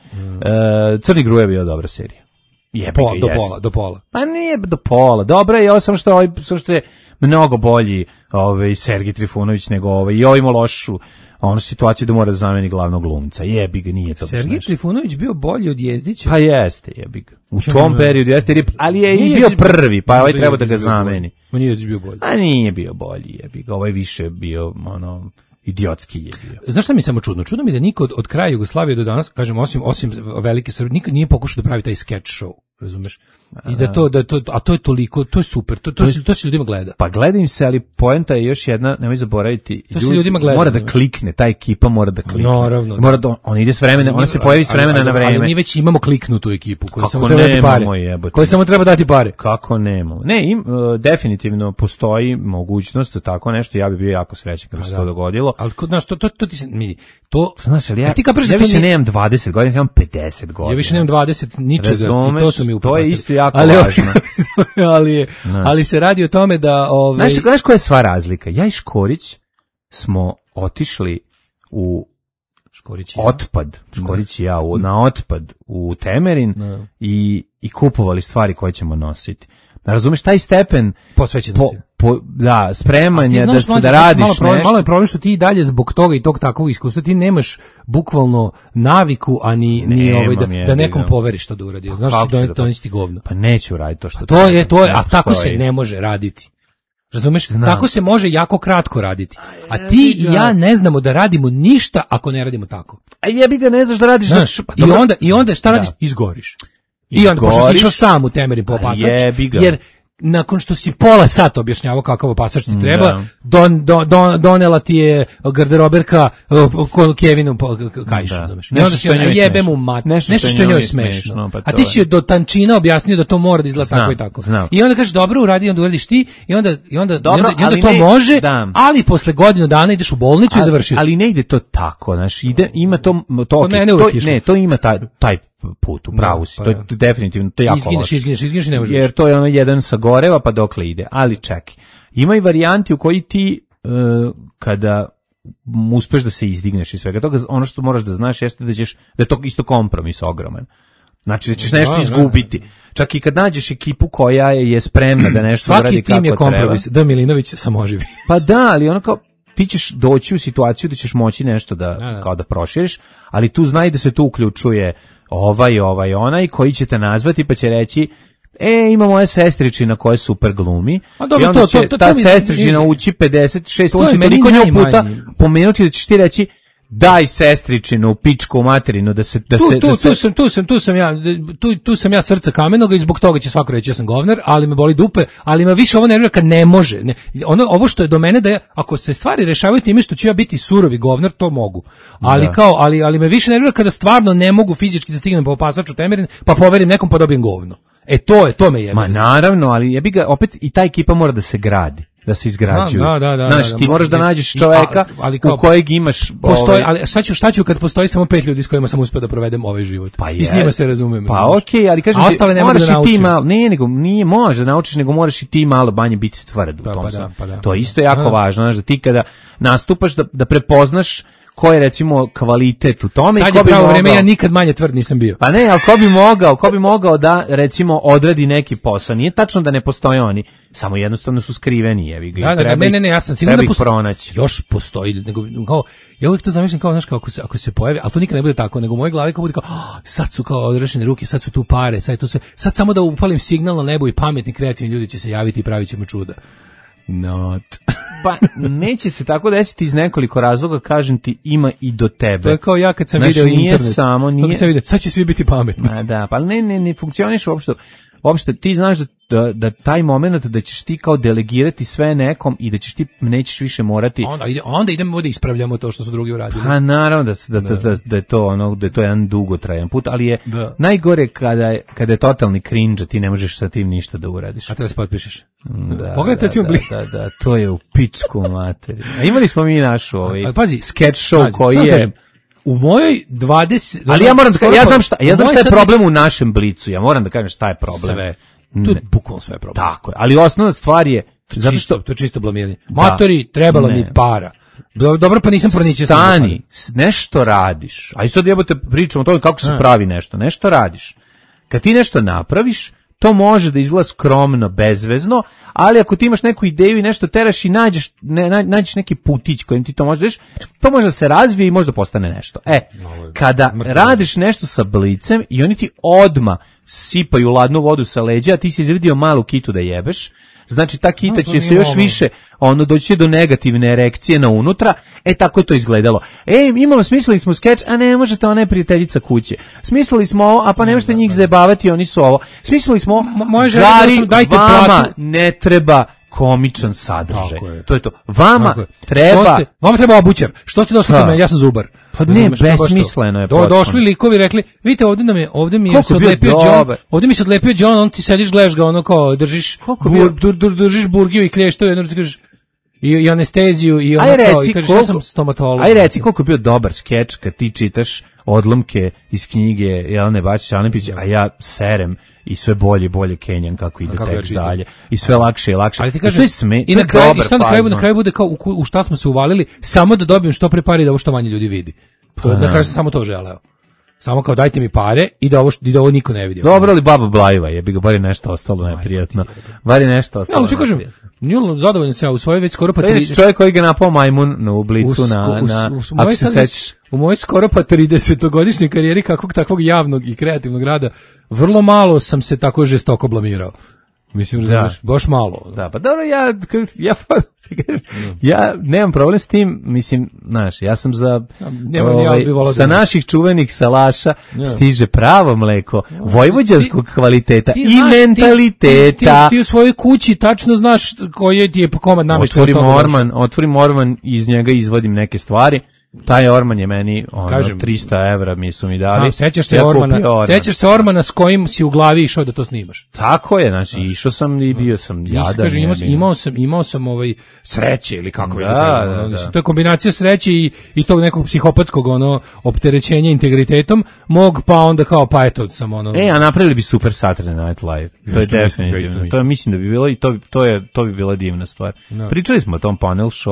E, Crni Gruje je bio dobra serija. Jebe Po, ga, do jeste. pola, do pola. Pa nije do pola. Dobra je, ovo samo što ovaj samo što je mnogo bolji ovaj Sergej Trifunović nego ovaj i ovaj ima lošu onu situaciju da mora da zameni glavnog glumca. Jebi ga, nije to baš Sergej nešto. Trifunović bio bolji od Jezdića. Pa jeste, jebi ga. U Čemu tom ne? periodu jeste, jer je- ali je i Nije bio Jezdić prvi, pa ovaj Nije treba da ga Jezdić bio bolji. zameni. Ma nije Jezdić bio bolji. A nije bio bolji, jebi ga. Ovaj više bio ono idiotski je bio. Znaš šta mi je samo čudno? Čudno mi je da niko od, od kraja Jugoslavije do danas, kažem, osim osim velike Srbije, niko nije pokušao da pravi taj sketch show, razumeš? I da to, da to, a to je toliko, to je super, to, to, se, to se ljudima gleda. Pa gledam se, ali poenta je još jedna, nemoj zaboraviti, To se ljudima gleda, mora da znaš. klikne, ta ekipa mora da klikne. Naravno, da. Mora da, on ide s vremena, ona se pojavi s vremena ali, na ali, vreme. Ali mi već imamo kliknutu ekipu koju Kako samo treba dati nemamo, pare. jebote? Koji samo treba dati pare. Kako nemamo? Ne, im, uh, definitivno postoji mogućnost da tako nešto, ja bih bio jako srećan kad bi se to dogodilo. Ali kod nas to to to ti se vidi. To Znaš, ali ja, A ti kapiraš da ja to više nije- nemam dvadeset godina, ja imam pedeset godina. Ja više nemam dvadeset ničega Razumeš? i to su mi To je upropastili. isto jako ali, važno. ali, je- ali se radi o tome da ovaj Znaš, znaš koja je sva razlika? Ja i Škorić smo otišli u Škorić i ja. otpad, Škorić i ja, u, na otpad u Temerin Da. i, i kupovali stvari koje ćemo nositi. Razumeš, taj stepen po, Posvećenosti. po, da, Ti spremanja znaš, da se mlađe, da to su radiš malo problem, nešto. malo je problem što ti i dalje zbog toga i tog takvog iskustva ti nemaš bukvalno naviku, a ni, ni Nemam, ovaj, da, jebi da nekom ga. poveriš što da uradi. Znaš kako što ću da da to po- neće ti govno. Pa neću raditi to što To treba, je, to je, ne a tako se postoji. ne može raditi. Razumeš? Znam. Tako se može jako kratko raditi. A ti i ja ne znamo da radimo ništa ako ne radimo tako. A jebi ga, ne znaš da radiš. Znaš, za- pa i dobro. onda i onda šta Da. radiš? Izgoriš. I onda pošto si Izgoriš. išao sam u Temerin po A opasač, jebi ga. jer nakon što si pola sata objašnjavao kakav opasač ti treba, Da. don, don, don, donela ti je garderoberka uh, kod Kevinu po- k- k- kajš, Da. razumeš? I Nešto onda što si je onda njoj jebe smešno. mu mat, Nešto nešto, što je njoj smešno. pa A to ti je. si joj do tančina objasnio da to mora da izgleda Znam, tako i tako. znam. I onda kažeš dobro, uradi, onda uradiš ti i onda i onda Dobro, i onda, i onda ali to ne- može, da. ali posle godinu dana ideš u bolnicu i Ali- završiš. Ali ne ide to tako, znaš, ide, ima to, to, Kod okej, mene to uvek išlo. ne, to ima taj, taj put, u pravu si, pa to je da. definitivno, to je jako Izgineš, loše. izgineš, izgineš i ne možeš Jer više. to je ono jedan sa goreva pa dokle ide, ali čekaj, ima i varijanti u koji ti, e, kada uspeš da se izdigneš iz svega toga, ono što moraš da znaš jeste da ćeš, da je to isto kompromis ogroman. Znači da ćeš nešto Da, da, izgubiti. Čak i kad nađeš ekipu koja je, je spremna da nešto Svaki uradi tim je kako treba. kompromis. D. Milinović samoživi. Pa da, ali ono kao ti ćeš doći u situaciju da ćeš moći nešto da, Da, da. kao da proširiš, ali tu znaj da se tu uključuje ovaj, ovaj, onaj koji će te nazvati pa će reći E, ima moja sestričina koja super glumi. A dobro, i onda to- će to- to- ta to mi- sestričina mi- ući pedeset šest, To on je će meni toliko nju puta najmanje. pomenuti da ćeš ti reći daj sestričinu u pičku u materinu da se da tu, se tu, da se tu sam, tu sam, tu sam ja, tu, tu sam ja srca kamenoga i zbog toga će svako reći ja sam govnar, ali me boli dupe, ali me više ovo nervira kad ne može. Ne, ono, ovo što je do mene da ja, ako se stvari rešavaju time što ću ja biti surovi govnar, to mogu. Ali Da. kao, ali, ali me više nervira kada stvarno ne mogu fizički da stignem po pasaču Temerin, pa poverim nekom pa dobijem govno. E to je, to me jebe. Ma naravno, ali jebi ga, opet i ta ekipa mora da se gradi, da se izgrađuje. Da, da, da, Znaš, da, da, ti moraš da da, nađeš i- čoveka a- ali kao- u kojeg imaš... Postoji, ovaj, ali šta ću, šta ću kad postoji samo pet ljudi s kojima sam uspeo da provedem ovaj život. Pa I s je. njima se razumem. Pa razumeš. okej, ali kažem A ti, ostale ne mogu moraš da i ti naučim. malo, ne, nego nije može da naučiš, nego moraš i ti malo manje biti tvrd u Pa, tom pa da, smislu. pa da. To je isto jako Da. važno, znaš, da ti kada nastupaš da, da prepoznaš ko je recimo kvalitet u tome i Sad ko je bi pravo mogao... vreme, ja nikad manje tvrd nisam bio. Pa ne, ali ko bi mogao, ko bi mogao da recimo odradi neki posao. Nije tačno da ne postoje oni, samo jednostavno su skriveni, jevi ga. i Da, da, da, treba ne, ih- ne, ne, ja sam siguran treba da ih postoji, pronaći. još postoji, nego, kao, ja uvijek to zamišljam kao, znaš, kao ako se, ako se pojavi, ali to nikad ne bude tako, nego u mojoj glavi kao bude kao, "Oh, sad su kao odrešene ruke, sad su tu pare, sad je to sve, sad samo da upalim signal na nebo i pametni, kreativni ljudi će se javiti i pravit ćemo čuda. Not. Pa neće se tako desiti iz nekoliko razloga, kažem ti, ima i do tebe. To je kao ja kad sam Znaš, video nije internet. samo, To nije... kad sam video, sad će svi biti pametni. Ma da, pa ne, ne, ne funkcioniš uopšte. Uopšte ti znaš da, da, da taj moment da ćeš ti kao delegirati sve nekom i da ćeš ti nećeš više morati. Onda ide, onda idemo da ispravljamo to što su drugi uradili. Pa naravno da, se- da, da, da, da je to ono da je to jedan dugotrajan put, ali je Da. najgore kada je, kada je totalni cringe, ti ne možeš sa tim ništa da uradiš. A treba se potpišeš. Da, Pogledajte da, recimo da, Blitz. da, da, to je u pičku materiju. A imali smo mi našu ovaj Ali pazi, sketch show pazi, koji samo je kažem, u mojoj dvadeset ali ja moram da skoro kažem, ja pa- znam šta, ja u znam mojoj šta je sad problem već- u našem Blicu. Ja moram da kažem šta je problem. Sve. To je Ne. bukvalno sve problem. Tako je, ali osnovna stvar je zato Čisto, što to je čisto blamiranje. Matori, trebalo Ne. mi para. Do- Dobro, pa nisam proničio. stani, s- nešto radiš. A i sad jebote pričamo o tome kako se A. pravi nešto. Nešto radiš. Kad ti nešto napraviš, to može da izgleda skromno, bezvezno, ali ako ti imaš neku ideju i nešto teraš i nađeš, ne, na- nađeš neki putić kojim ti to možeš, to može da se razvije i može da postane nešto. E, kada radiš nešto sa Blicem i oni ti odma sipaju ladnu vodu sa leđa, a ti si izvidio malu kitu da jebeš, znači ta kita No, to će se nije još moglo. više ono doći do negativne erekcije na unutra, e tako je to izgledalo. E, imamo, smislili smo skeč, a ne možete, ona je prijateljica kuće. Smislili smo ovo, a pa ne možete njih zajebavati, oni su ovo. Smislili smo, M- moja želja je da Gari, sam- dajte vama platu. ne treba komičan sadržaj. Tako je. To je to. Vama Tako je. Što treba... ste, vama treba obućar. Što ste došli Da. kod mene? Ja sam zubar. Pa ne, Razumeš, to baš to. besmisleno je Do, potpuno. došli likovi rekli, vidite ovdje nam je, ovdje mi je Koliko se je bio odlepio John, dobar. ovdje mi se odlepio John, on ti sediš, gledaš ga, ono kao držiš, Koliko je bur, bio- dur, dur, držiš burgiju i klještu, i jedno ti kažeš, i, i anesteziju, i ono Aj kao, reci i kažeš, koliko, ja sam stomatolog. aj reci koliko je bio dobar skeč kad ti čitaš odlomke iz knjige Jelene Bačić-Alepić, a ja serem i sve bolje i bolje Kenjan kako ide kako ja tekst čitam. dalje. I sve lakše i lakše. Ali ti I kažem, to je sme, i to na je kraju, i dobar šta na kraju, fazon. na kraju bude kao u, ku- u šta smo se uvalili, samo da dobijem što pre pare i da ovo što manje ljudi vidi. To, Pa na kraju sam samo to želeo. Samo kao dajte mi pare i da ovo, što- i da ovo niko ne vidi. Dobro, ali baba Blajiva je, bi ga bar je nešto ostalo neprijatno. Bar je nešto Ja, ostalo ali ću kažem, neprijatno. nju zadovoljan se ja u svojoj već skoro pa To je trideset. čovjek koji ga napao majmun na ublicu, U na, sko- u- na, u- u ako mojoj se sad već- sećaš. u mojoj skoro pa tridesetogodišnjoj karijeri kakvog takvog javnog i kreativnog rada, vrlo malo sam se tako žestoko blamirao. Mislim, razumiješ, baš malo. Da, pa dobro, ja, ja, ja nemam problem s tim, mislim, znaš, ja sam za, Nemam ni ja bi volao da sa imam. naših čuvenih salaša Ja. stiže pravo mleko, vojvođanskog kvaliteta Ti i znaš, ti- mentaliteta. Ti, ti, ti u svojoj kući tačno znaš koji ti je komad nameštaj. Otvorim orman, otvorim orman, iz njega izvodim neke stvari. Taj orman je meni ono, Kažem, trista evra mi su mi dali. Znam, sećaš se Ja kupio Ormana, orman. sećaš se Ormana s kojim si u glavi išao da to snimaš. Tako je, znači išao sam i bio sam Nisi, jadan. kažem, imao, sam- jebim. imao sam imao sam ovaj sreće ili kako već Da, da kažem, da, ono, da. mislim, to je kombinacija sreće i i tog nekog psihopatskog ono opterećenja integritetom mog, pa onda kao pa eto sam ono. E, a napravili bi super Saturday Night Live. To je Isto mislim, definitivno. isto mislim. To je, mislim da bi bilo i to, bi- to je to bi bila divna stvar. Da. Pričali smo o tom panel show.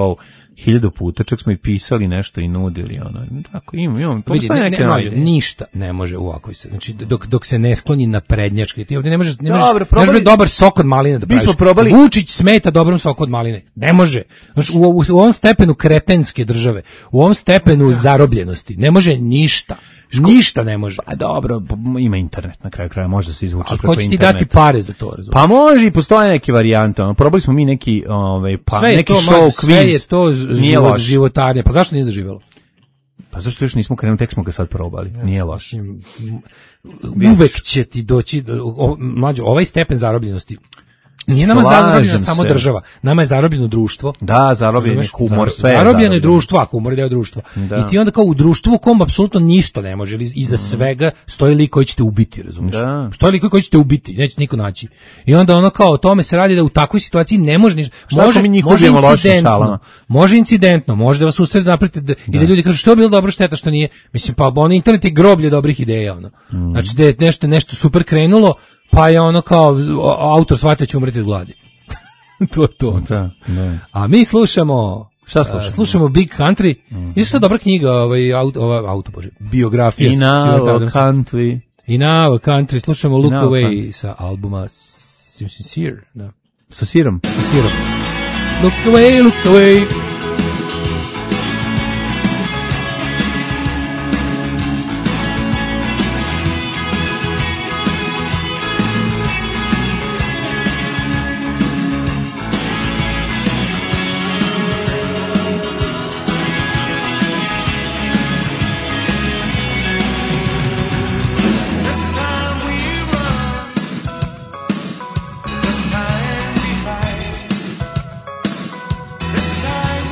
hiljadu puta, čak smo i pisali nešto i nudili, ono, tako, imam, imam, Vidi, postoje ne, neke ne, nove ne, ideje. ništa ne može u ovakvoj se. Znači dok dok se ne skloni na prednjačke. Ti ovdje ne možeš, ne možeš, Dobro, ne probali- možeš biti dobar sok od maline da Mi praviš. smo probali- Vučić smeta dobrom soku od maline. Ne može. Znači, u, u, u ovom stepenu kretenske države, u ovom stepenu zarobljenosti, ne može ništa. Ništa ne može. Pa dobro, b- ima internet na kraju kraja, može da se izvuče Ali preko ko će ti interneta. dati pare za to, razumiješ? Pa može i postoje neke varijante. Ono, probali smo mi neki, ovaj, pa, sve je neki to, show, mlađe, quiz. sve je to ž- Nije život, loš. životarnje. Pa zašto nije zaživjelo? Pa zašto još nismo krenuli, tek smo ga sad probali. Nije loš. Mislim, uvek će ti doći, o, mlađo, ovaj stepen zarobljenosti, nije nama Slažem zarobljena samo se. država, nama je zarobljeno društvo. Da, zarobljen je Razumeš? humor, Zar- sve je zarobljeno je zarobljeno. društvo, a humor je deo društva. Da. I ti onda kao u društvu u kom apsolutno ništa ne može, ili iza svega stoji lik koji će te ubiti, razumiješ? Da. Stoji lik koji će te ubiti, neće niko naći. I onda ono kao o tome se radi da u takvoj situaciji ne može ništa. Šta Može, ako mi njih može ubijemo lošim incidentno, šalama? može incidentno, može da vas usred napravite da, i da ljudi kažu što je bilo dobro, šteta što nije. Mislim, pa ono internet je groblje dobrih ideja, ono. Mm. Znači da je nešto, nešto super krenulo, pa je ono kao o- autor shvatio će umreti od gladi. to je to. Da, da. A mi slušamo Šta slušamo? a, slušamo Big Country. Mm-hmm. Isto dobra knjiga, ovaj auto, ova auto bože, biografija In Stuart our Adamsa. country. In Our Country. Slušamo Look In Our Away Country. sa albuma Sincere. Da. Sa sirom. Sa sirom. Look away, look away. This time we run. This time we hide. This time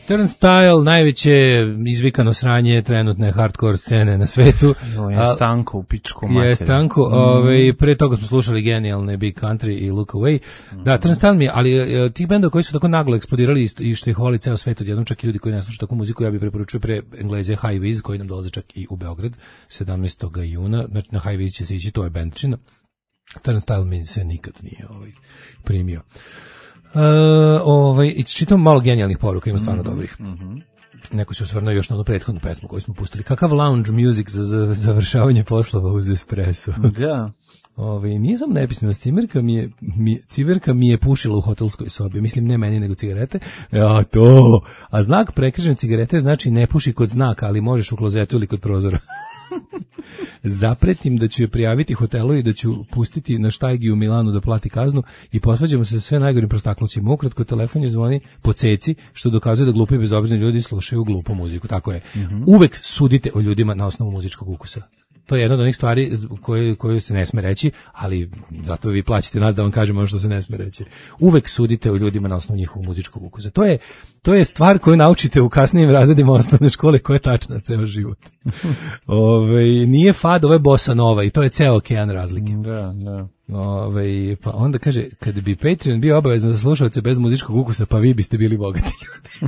Turnstile, najveće izvikano sranje trenutne hardcore scene na svetu. Jo, je Stanko u pičku materiju. Je Stanko, mm. ovaj, pre toga smo slušali genijalne Big Country i Look Away. Mm. Da, Turnstile mi je, ali uh, tih bendova koji su tako naglo eksplodirali i što ih voli ceo svet odjednom, čak i ljudi koji ne slušaju takvu muziku, ja bih preporučio pre Engleze High Viz, koji nam dolaze čak i u Beograd, sedamnaestog juna, znači na High Viz će se ići, to je bendčina. Turnstile mi se nikad nije ovaj, primio. Uh, ovaj, i čitam malo genijalnih poruka, ima stvarno mm-hmm, dobrih. Mm-hmm. Neko se osvrnuo još na onu prethodnu pesmu koju smo pustili. Kakav lounge music za, za završavanje poslova uz espresso. Da. Ovaj, nije samo nepismenost, cimerka mi je, mi, cimerka mi je pušila u hotelskoj sobi. Mislim, ne meni, nego cigarete. Ja, to. A znak prekrižene cigarete znači ne puši kod znaka, ali možeš u klozetu ili kod prozora. Zapretim da ću je prijaviti hotelu i da ću pustiti na štajgi u Milanu da plati kaznu i posvađamo se sa sve najgorim prostaklucima. Ukratko, telefon je zvoni po ceci, što dokazuje da glupi i bezobrazni ljudi slušaju glupu muziku. Tako je. Mm-hmm. Uvek sudite o ljudima na osnovu muzičkog ukusa. To je jedna od onih stvari koje, koje se ne sme reći, ali zato vi plaćate nas da vam kažemo ono što se ne sme reći. Uvek sudite o ljudima na osnovu njihovog muzičkog ukusa. To je, to je stvar koju naučite u kasnijim razredima osnovne škole, koja je tačna ceo život. Ove, nije fado, ovo je bossa nova i to je ceo okean razlike. Da, da. Ove, pa onda kaže, kad bi Patreon bio obavezan za slušalce bez muzičkog ukusa, pa vi biste bili bogati ljudi.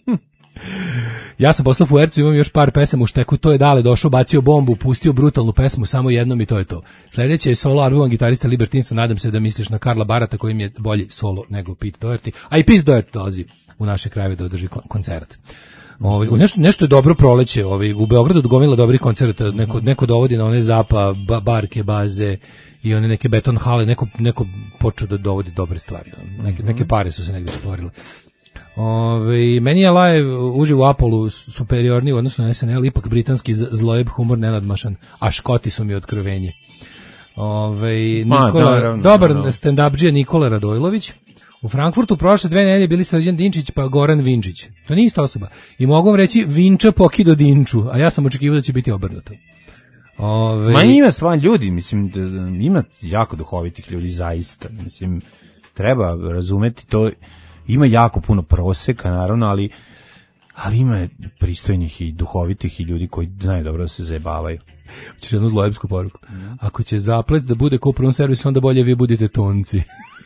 Ja sam poslao Fuercu, imam još par pesama u šteku, to je Dale došao, bacio bombu, pustio brutalnu pesmu, samo jednom i to je to. Sljedeće je solo album gitarista Libertinsa, nadam se da misliš na Karla Barata koji im je bolji solo nego Pete Doherty, a i Pete Doherty dolazi u naše krajeve da održi koncert. Ovaj nešto nešto je dobro proleće, ovaj u Beogradu gomila dobrih koncerata, neko neko dovodi na one Zapa, ba, barke, baze i one neke beton hale, neko neko počeo da dovodi dobre stvari. Neke neke pare su se negdje stvorile. Ove, meni je live uživo u Apollo superiorniji u odnosu na S N L, ipak britanski zlojeb humor nenadmašan, a Škoti su mi otkrovenje. Ove, Nikola, Ma, da, dobar da, da. stand-up-đija Nikola Radojlović. U Frankfurtu prošle dve nedelje bili Srđan Dinčić pa Goran Vinčić. To nije ista osoba. I mogu vam reći Vinča pokido Dinču, a ja sam očekivao da će biti obrnuto. Ove... Ma ima stvarno ljudi, mislim, da, ima jako duhovitih ljudi zaista. Mislim, treba razumeti to. Ima jako puno proseka, naravno, ali, ali ima pristojnih i duhovitih i ljudi koji znaju dobro da se zajebavaju. Hoćeš jednu zlojebsku poruku. Mm. Ako će zaplet da bude ko u prvom servisu, onda bolje vi budete tonci.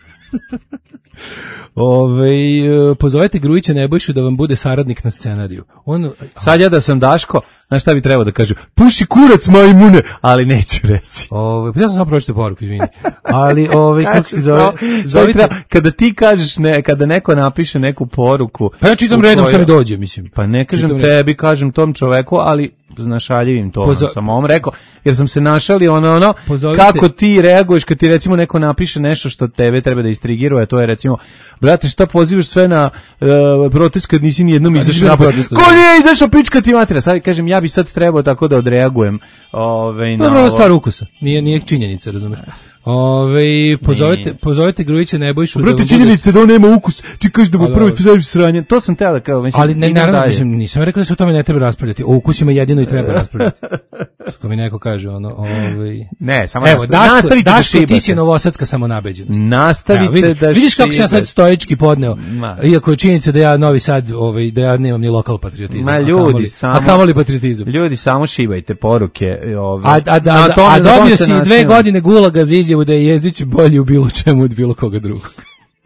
Ove, pozovete Grujića Nebojšu da vam bude saradnik na scenariju. On, sad ja da sam Daško, znaš šta bi trebao da kažu? Puši kurac, majmune, ali neću reći. Ove, pa ja sam samo pročitao poruku, izvini. Ali, ove, kako se zove? Zove treba, kada ti kažeš, ne, kada neko napiše neku poruku... Pa ja čitam redom šta mi dođe, mislim. Pa ne kažem čitam tebi, redom. Kažem tom čoveku, ali znašaljivim tonom Pozo... sam ovom rekao, jer sam se našalio ono, ono, Pozovite... kako ti reaguješ kad ti recimo neko napiše nešto što tebe treba da istrigiruje, to je recimo, brate, šta pozivaš sve na uh, protest kad nisi ni jednom izašao na protest? Ko nije izašao, pička ti matera? Sad kažem, ja bi sad trebao tako da odreagujem. Ove, na Dobro, ovo stvar ukusa, nije, nije činjenica, razumeš? Ove, pozovite, pozovite Grujića Nebojšu. Brate, činjenice da on nema ukus, ti kažeš da mu prvi pizdavi sranje, to sam teo da kao, mislim, ali ne, naravno, mislim, nisam rekao da se o tome ne treba raspravljati, o ukusima jedino i treba raspravljati. Kako mi neko kaže, ono, ovaj... Ne, samo evo, Daško, nastavite Daško, da ti si novosadska samonabeđenost. Nastavite evo, vidiš, da Vidiš kako sam ja sad stoički podneo, Ma. Iako je činjenica da ja Novi Sad, ovaj, da ja nemam ni lokal patriotizam. Ma ljudi, a kamoli, samo... A kamoli patriotizam. Ljudi, samo šibajte poruke. Ove, a, a, a, a, a dobio si dve godine gulaga za izjavu da je Jezdić bolji u bilo čemu od bilo koga drugog.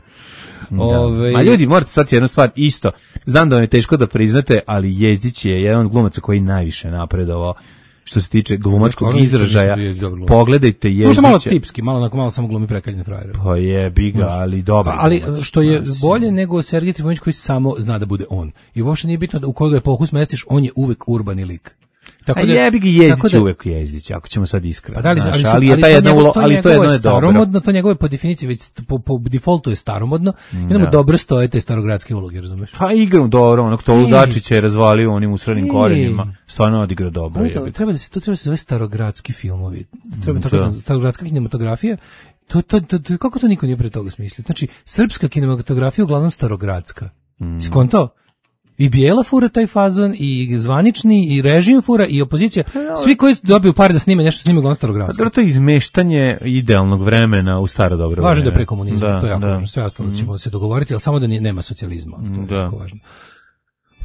Ove... A ljudi, morate sad jednu stvar isto. Znam da vam je teško da priznate, ali Jezdić je jedan od glumaca koji najviše napredovao što se tiče glumačkog ono, izražaja. Pogledajte Jezdića. Slušaj malo tipski, malo onako malo samo glumi prekaljene frajere. Pa je biga, ali dobar. Pa, ali što je bolje nego Sergej Trifunović koji samo zna da bude on. I uopšte nije bitno da u koga je pokus smestiš, on je uvek urbani lik. Tako da, a jebi ga Jezdić da, uvek Jezdić, ako ćemo sad iskreno. Pa da li, ali, ali je ta jedna ulo, to ali to jedno je staromodno, to njegove po definiciji već po, po defaultu je staromodno. Mm, i nam dobro stoje te starogradske uloge, razumeš? Pa igram dobro, onog to Ludačića je razvalio onim usrednim korenima. Stvarno odigra dobro. To, treba da se to treba se zove starogradski filmovi. Treba tako da starogradska kinematografija. To, to, to, to kako to niko nije pre toga smislio? Znači srpska kinematografija uglavnom starogradska. Mm. Skonto? I bijela fura taj fazon, i zvanični, i režim fura, i opozicija. Svi koji dobiju pare da snime nešto, snime uglavnom starogradsko. Pa to je izmeštanje idealnog vremena u staro dobro vreme. Važno da je pre komunizma, to je jako važno. Sve ostalo ćemo mm. se dogovoriti, ali samo da nema socijalizma. To je da. jako važno.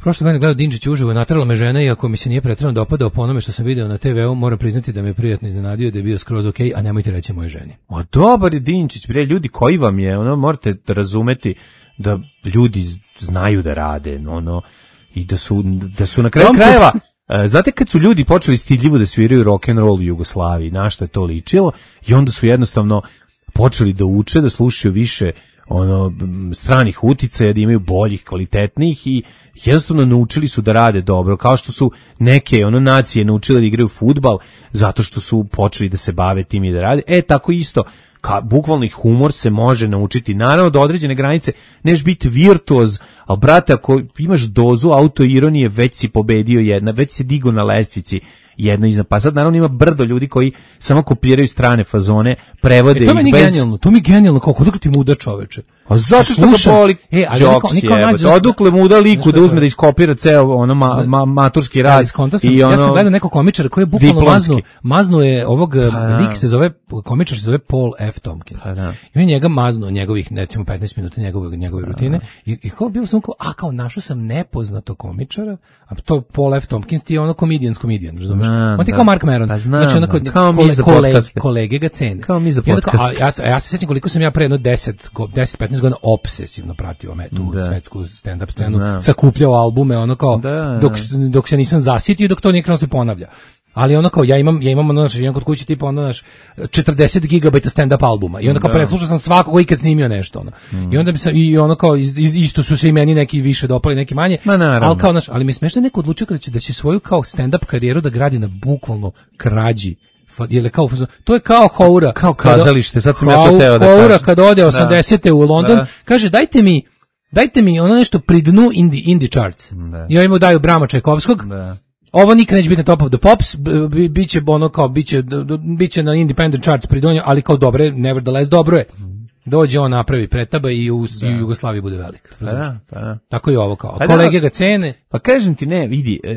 Prošle godine gledao Dinčić uživo, natrala me žena, iako mi se nije preterano dopadao po onome što sam video na te veu, moram priznati da me prijatno iznenadio, da je bio skroz okej, okay, a nemojte reći moje ženi. O, dobar je Dinčić, bre, ljudi koji vam je, ono, morate razumeti da ljudi znaju da rade, ono, i da su, da su na kraju krajeva, znate kad su ljudi počeli stidljivo da sviraju rock and roll u Jugoslaviji, na što je to ličilo, i onda su jednostavno počeli da uče, da slušaju više ono stranih uticaja, da imaju boljih, kvalitetnih i jednostavno naučili su da rade dobro, kao što su neke ono nacije naučile da igraju fudbal zato što su počeli da se bave tim i da rade. E, tako isto, ka, bukvalno i humor se može naučiti, naravno do određene granice, neš biti virtuoz, ali brate, ako imaš dozu autoironije, već si pobedio jedna, već si digo na lestvici jedno iznad. Pa sad naravno ima brdo ljudi koji samo kopiraju strane fazone, prevode e, to ih bez... Genijalno, to mi je genijalno, kako odakle ti muda čoveče? A zato što ga boli e, Jobs je, odukle muda liku da uzme da iskopira ceo ono ma, ma, maturski rad. Sam, i ono, ja sam gledao nekog komičara koji je bukvalno maznu, maznu je ovog, pa, lik se zove, komičar se zove Paul F. Tompkins. Pa, da. I on njega maznu njegovih, recimo, petnaest minuta njegove, njegove rutine. Pa, I, i kao bio sam kao, a kao našao sam nepoznato komičara, a to Paul F. Tompkins ti je ono comedian, comedian, razumiješ? On ti kao Mark Maron. Pa znam, znači, onako, kao mi za podcaste. Kolege ga cene. Kao mi za podcaste. Ja, ja se sjećam koliko sam ja pre jedno deset petnaest godina obsesivno pratio me tu da. svetsku stand-up scenu, znam. Sakupljao albume, ono kao, da. dok, dok se nisam zasitio, dok to nikad se ponavlja. Ali ono kao, ja imam, ja imam, ono, znači, imam kod kuće tipa, ono, naš, četrdeset gigabajta stand-up albuma. I onda kao, da. preslušao sam svakog ikad snimio nešto, ono. Mm. I onda bi sam, i ono kao, iz, iz, isto su se i meni neki više dopali, neki manje. Ali kao, naš, ali mi smešno neko odlučio da će, da će svoju kao stand-up karijeru da gradi na bukvalno krađi. Je kao, to je kao Houra. Kao kazalište, sad sam ja to teo da kažem. Houra kad ode osamdesete u London, da. kaže, dajte mi, dajte mi ono nešto pri dnu indie, indie charts. Da. I ovim daju Brama Čajkovskog. Da. Ovo nikad neće biti na Top of the Pops, biće ono kao, biće, biće na Independent Charts pridonja, ali kao dobre, nevertheless, dobro je. Dođe on napravi pretaba i u, da. i u Jugoslaviji bude velik. Pa da, pa da. Tako je ovo kao. Pa kolege da, ga cene. Pa kažem ti, ne, vidi, e,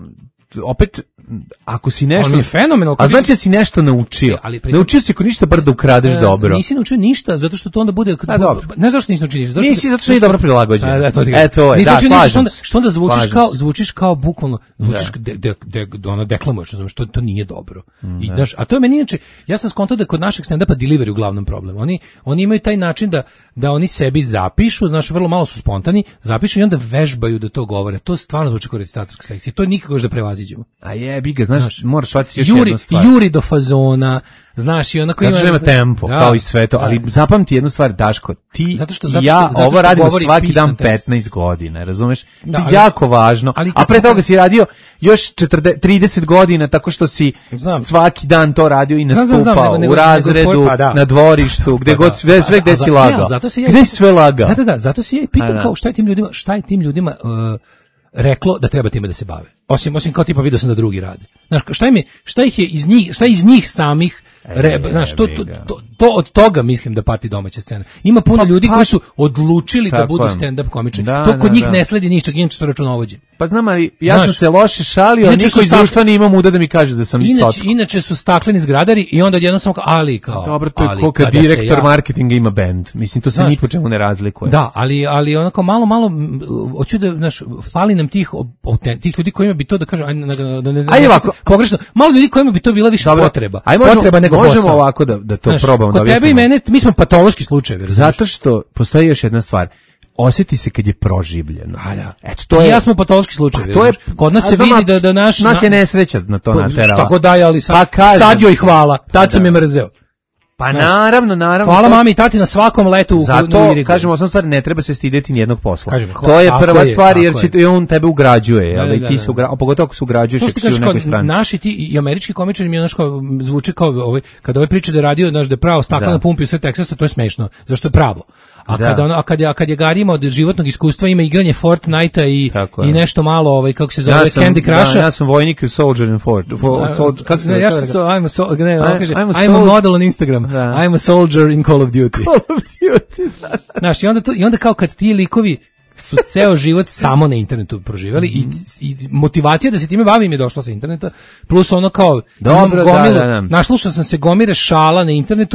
opet, ako si nešto... On je fenomenal. A znači da si nešto naučio. Ali pri... Naučio si ako ništa bar da ukradeš e, dobro. Nisi naučio ništa, zato što to onda bude... A, dobro. Ne zašto nisi naučio ništa. Zato što, nisi zato što nije dobro prilagođen. A, da, to e, to je, da, slažem što onda, što onda zvučiš slažem kao, zvučiš kao bukvalno, zvučiš da. de, de, de, ono deklamuješ, znači što to nije dobro. Mm, I, daš, a to je meni inače, ja sam skontao da kod našeg stand-upa delivery uglavnom problem. Oni, oni imaju taj način da, da oni sebi zapišu, znaš, vrlo malo su spontani, zapišu i onda vežbaju da to govore. To stvarno zvuči kao recitatorska sekcija. To je nikako još da prevaziđemo. A jebi ga, znaš, znaš moraš shvatiti još juri, jednu stvar. Juri do fazona, znaš, i onako ima... Znači, nema tempo, da, kao i sve to, ali da. zapamti jednu stvar, Daško, ti zato što, i zato ja što, zato ovo radim svaki dan tekst. petnaest godina, razumeš? Da, to je ali, jako važno, a pre toga si radio još četrdeset, trideset godina, tako što si znam. svaki dan to radio i nastupao, znam, znam, nego, nego, u razredu, nego, pa, da. na dvorištu, gde pa, god, sve, sve gde si lagao. Ja, gde si sve lagao? Da, da, da, zato si ja i pitam kao šta je tim ljudima, šta je tim ljudima uh, reklo da treba time da se bave. Osim osim kao tipa video sam da drugi rade. Znaš, šta im je, šta ih je iz njih, šta iz njih samih re, znaš, to, to, to, to od toga mislim da pati domaća scena. Ima puno pa, ljudi pa, koji su odlučili da budu stand-up komičari. Da, to kod da, njih da. ne sledi ništa, inače su računovođe. Pa znam, ali ja znaš, sam se loše šalio, a niko iz društva ne ima muda da mi kaže da sam inače, socko. Inače su stakleni zgradari i onda odjednom sam kao, ali kao... Dobro, to je ko kad direktor ja, marketinga ima band. Mislim, to se ni po čemu ne razlikuje. Da, ali, ali onako malo, malo, hoću da, znaš, fali nam tih, tih ljudi kojima bi to da kažem, ajde, da ne, ajde ovako, pogrešno, malo ljudi kojima bi to bila više dobro, potreba. Aj možemo, potreba nego možemo posao. ovako da, da to znaš, probamo. Kod da tebe i mene, mi smo patološki slučajevi. Zato što postoji još jedna stvar. Osjeti se kad je proživljeno. A da. Eto, to je, ja smo patološki slučajevi. To je, kod nas se vidi da, da naš... Nas je nesreća na to naterala. Šta god daje, ali sad, pa sad joj hvala. Tad sam je mrzeo. Pa no. naravno, naravno. Hvala to... mami i tati na svakom letu u Zato, kažemo, osnovna stvar, ne treba se stideti nijednog posla. Kažem, to je prva je, stvar, jer će, on tebe ugrađuje, ali da, da, ti se ugra... pogotovo ako se ugrađuješ, ako si u nekoj stranci. Naši ti i američki komičari mi je kao, zvuči kao, ovaj, kada ovaj priča da je radio, znaš, da je pravo stakla na pumpi u sve teksasto, to je smešno, zašto je pravo. A da. kada ono, a kad je, a kad je Garima od životnog iskustva ima igranje Fortnite-a i i nešto malo, ovaj kako se zove, ja sam, Candy Crush. Da, ja sam vojnik u Soldier in Fort. Kako se ne, ja sam so, I'm a so, ne, on kaže, I'm, I'm a model on Instagram. Da. I'm a soldier in Call of Duty. Call of Duty. Znaš, i onda to, i onda kao kad ti likovi su ceo život samo na internetu proživjeli mm -hmm. i, i motivacija da se time bavim je došla sa interneta, plus ono kao dobro, gomilu, da, da, da. Našlušao sam se gomire šala na internetu,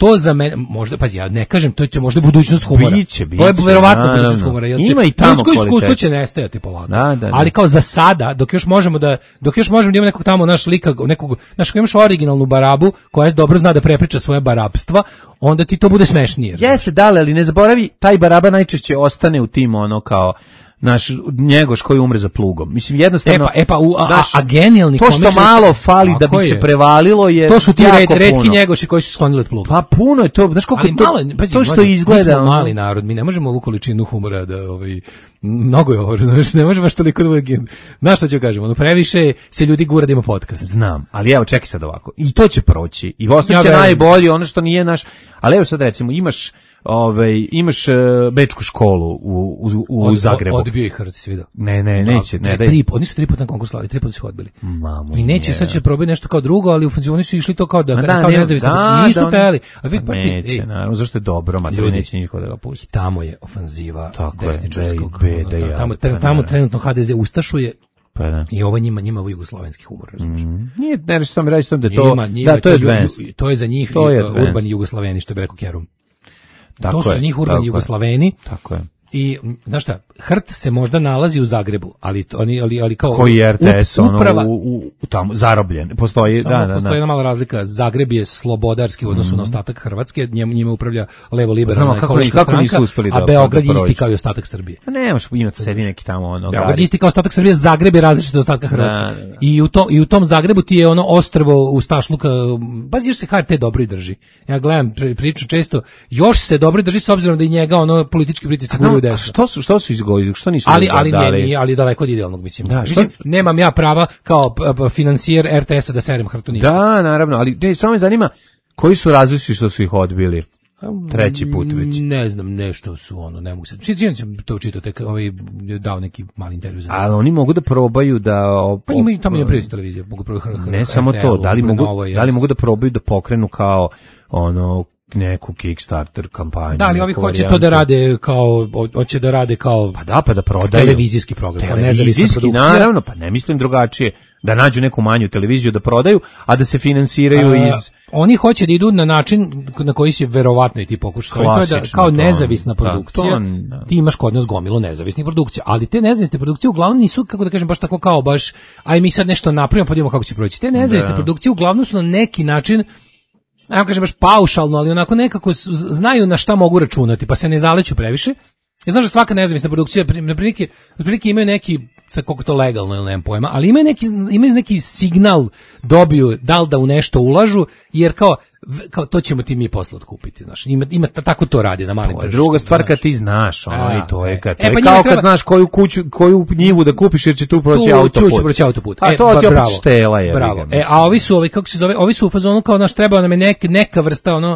to za mene, možda, pazi, ja ne kažem, to je možda budućnost humora. Biće, biće, to je verovatno naravno. budućnost humora. Jer će, Ima i tamo ljudsko iskustvo kvalitet. će nestajati polako. Da, da, da. Ali kao za sada, dok još možemo da, dok još možemo da imamo nekog tamo naš lika, nekog, znaš, ako imaš originalnu barabu, koja dobro zna da prepriča svoje barabstva, onda ti to bude smešnije. Jeste, dale, ali ne zaboravi, taj baraba najčešće ostane u tim ono kao naš Njegoš koji umre za plugom. Mislim, jednostavno... E pa, e pa u, a, naš, a, a genijalni to što komičar- malo fali da Tako bi je. se prevalilo je To su ti jako red, retki puno. Njegoši koji su sklonili od pluga. Pa puno je to, znaš koliko Ali to, malo, pazi, to što mlađe, izgleda... mi smo ono- mali narod, mi ne možemo ovu količinu humora da, ovaj, mnogo je ovo, razumiješ, ne možemo baš toliko da uvijek, znaš što ću kažem, ono, previše se ljudi gura da ima podcast. Znam, ali evo čekaj sad ovako. I to će proći. I ostaće Ja verujem. najbolje, ono što nije naš. Ali evo sad recimo imaš ovaj imaš uh, bečku školu u u, u Od- Zagrebu. Odbio ih Hrti, si vidio. Ne, ne, neće, ne, tri, daj. tri, oni su tri puta na konkurs slali, tri puta su ih odbili. Mamo I neće, je. sad će probati nešto kao drugo, ali u fazonu oni su išli to kao da, Ma kao ne, nezavisno, da, nisu da, oni- pevali. A vidi, Pa pa ti, neće, ej, naravno, zašto je dobro, ma to Ljudi. neće niko da ga pusti. tamo je ofanziva Tako je, desničarskog. da i ono, beda da, ja, tamo, pa tamo naravno. trenutno H D Z ustašuje Pa da. i ovo njima, njima ovo jugoslovenski humor, razumiješ? Nije, ne reći sam reći da je to, Njima- njima da, to je ju- advanced. ju- to je za njih To je uh, advanced. urbani jugoslaveni, što bi rekao Kerum. Tako To su je, za njih urbani tako je. jugoslaveni. Tako je. I m, znaš šta, Hrt se možda nalazi u Zagrebu, ali to- oni ali ali kao Koji je R T S up- ono uprava, u, u, u tamo zarobljen. Postoji, samo da, da, postoji da. jedna mala razlika. Zagreb je slobodarski u odnosu na ostatak Hrvatske, njemu njime upravlja levo liberalna Znamo kako- ekološka kako nisu stranka, uspeli da- a Beograd da je isti prođu. kao i ostatak Srbije. Pa ne, možeš imati sedi neki tamo ono. Beograd gari. je isti kao ostatak Srbije, Zagreb je različit od ostatka Hrvatske. Da, da, da. I u tom i u tom Zagrebu ti je ono ostrvo u stašluka, baš još se H R T dobro i drži. Ja gledam pri- priču često, još se dobro drži s obzirom da i njega ono politički pritisci Znam, guraju a desno. što su što su izgojili, što nisu Ali ali dali? nije, nije, ali daleko od idealnog, mislim. Da, što- mislim, nemam ja prava kao p- p- financijer R T S-a da serem Hrtu ništa. Da, naravno, ali ne, samo me zanima koji su razlozi što su ih odbili. Treći put već. Ne znam, nešto su ono, ne mogu se. Sjećam sam to čitao, tek ovaj dao neki mali intervju za. Ali oni mogu da probaju da op- Pa imaju tamo i na privatnoj televiziji, mogu probati Hr- Hr- ne samo R T to, L-u, da li mogu Novoj, da li yes. mogu da probaju da pokrenu kao ono neku Kickstarter kampanju. Da, ali ovi neku hoće to varijantu. da rade kao, hoće da rade kao Pa da, pa da prodaju. televizijski program, kao nezavisna Televizijski, produkcija. naravno, pa ne mislim drugačije. Da nađu neku manju televiziju da prodaju, a da se finansiraju A, iz... oni hoće da idu na način na koji se verovatno i ti pokušaju, to je da Klasično, kao to- nezavisna da, produkcija, to, da. ti imaš kod nas gomilu nezavisnih produkcija, ali te nezavisne produkcije uglavnom nisu, kako da kažem, baš tako kao baš, aj mi sad nešto napravimo, pa vidimo kako će proći. Te nezavisne Da. produkcije uglavnom su na neki način, ajmo kažem baš paušalno, ali onako nekako su- znaju na šta mogu računati, pa se ne zaleću previše. Ja znaš da svaka nezavisna produkcija, pri- na prilike, otprilike imaju neki, sad koliko je to legalno ili nemam pojma, ali imaju neki, imaju neki signal dobiju da li da u nešto ulažu, jer kao, v- kao to ćemo ti mi posle otkupiti, znaš. Ima, ima ta- tako to radi na malim To je tržištima. druga stvar znaš. kad ti znaš, ono, A, i to je e. kad, E, to pa je njima kao treba- kad znaš koju kuću, koju njivu da kupiš jer će tu proći Tu- autoput. tu će proći autoput. A E, to ba- ti opet bravo. štela je. Bravo. E, a ovi su, ovi, kako se zove, ovi su u fazonu kao naš treba nam je nek, neka vrsta, ono,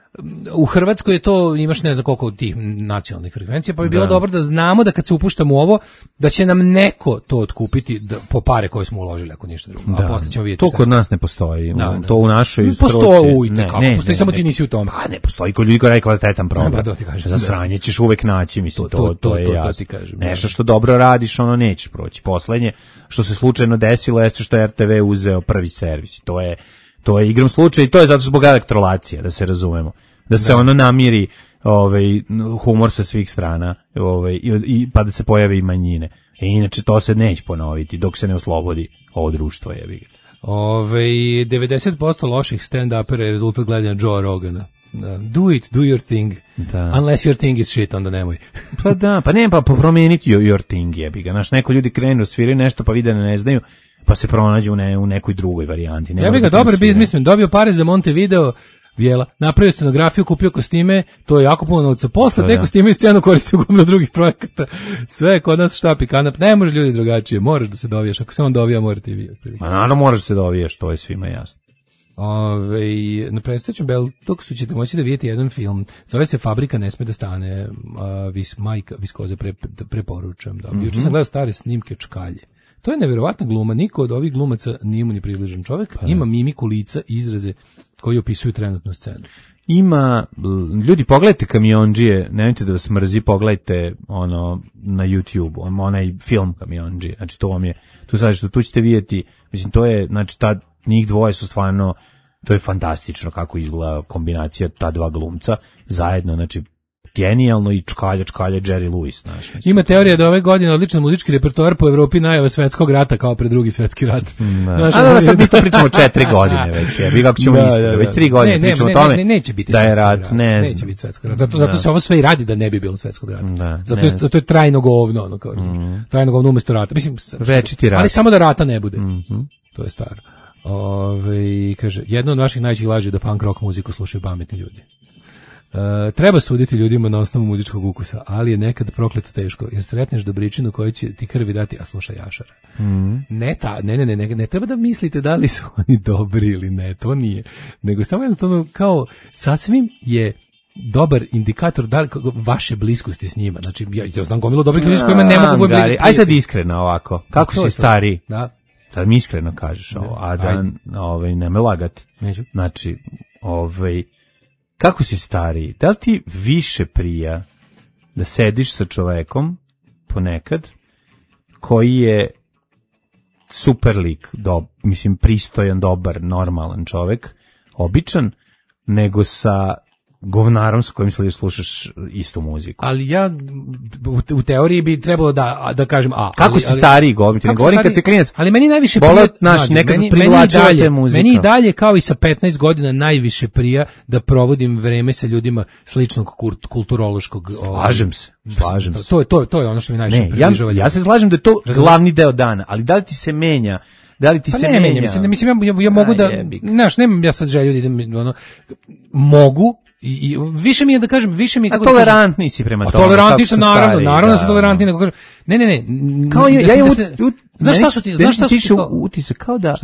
u Hrvatskoj je to, imaš ne znam koliko tih nacionalnih frekvencija, pa bi bilo Da. dobro da znamo da kad se upuštamo u ovo, da će nam neko to otkupiti da, po pare koje smo uložili, ako ništa drugo. A posle ćemo vidjeti. To šta- kod nas ne postoji. Da, ono, da. To u našoj Postoji, struci- uj, ne, kako, ne, postoji, ne, samo ne. ti nisi u tome. Pa ne postoji kod ljudi koji radi kvalitetan program. Pa, to ti kažem, Za da. sranje ćeš uvek naći, mislim, To- to, to- to, to- je to- to jasno. ti kažem, da. Nešto što dobro radiš, ono nećeš proći. Poslednje što se slučajno desilo jeste što je R T V uzeo prvi servis. To je, to je igrom slučaja i to je zato zbog elektrolacije, da se razumemo. Da se ono namiri ovaj, humor sa svih strana ovaj, i, i, pa da se pojave i manjine. E, inače, to se neće ponoviti dok se ne oslobodi ovo društvo. Jebi ga. Ove, devedeset posto loših stand-upera je rezultat gledanja Joe Rogana. Da. Do it, do your thing. Da. Unless your thing is shit, onda nemoj. Pa da, pa ne, pa promijeniti your, your thing jebi ga. Znaš, neko ljudi krenu sviraju nešto pa vide da ne znaju, pa se pronađu u, ne, u nekoj drugoj varijanti. Ne Ja bih ga dobar biznismen, dobio pare za Montevideo, Vjela, napravio scenografiju, kupio kostime, to je jako puno novca. Posle Pa te da. kostime i scenu koristio gomila drugih projekata. Sve je kod nas štap i kanap. Ne može ljudi drugačije, moraš da se dovijaš. Ako se on dovija, morate i vi. otprilike. Ma naravno moraš se dovijaš, to je svima jasno. Ove, na predstavljaću Beltoksu ćete moći da vidjeti jedan film. Zove se Fabrika ne sme da stane. A, vis, majka Viskoze pre, preporučam. Da. Juče sam gledao stare snimke Čkalje. To je nevjerovatna gluma. Niko od ovih glumaca nije mu ni približan čovjek. Ima mimiku lica i izraze koji opisuju trenutnu scenu. Ima, l- ljudi, pogledajte Kamiondžije, nemojte da vas mrzi, pogledajte ono na YouTube, on, onaj film Kamiondžije, znači to vam je, tu sad što tu ćete vidjeti, mislim, to je, znači, ta, njih dvoje su stvarno to je fantastično kako izgleda kombinacija ta dva glumca zajedno, znači genijalno i čkalja, čkalja Jerry Lewis. Znaš, ima teorija da ove godine odličan muzički repertoar po Evropi najave svetskog rata kao pre drugi svetski rat. Znaš, a da, sad mi to pričamo četiri godine već, je. Vi kako ćemo da, da, da. Već tri godine ne, pričamo o tome ne, ne, neće biti da je rat, rat, ne neće biti svetskog rata. Zato, zato da. se ovo sve i radi da ne bi bilo svetskog rata. Da, zato, je, zato je trajno govno, ono kao mm. trajno govno umjesto rata. Mislim, večiti rat. Ali samo da rata ne bude. Mm-hmm. To je staro. Ove, kaže, jedno od vaših najvećih laži je da punk rock muziku slušaju pametni ljudi. Uh, treba suditi ljudima na osnovu muzičkog ukusa, ali je nekad prokleto teško, jer sretneš dobričinu koju će ti krvi dati, a slušaj Jašara. Mm. Ne, ta, ne, ne, ne, ne, ne treba da mislite da li su oni dobri ili ne, to nije. Nego samo jednostavno kao sasvim je dobar indikator da li, vaše bliskosti s njima. Znači, ja, ja znam gomilu dobrih ljudi s kojima ne mogu biti bliski. Aj sad iskreno ovako, kako si stari? Da. Sad mi iskreno kažeš ovo, a da ovaj, ne me lagati. Neću. Znači, ovaj, kako si stariji, da li ti više prija da sediš sa čovekom ponekad koji je super lik, do, mislim pristojan, dobar, normalan čovek, običan, nego sa govnarom s kojim slušaš istu muziku. Ali ja u, u teoriji bi trebalo da da kažem a kako ali, si stariji govorim, ti ne govorim kad se klinac. Ali meni najviše prija naš nekad privlačava te muzika. Meni i dalje kao i sa petnaest godina najviše prija da provodim vreme sa ljudima sličnog kulturološkog. Slažem se. Slažem se. To je to to je ono što mi najviše približava. Ja, ja se slažem da je to glavni deo dana, ali da li ti se menja? Da li ti pa se ne, menja? Mislim, mislim ja, ja mogu da, znaš, nemam ja sad želju da idem, ono, mogu, I, i više mi je da kažem, više mi je kako a tolerantni si prema tome. Tolerantni su naravno, naravno da su tolerantni, nego kažem. Ne, ne, ne. Kao ja, ja imam znaš šta su ti, znaš šta su ti utisak kao da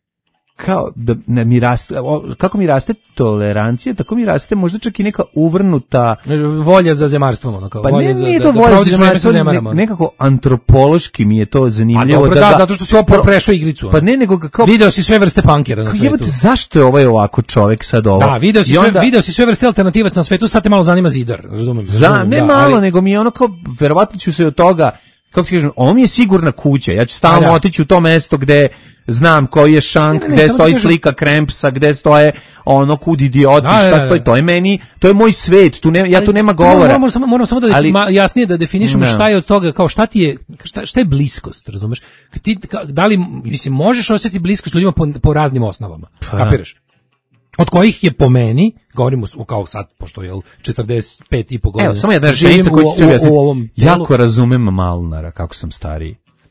kao da ne, mi raste, kako mi raste tolerancija, tako mi raste možda čak i neka uvrnuta volja za zemarstvom, ono kao pa volja ne, za nije to da, volja da za zemarstvom, ne, nekako antropološki mi je to zanimljivo. A dobro, da, da, zato što si ovo prešao igricu. Pa ne, nego kao video si sve vrste punkera na svetu. Jebote, zašto je ovaj ovako čovjek sad ovo? Da, video si sve, onda, video si sve vrste alternativaca na svetu, sad te malo zanima Zidar, razumem. Za, ne da, malo, ali, nego mi je ono kao verovatno ću se od toga, kako ti kažem, ovo mi je sigurna kuća. Ja ću stalno otići u to mesto gde znam koji je šank, ne, ne, gde stoji kažem, slika Krampsa, gde stoje ono kud idioti, da, šta stoji, to je meni, to je moj svet, tu ne, ja tu nema govora. Moram samo, moram samo da ali, jasnije da definišemo ne. šta je od toga, kao šta ti je, šta, šta je bliskost, razumeš? Ti, da li, mislim, možeš osjetiti bliskost ljudima po, po raznim osnovama, pa, kapiraš? Od kojih je po meni, govorimo kao sad, pošto je četrdeset pet i po godina. Evo, samo jedna rečenica koju ću objasniti. Jako razumem Malnara, kako sam stariji.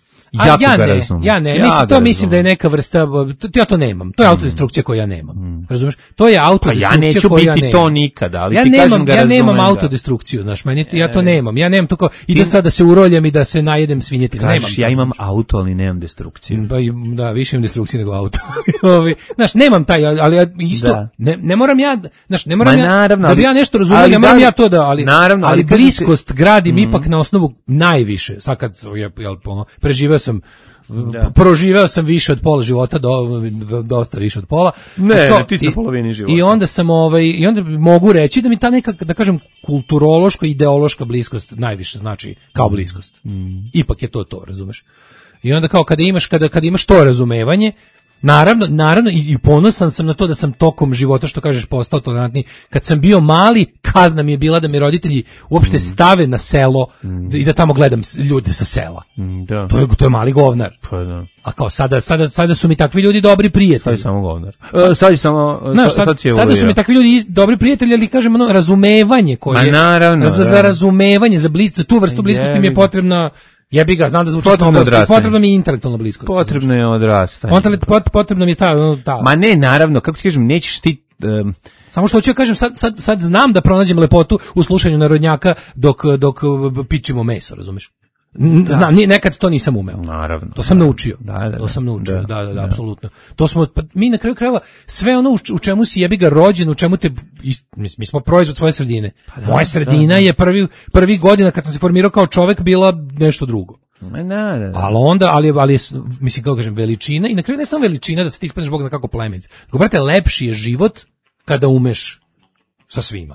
A ja ne, razumem. ja ne, ja mislim, to mislim da je neka vrsta, ja to nemam, to je autodestrukcija koju ja nemam, mm. razumeš? To je autodestrukcija koju ja nemam. Pa ja neću biti to nikada, ali ja ti nemam, kažem ga ja razumem. Ja nemam autodestrukciju, znaš, meni, ja to nemam, ja nemam to kao, i da sad da se uroljam i da se najedem svinjetine, nemam. Kažeš, ja imam auto, ali nemam destrukciju. Pa, da, više imam destrukciju nego auto. Znaš, nemam taj, ali ja isto, da. ne, ne moram ja, znaš, ne moram Ma, ja, naravno, da bi ja nešto razumio, ja moram ja to da, ali, naravno, ali, ali bliskost gradim mm. ipak na osnovu najviše, sad kad, ja, ja, preživeo sam Da. Proživeo sam više od pola života, do, dosta više od pola. Ne, to, ti si na polovini života. I onda sam ovaj i onda mogu reći da mi ta neka, da kažem, kulturološka, ideološka bliskost najviše znači kao bliskost. Mm. Ipak je to to, razumeš? I onda kao kada imaš kada kada imaš to razumevanje, naravno, naravno i, i ponosan sam na to da sam tokom života, što kažeš, postao tolerantni. Kad sam bio mali, kazna mi je bila da me roditelji uopšte mm. stave na selo mm. i da tamo gledam ljude sa sela. Mm, da. To je to je mali govnar. Pa da. A kao sada sada sada su mi takvi ljudi dobri prijatelji. Sad je samo govnar. E, sad je samo Znaš, sad, sad sada uvijek. Su mi takvi ljudi dobri prijatelji, ali kažem ono razumevanje koje Ma naravno, za, za razumevanje, za blic, tu vrstu bliskosti mi je potrebna. Jebi ga, znam da zvuči snomovski, potrebno mi je intelektualna bliskost. Potrebno je odrastanje. Potrebno mi je ta, ta. Ma ne, naravno, kako ti kažem, nećeš ti... Um... Samo što hoću ja kažem, sad, sad, sad znam da pronađem lepotu u slušanju narodnjaka dok, dok pičimo meso, razumeš? Znam, nije, nekad to nisam umeo. Naravno. To sam da, naučio. Da, da, da, to sam naučio, da, da, da, da, da. apsolutno. To smo, pa, mi na kraju krajeva, sve ono u, u čemu si jebi ga rođen, u čemu te, mi, mi smo proizvod svoje sredine. Pa da, moja sredina da, da. je prvi, prvi godina kad sam se formirao kao čovek bila nešto drugo. Ma da, da, da. Ali onda, ali, ali, mislim, kako kažem, veličina, i na kraju ne samo veličina da se ti ispadneš Bog zna kako plemenit. Nego, brate, lepši je život kada umeš sa svima.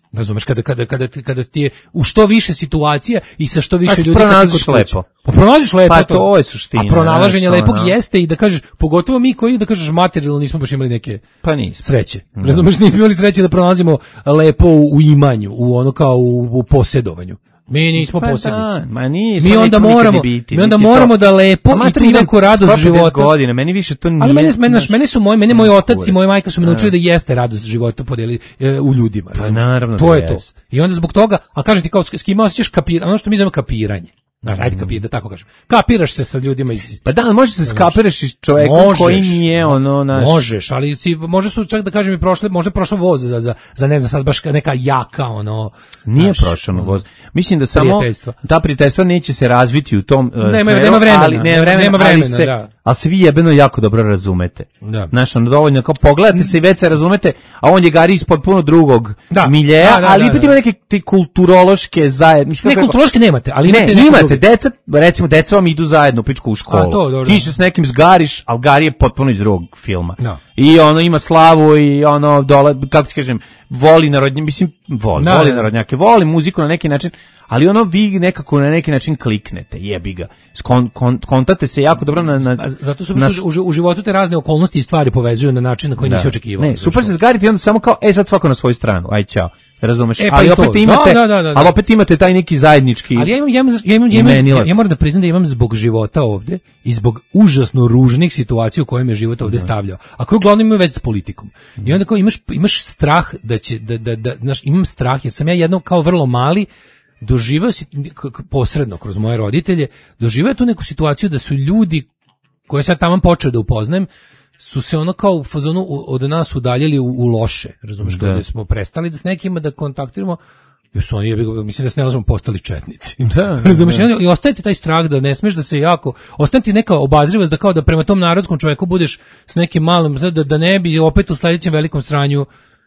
Razumeš, kada, kada, kada, kada ti je u što više situacija i sa što više pa, ljudi... Pronalaziš lepo. Pa pronalaziš lepo. Pa to, to je suština. A pronalaženje znaš, lepog ono. jeste i da kažeš, pogotovo mi koji, da kažeš, materijalno nismo baš imali neke pa nismo. Sreće. Razumeš, nismo imali sreće da pronalazimo lepo u, u imanju, u ono kao u, u posjedovanju. Mi nismo pa posjednici. Da, ma nismo, mi onda moramo, biti, mi onda moramo to. da lepo i tu neku radost života. Godina, meni više to nije. Ali meni, meni, meni su moji, meni moj otac kurec. I moja majka su me naučili da jeste radost života podeli e, u ljudima. Pa naravno to da je jest. to. I onda zbog toga, a kažem ti kao s kim osjećaš kapiranje, ono što mi zovemo kapiranje. Na ajde kapir, da tako kažem. Kapiraš se sa ljudima iz. Pa da, može se skapiraš iz čoveka koji nije ono naš. Možeš, ali si može su čak da kažem i prošle, može prošao voz za za za ne znam sad baš neka jaka ono. Nije prošao voz. Mislim da samo ta prijateljstva neće se razviti u tom uh, nema, nema vremena, ali ne vremena, nema vremena, ali se, da. Ali se vi jebeno jako dobro razumete. Da. Znaš, ono dovoljno kao pogledate se i već se razumete, a on je gari iz potpuno drugog da. miljeja, da, da, ali da, opet da. ima neke te kulturološke zajednice. Ne, kulturološke nemate, ali ne, imate ne, imate drugi. Deca, recimo deca vam idu zajedno u pičku u školu. A, to, dobro. Ti se s nekim zgariš, al gari je potpuno iz drugog filma. Da. I ono ima slavu i ono dole, kako ti kažem, voli narodnjake, mislim, voli, da, voli da. narodnjake, voli muziku na neki način, ali ono vi nekako na neki način kliknete, jebi ga. Skon, kon, kontate se jako dobro na... na zato su na, u, u životu te razne okolnosti i stvari povezuju na način na koji da. nisi očekivao. Ne, super se zgariti i onda samo kao, e sad svako na svoju stranu, aj ćao. Razumeš, e, pa ali opet to. imate, da, da, da, da. ali opet imate taj neki zajednički. Ali ja imam, ja imam, ja imam, ja, imam, ja, ja moram da priznam da imam zbog života ovde i zbog užasno ružnih situacija u kojima je život ovde stavljao. A koji uglavnom imaju već s politikom. I onda kao imaš, imaš strah da će, da, da, da, znaš, imam strah jer sam ja jednom kao vrlo mali doživao si, posredno kroz moje roditelje, doživao tu neku situaciju da su ljudi koje sad tamo počeo da upoznajem, su se ono kao u fazonu od nas udaljili u, u loše, razumeš, da. Kada smo prestali da s nekima da kontaktiramo, jer su oni, mislim da se ne razumemo, postali četnici. Da, razumeš, da. I ostaje ti taj strah da ne smeš da se jako, ostaje ti neka obazrivost da kao da prema tom narodskom čoveku budeš s nekim malim, da, da ne bi opet u sledećem velikom sranju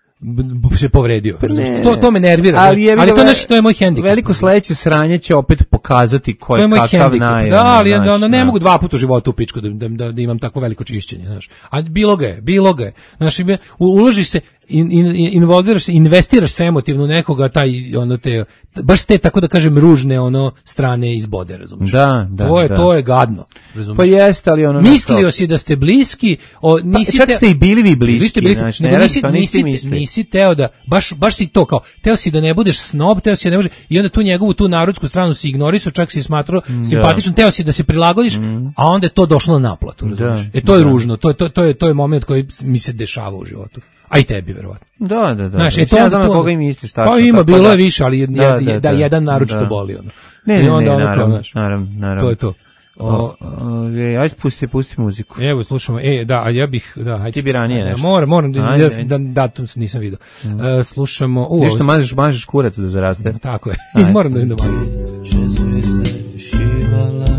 se povredio. To, to me nervira, ali, je, ali to, naš, to je moj hendikap. Veliko sledeće sranje će opet pokazati ko je, je kakav naj. Da, ali naš, ono, ne da. mogu dva puta u životu u pičku da, da, da imam tako veliko čišćenje. Znaš. A bilo ga je, bilo ga je. Znaš, uložiš se, in, in, involviraš se, investiraš se emotivno nekoga, taj, ono, te, baš te, tako da kažem, ružne ono, strane izbode, razumiješ? Da, da, to je, da. To je gadno, razumiješ? Pa jeste, ali ono... Mislio to... si da ste bliski, o, nisi pa, čak te... ste i bili vi bliski, vi ste bliski, znaš, nego ne nisi, radi, nisi, nisi, nisi teo da, baš, baš si to kao, teo si da ne budeš snob, teo si da ne može, i onda tu njegovu, tu narodsku stranu si ignorisao, čak si smatrao da. simpatično, teo si da se prilagodiš, mm. a onda je to došlo na naplatu, razumiješ? Da, e, to je da. ružno, to je, to, to, je, to je moment koji mi se dešava u životu. A i tebi, verovatno. Da, da, da. Znaš, da. E, to ja znam na koga i misliš. Pa ima, bilo da. je više, ali da, da, da, da, da, jedan naročito da. boli. Ono. Ne, ne, I onda ne, ono naravno, kao, naravno, naravno. To je to. O, o, ajde, pusti, pusti muziku. Evo, slušamo. E, da, a ja bih, da, ajde. Ti bi ranije nešto. Moram, moram, ajde, ja, ajde. da, datum nisam vidio. Mm. Uh, slušamo... Uh, nešto mažeš, mažeš kurac da zaraste. Tako je, moram da vidim da mažem. Če zvijezde šivala,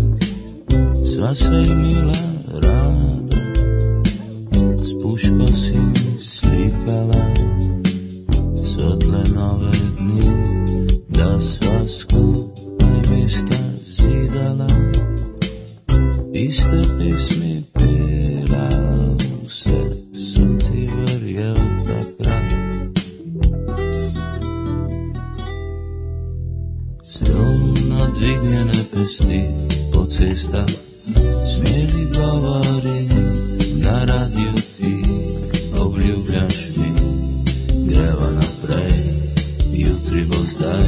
sva se imila rada, s puško si slikala, svetle nove dni, da sva skupaj mjesta zidala, iste pismi pila, vse sem ti verjel takrat. Strumno dvignjene pesti po cestah, smjeli govori na radiju ti, obljubljaš mi, greva naprej, jutri bo zdaj.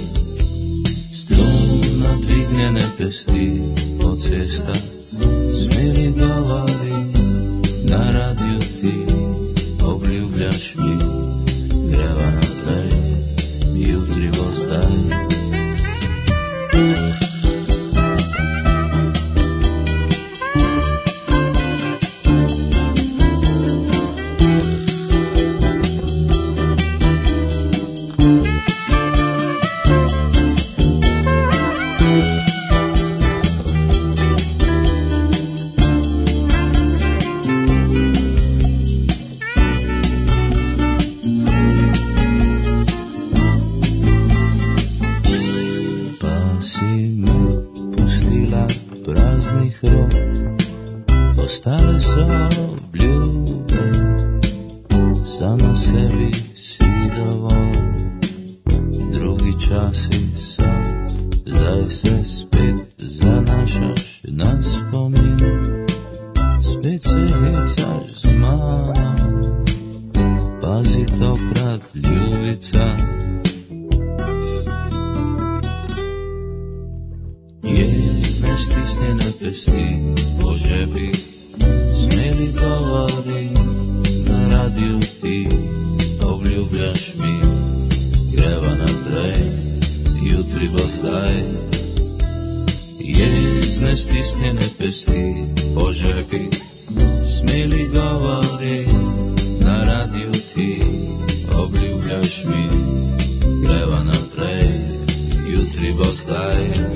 Strumno dvignjene pesti po cestah, smjeli govori na radiju ti, obljubljaš mi, greva naprej, jutri bo zdaj. Ostale su obljube, sama sebi si dovolj. čas i sat, zdaj se spet zanašaš na spomin, spet se hecaš z mano, pazi tokrat ljubica. Jezne stisnjene pesti po žepih, smeli govori na radiju ti, obljubljaš mi, greva naprej, jutri bo zdaj. Jezne stisnjene pesti po žepih, smeli govori na radiju ti, obljubljaš mi, greva naprej, jutri bo zdaj.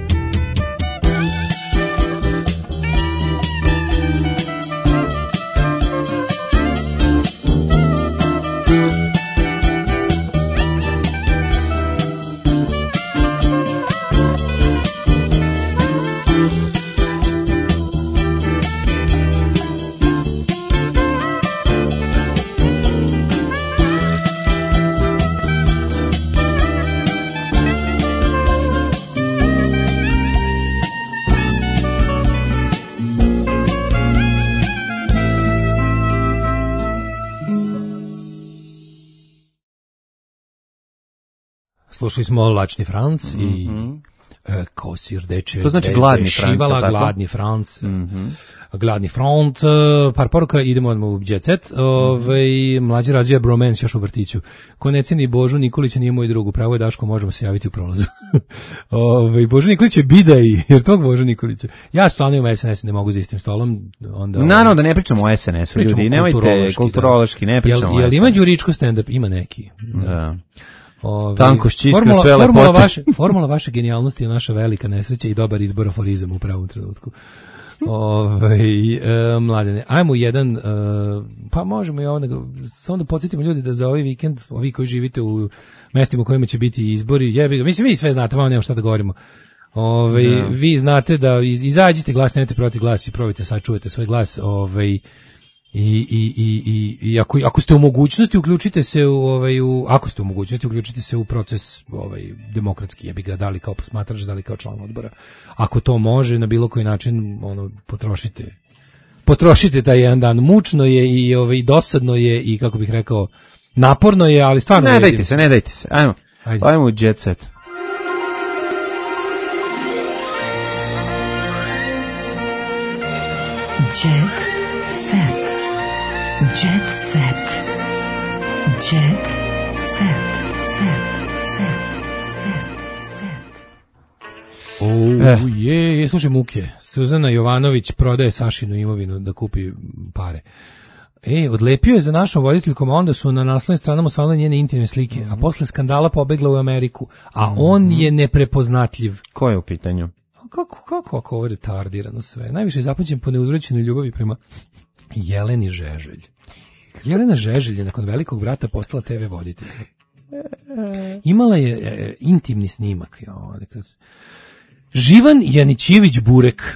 Slušali smo Lačni Franc i mm-hmm. e, Kosir deče. To znači gladni Franc. Šivala, gladni Franc. Mm-hmm. Gladni front. Par poruka, idemo odmah u Jet Set. Ove, mlađi razvija bromance još u vrtiću. Ko ne ceni Božu Nikolića nije moj drug. Pravo je Daško, možemo se javiti u prolazu. Ove, Božu Nikolić je bidaj, jer tog Božu Nikolića. Ja s članovima es en es ne mogu za istim stolom. Onda, naravno da ne pričamo o es en esu, ljudi. Nemojte kulturološki, ne pričamo jel, o es en esu. Jel ima Đuričko stand-up? Ima neki. Da. Ove, Tanko ščiska formula, sve formula lepote. vaše, formula vaše genijalnosti je naša velika nesreća i dobar izbor aforizama u pravom trenutku. Ove, e, mladene, ajmo jedan, e, pa možemo i ovo, nego, samo da podsjetimo ljudi da za ovaj vikend, ovi koji živite u mestima u kojima će biti izbori, jebi ga, mislim vi sve znate, vam nema šta da govorimo. Ove, no. Vi znate da iz, izađite glas, nemate protiv glas i probajte sačuvate svoj glas, ovaj. I, i, i, i, i ako, ako ste u mogućnosti uključite se u, ovaj, u, ako ste u mogućnosti uključite se u proces ovaj, demokratski, ja bi ga dali kao posmatrač, dali kao član odbora. Ako to može, na bilo koji način ono, potrošite potrošite taj jedan dan. Mučno je i ovaj, dosadno je i, kako bih rekao, naporno je, ali stvarno... Ne dajte se, ne dajte se. Ajmo, Ajde. ajmo u Jet Set. Jet Set. Jet Set. Jet Set. Set. Set. Set. Set. O, eh. je, slušaj muke. Suzana Jovanović prodaje Sašinu imovinu da kupi pare. E, odlepio je za našom voditeljkom, a onda su na naslovnim stranama osvanule njene intimne slike, mm-hmm. a posle skandala pobegla u Ameriku, a mm-hmm. on je neprepoznatljiv. Ko je u pitanju? Kako, kako, kako ovo je retardirano sve? Najviše je zapamćen po neuzvraćenoj ljubavi prema Jeleni Žeželj. Jelena Žeželj je nakon Velikog brata postala te ve voditeljka. Imala je e, intimni snimak. Jo, Živan Janićević Burek.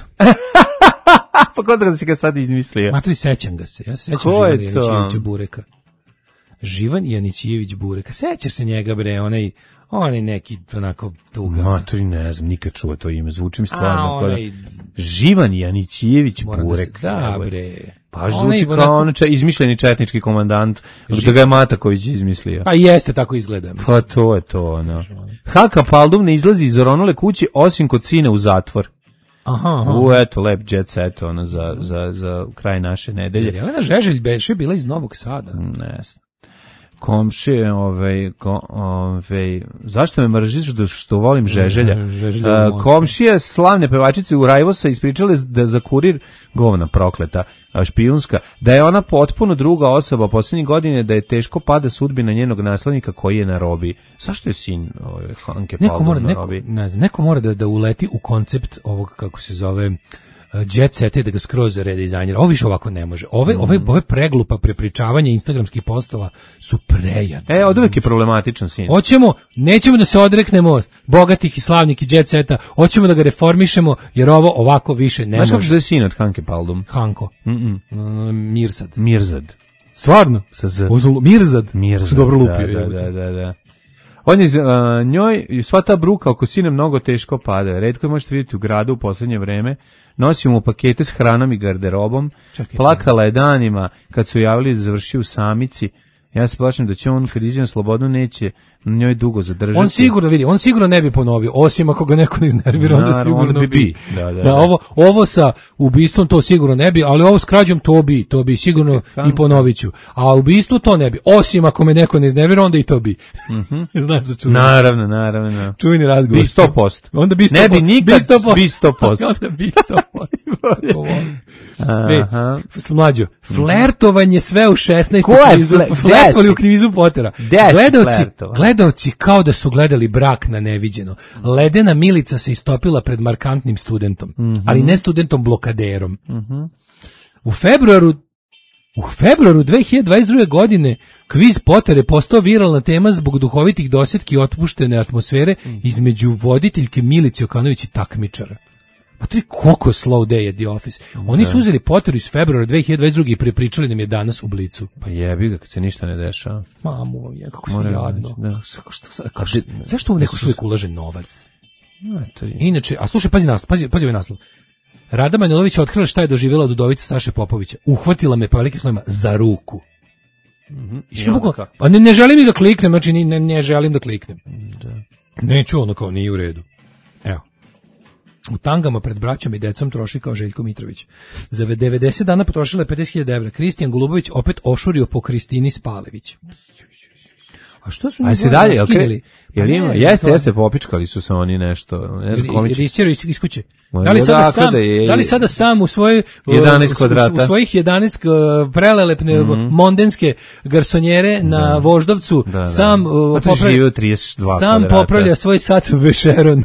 Pa kod da si ga sad izmislio? Matri, sećam ga se. Ja se sećam Živana Janićevića Bureka. Živan Janićević Bureka. Sećaš se njega, bre, onaj, onaj neki onako tuga. Matri, ne znam, nikad čuo to ime. Zvuči mi stvarno. A, onaj... Živan Janićević Burek. Da, da, bre. Pa zvuči kao onako... ono če, izmišljeni četnički komandant, Živ... da ga je Mataković izmislio. Pa jeste, tako izgleda. Mislim. Pa to je to, ono. Haka Paldum ne izlazi iz oronule kuće, osim kod sina u zatvor. Aha, aha. U, eto, lep jet set, ono, za, za, za kraj naše nedelje. Jelena Žeželj beše bila iz Novog Sada. Ne znam. Komšije, ovaj, ko, ovaj, zašto me mržiš što, što volim Žeželja? Žeželja uh, komšije slavne pevačice u Rajvosa ispričale da za kurir govna prokleta, špijunska, da je ona potpuno druga osoba posljednjih godine, da je teško pada sudbina njenog naslednika koji je na robi. Zašto je sin ovaj, Hanke Paldum na robi? Neko, ne znam, neko mora da, da uleti u koncept ovog, kako se zove, jet sete, da ga skroz redizajnira. Ovo više ovako ne može. Ove, mm. ove, ove preglupa prepričavanja instagramskih postova su prejadne. E, od uvijek je problematičan sin. Hoćemo, nećemo da se odreknemo bogatih i slavnih i jet seta, hoćemo da ga reformišemo, jer ovo ovako više ne Znaš može. Znaš kako se sin od Hanke Paldum? Hanko. Mm-mm. Uh, Mirzad. Mirzad. Stvarno? Sa Z. Ozul, Mirzad. Mirzad. Dobro lupio. Da, da, da, da, da. On je a, njoj, sva ta bruka oko sina mnogo teško pada. Retko je možete vidjeti u gradu u poslednje vreme. Nosi mu pakete s hranom i garderobom. Čekaj, plakala je danima kad su javili da završi u samici. Ja se plašim da će on kad iđe na slobodu neće na njoj dugo zadržati. On sigurno vidi, on sigurno ne bi ponovio, osim ako ga neko ne iznervira, onda Naravno, sigurno bi. bi. Da, da, da. Da, ovo, ovo sa ubistvom to sigurno ne bi, ali ovo s krađom to bi, to bi sigurno i ponovit ću. A ubistvo to ne bi, osim ako me neko ne iznervira, onda i to bi. Mm-hmm. Znaš da čuveni. Naravno, naravno. Čuveni razgovor. Bi sto posto. Onda bi sto ne posto. bi nikad bi sto posto. bi sto posto. Onda bi sto posto. Aha. Mlađo, flertovanje sve u šesnaestom kvizu. Fle- Flertovali u kvizu Pottera. Gledalci, flertova? gledalci kao da su gledali Brak na neviđeno. Ledena Milica se istopila pred markantnim studentom, mm-hmm. ali ne studentom blokaderom. Mm-hmm. U februaru U februaru dve hiljade dvadeset druge. godine kviz Potter je postao viralna tema zbog duhovitih dosjetki i otpuštene atmosfere između voditeljke Milice Okanović i takmičara. Pa to je koliko slow day je The Office. Oni su uzeli Potter iz februara dve hiljade dvadeset druge. i prepričali nam je danas u Blicu. Pa jebi ga kad se ništa ne dešava. Mamu vam je, kako se Moram jadno. reći, da. Što, što, što, što, zašto u neko uvijek ulaže novac? No, to je... Inače, a slušaj, pazi naslov, pazi, pazi ovaj naslov. Rada Manojlović otkrila šta je doživjela od udovice Saše Popovića. Uhvatila me pa velikim slovima za ruku. Mm-hmm. Pa ne, ne želim ni da kliknem, znači ne, ne želim da kliknem. Da. Neću, ono kao nije u redu. Evo. U tangama pred braćom i decom troši kao Željko Mitrović. Za devedeset dana potrošila je pedeset hiljada evra. Kristijan Golubović opet ošurio po Kristini Spalević. A što su njih se dalje skinili? Okay. Jel ima? Jeste, jeste, popičkali su se oni nešto. Ne znam kome će. Risćero iz kuće. Da li sada sam, da li sada sam u svojoj jedanaest kvadrata. U svojih jedanaest prelelepne mm-hmm. mondenske garsonjere mm-hmm. na Voždovcu da, da. sam pa popravlja trideset dva sam kvadrata. popravlja svoj sat Vešeron.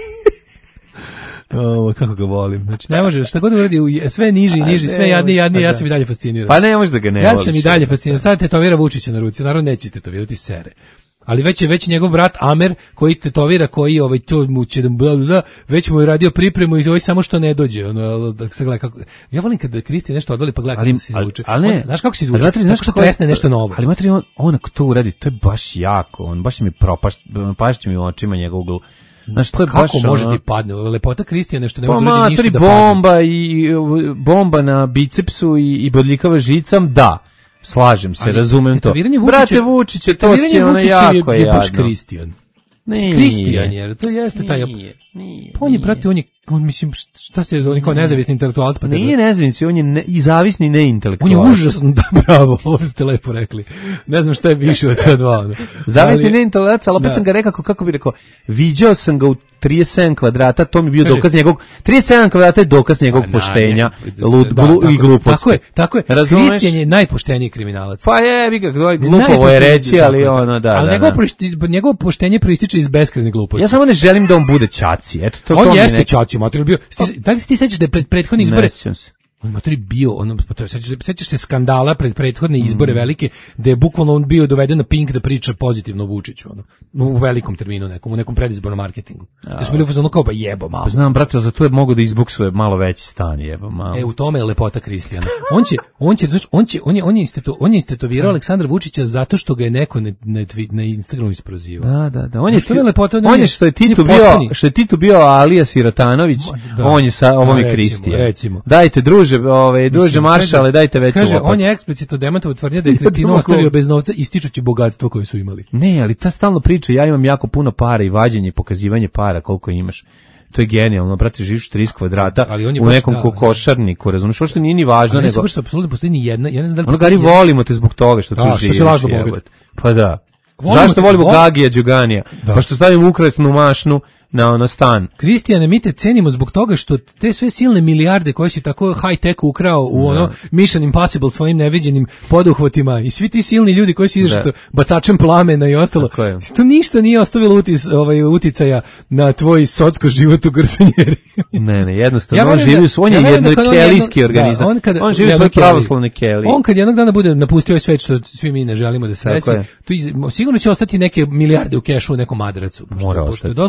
O, kako ga volim. Znači ne može, šta god uradi, sve niži i niži, sve jadnije i jadnije, ja sam i dalje fasciniran. Pa ne može da ga ne ja voliš. Ja sam i dalje fasciniran. Sad tetovira Vučića na ruci, naravno neće tetovirati sere. Ali već je već njegov brat Amer koji tetovira, koji ovaj to mu će da već mu je radio pripremu i ovaj samo što ne dođe. Ono da se gleda kako. Ja volim kad Kristi nešto odvali pa gleda kako se izvuče. Ali ne, znaš kako se izvuče? Ali, znaš kako tresne nešto novo. Ali matri on on ako to uradi, to je baš jako. On baš mi propašće, pašće mi u očima njegov ugl. Znaš, to je kako baš može ono... ti padne? Lepota Kristijana što ne pa može da radi ništa da bomba padne. I bomba na bicepsu i, i bodljikava žicam, da. Slažem se, ali, razumem to. Vučića, Brate Vučiće, to si ono jako je, je baš jadno. Kristijan. Kristijan je, to jeste taj. Nije, nije, on je, brate, on je, on, mislim, šta se, on je kao nezavisni intelektualac, pa nije nezavisni, on je ne, i zavisni neintelektualac. On je užasno, da, bravo, ovo ste lepo rekli. Ne znam šta je više od ta dva. Ne. Zavisni ali, neintelektualac, ali opet da. sam ga rekao, kako bi rekao, viđao sam ga u trideset sedam kvadrata, to mi je bio Kaže, dokaz njegovog, trideset sedam kvadrata je dokaz njegovog a, poštenja, na, lud, da, glu, tako, i gluposti. Tako je, tako je. Kristijan je najpošteniji kriminalac. Pa je, vi ga, glupovo je reći, ali ono, da, ali da. Njegovo, da. njegovo poštenje proističe iz beskrajne gluposti. Ja samo ne želim da on bude ćaci. Eto, to, on to jeste ćaci, mater bio. Da li se ti sećaš da je pred prethodni izbore? On mater bio, on sećaš, sećaš se skandala pred prethodne izbore mm. velike, da je bukvalno on bio doveden na Pink da priča pozitivno o Vučiću, ono, u velikom terminu nekom, u nekom predizbornom marketingu. Da smo bili u fazonu kao pa jebo malo. Znam, brate, za to je mogo da izbuksuje malo veći stan, jebo malo. E, u tome je lepota Kristijana. On će, on će, znači, on će, on je, on je isteto, on je istetovirao Aleksandra Vučića zato što ga je neko na na, na Instagramu isprozivao. Da, da, da. On je, što je lepota, on je što je Tito bio, što je Tito bio Alija Siratanović, da. On je sa ovom je Kristijan. Recimo. Dajte druže, ovaj druže maršale, dajte veću kaže, lopat. on je eksplicitno demantovao tvrdnje da je Kristinu ostavio bez novca ističući bogatstvo koje su imali. Ne, ali ta stalno priča, ja imam jako puno para i vađenje i pokazivanje para, koliko imaš. To je genijalno, brate, živiš trideset kvadrata u nekom da, kokošarniku, razumiješ, što nije ni važno, ali nego... Ali ne apsolutno postoji ni jedna, ja ne znam da li... Ono, Gari, volimo te zbog toga što tu živiš. Što se lažno bogat. Pa da. Volimo Zašto te, volimo vol... Gagija Đuganija? Da. Pa što stavimo ukratnu mašnu na ono stan. Kristijane, mi te cenimo zbog toga što te sve silne milijarde koje si tako high-tech ukrao u ono da. Mission Impossible svojim neviđenim poduhvatima i svi ti silni ljudi koji si ideš bacačem plamena i ostalo, to ništa nije ostavilo utis, ovaj, uticaja na tvoj socko život u garsonjeri. Ne, ne, jednostavno, ja on živi u svoj ja jednoj kelijski organizam. Da, on, kad, on živi u svoj pravoslavne kelije. On kad jednog dana bude napustio ovaj svet što svi mi ne želimo da se desi, to sigurno će ostati neke milijarde u kešu u nekom madracu. Mora ostati. Dosta ovako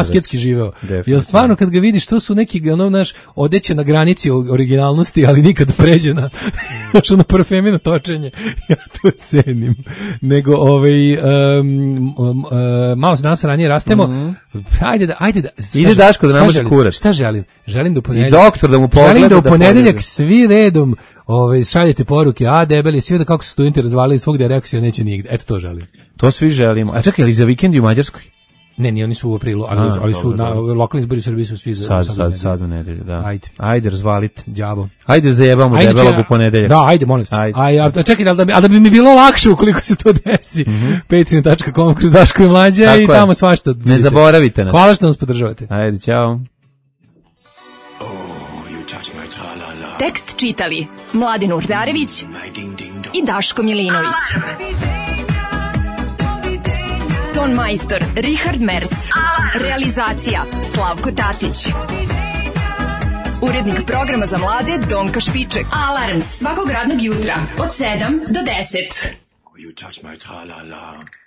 asketski živeo. Jer stvarno kad ga vidiš, to su neki, ono, naš, odeće na granici originalnosti, ali nikad pređe na, znaš, ono parfemino točenje. Ja to cenim. Nego, ovaj, um, um, uh, malo se danas ranije rastemo, mm-hmm. ajde da, ajde da. Ide Daško da ne može kurac. Šta želim? Želim da u ponedeljak. I doktor da mu pogleda. Želim da u ponedeljak svi redom ovaj, šaljete poruke, a debeli, svi da kako su studenti razvalili svog direkcija, neće nigde. Eto to želim. To svi želimo. A čekaj, ali za vikend u Mađarskoj? Ne, ni oni su u aprilu, ali, a, ali su na lokalni izbori u Srbiji su svi za sad, sad, sad u nedelju, da. Ajde. Ajde, razvalite. Đavo. Ajde, zajebamo debelog u ponedeljak. Da, ajde, molim se. Aj, a čekaj, da bi, a da bi mi bilo lakše ukoliko se to desi. Mm-hmm. patreon dot com kroz Daško i Mlađa i tamo svašta. Ne zaboravite nas. Hvala što nas podržavate. Ajde, ćao. Tekst čitali Mladin Urdarević i Daško Milinović. Ton majstor Richard Merc. Realizacija Slavko Tatić. Urednik programa za mlade Donka Špiček. Alarms svakog radnog jutra od sedam do deset. You touch my tra-la-la.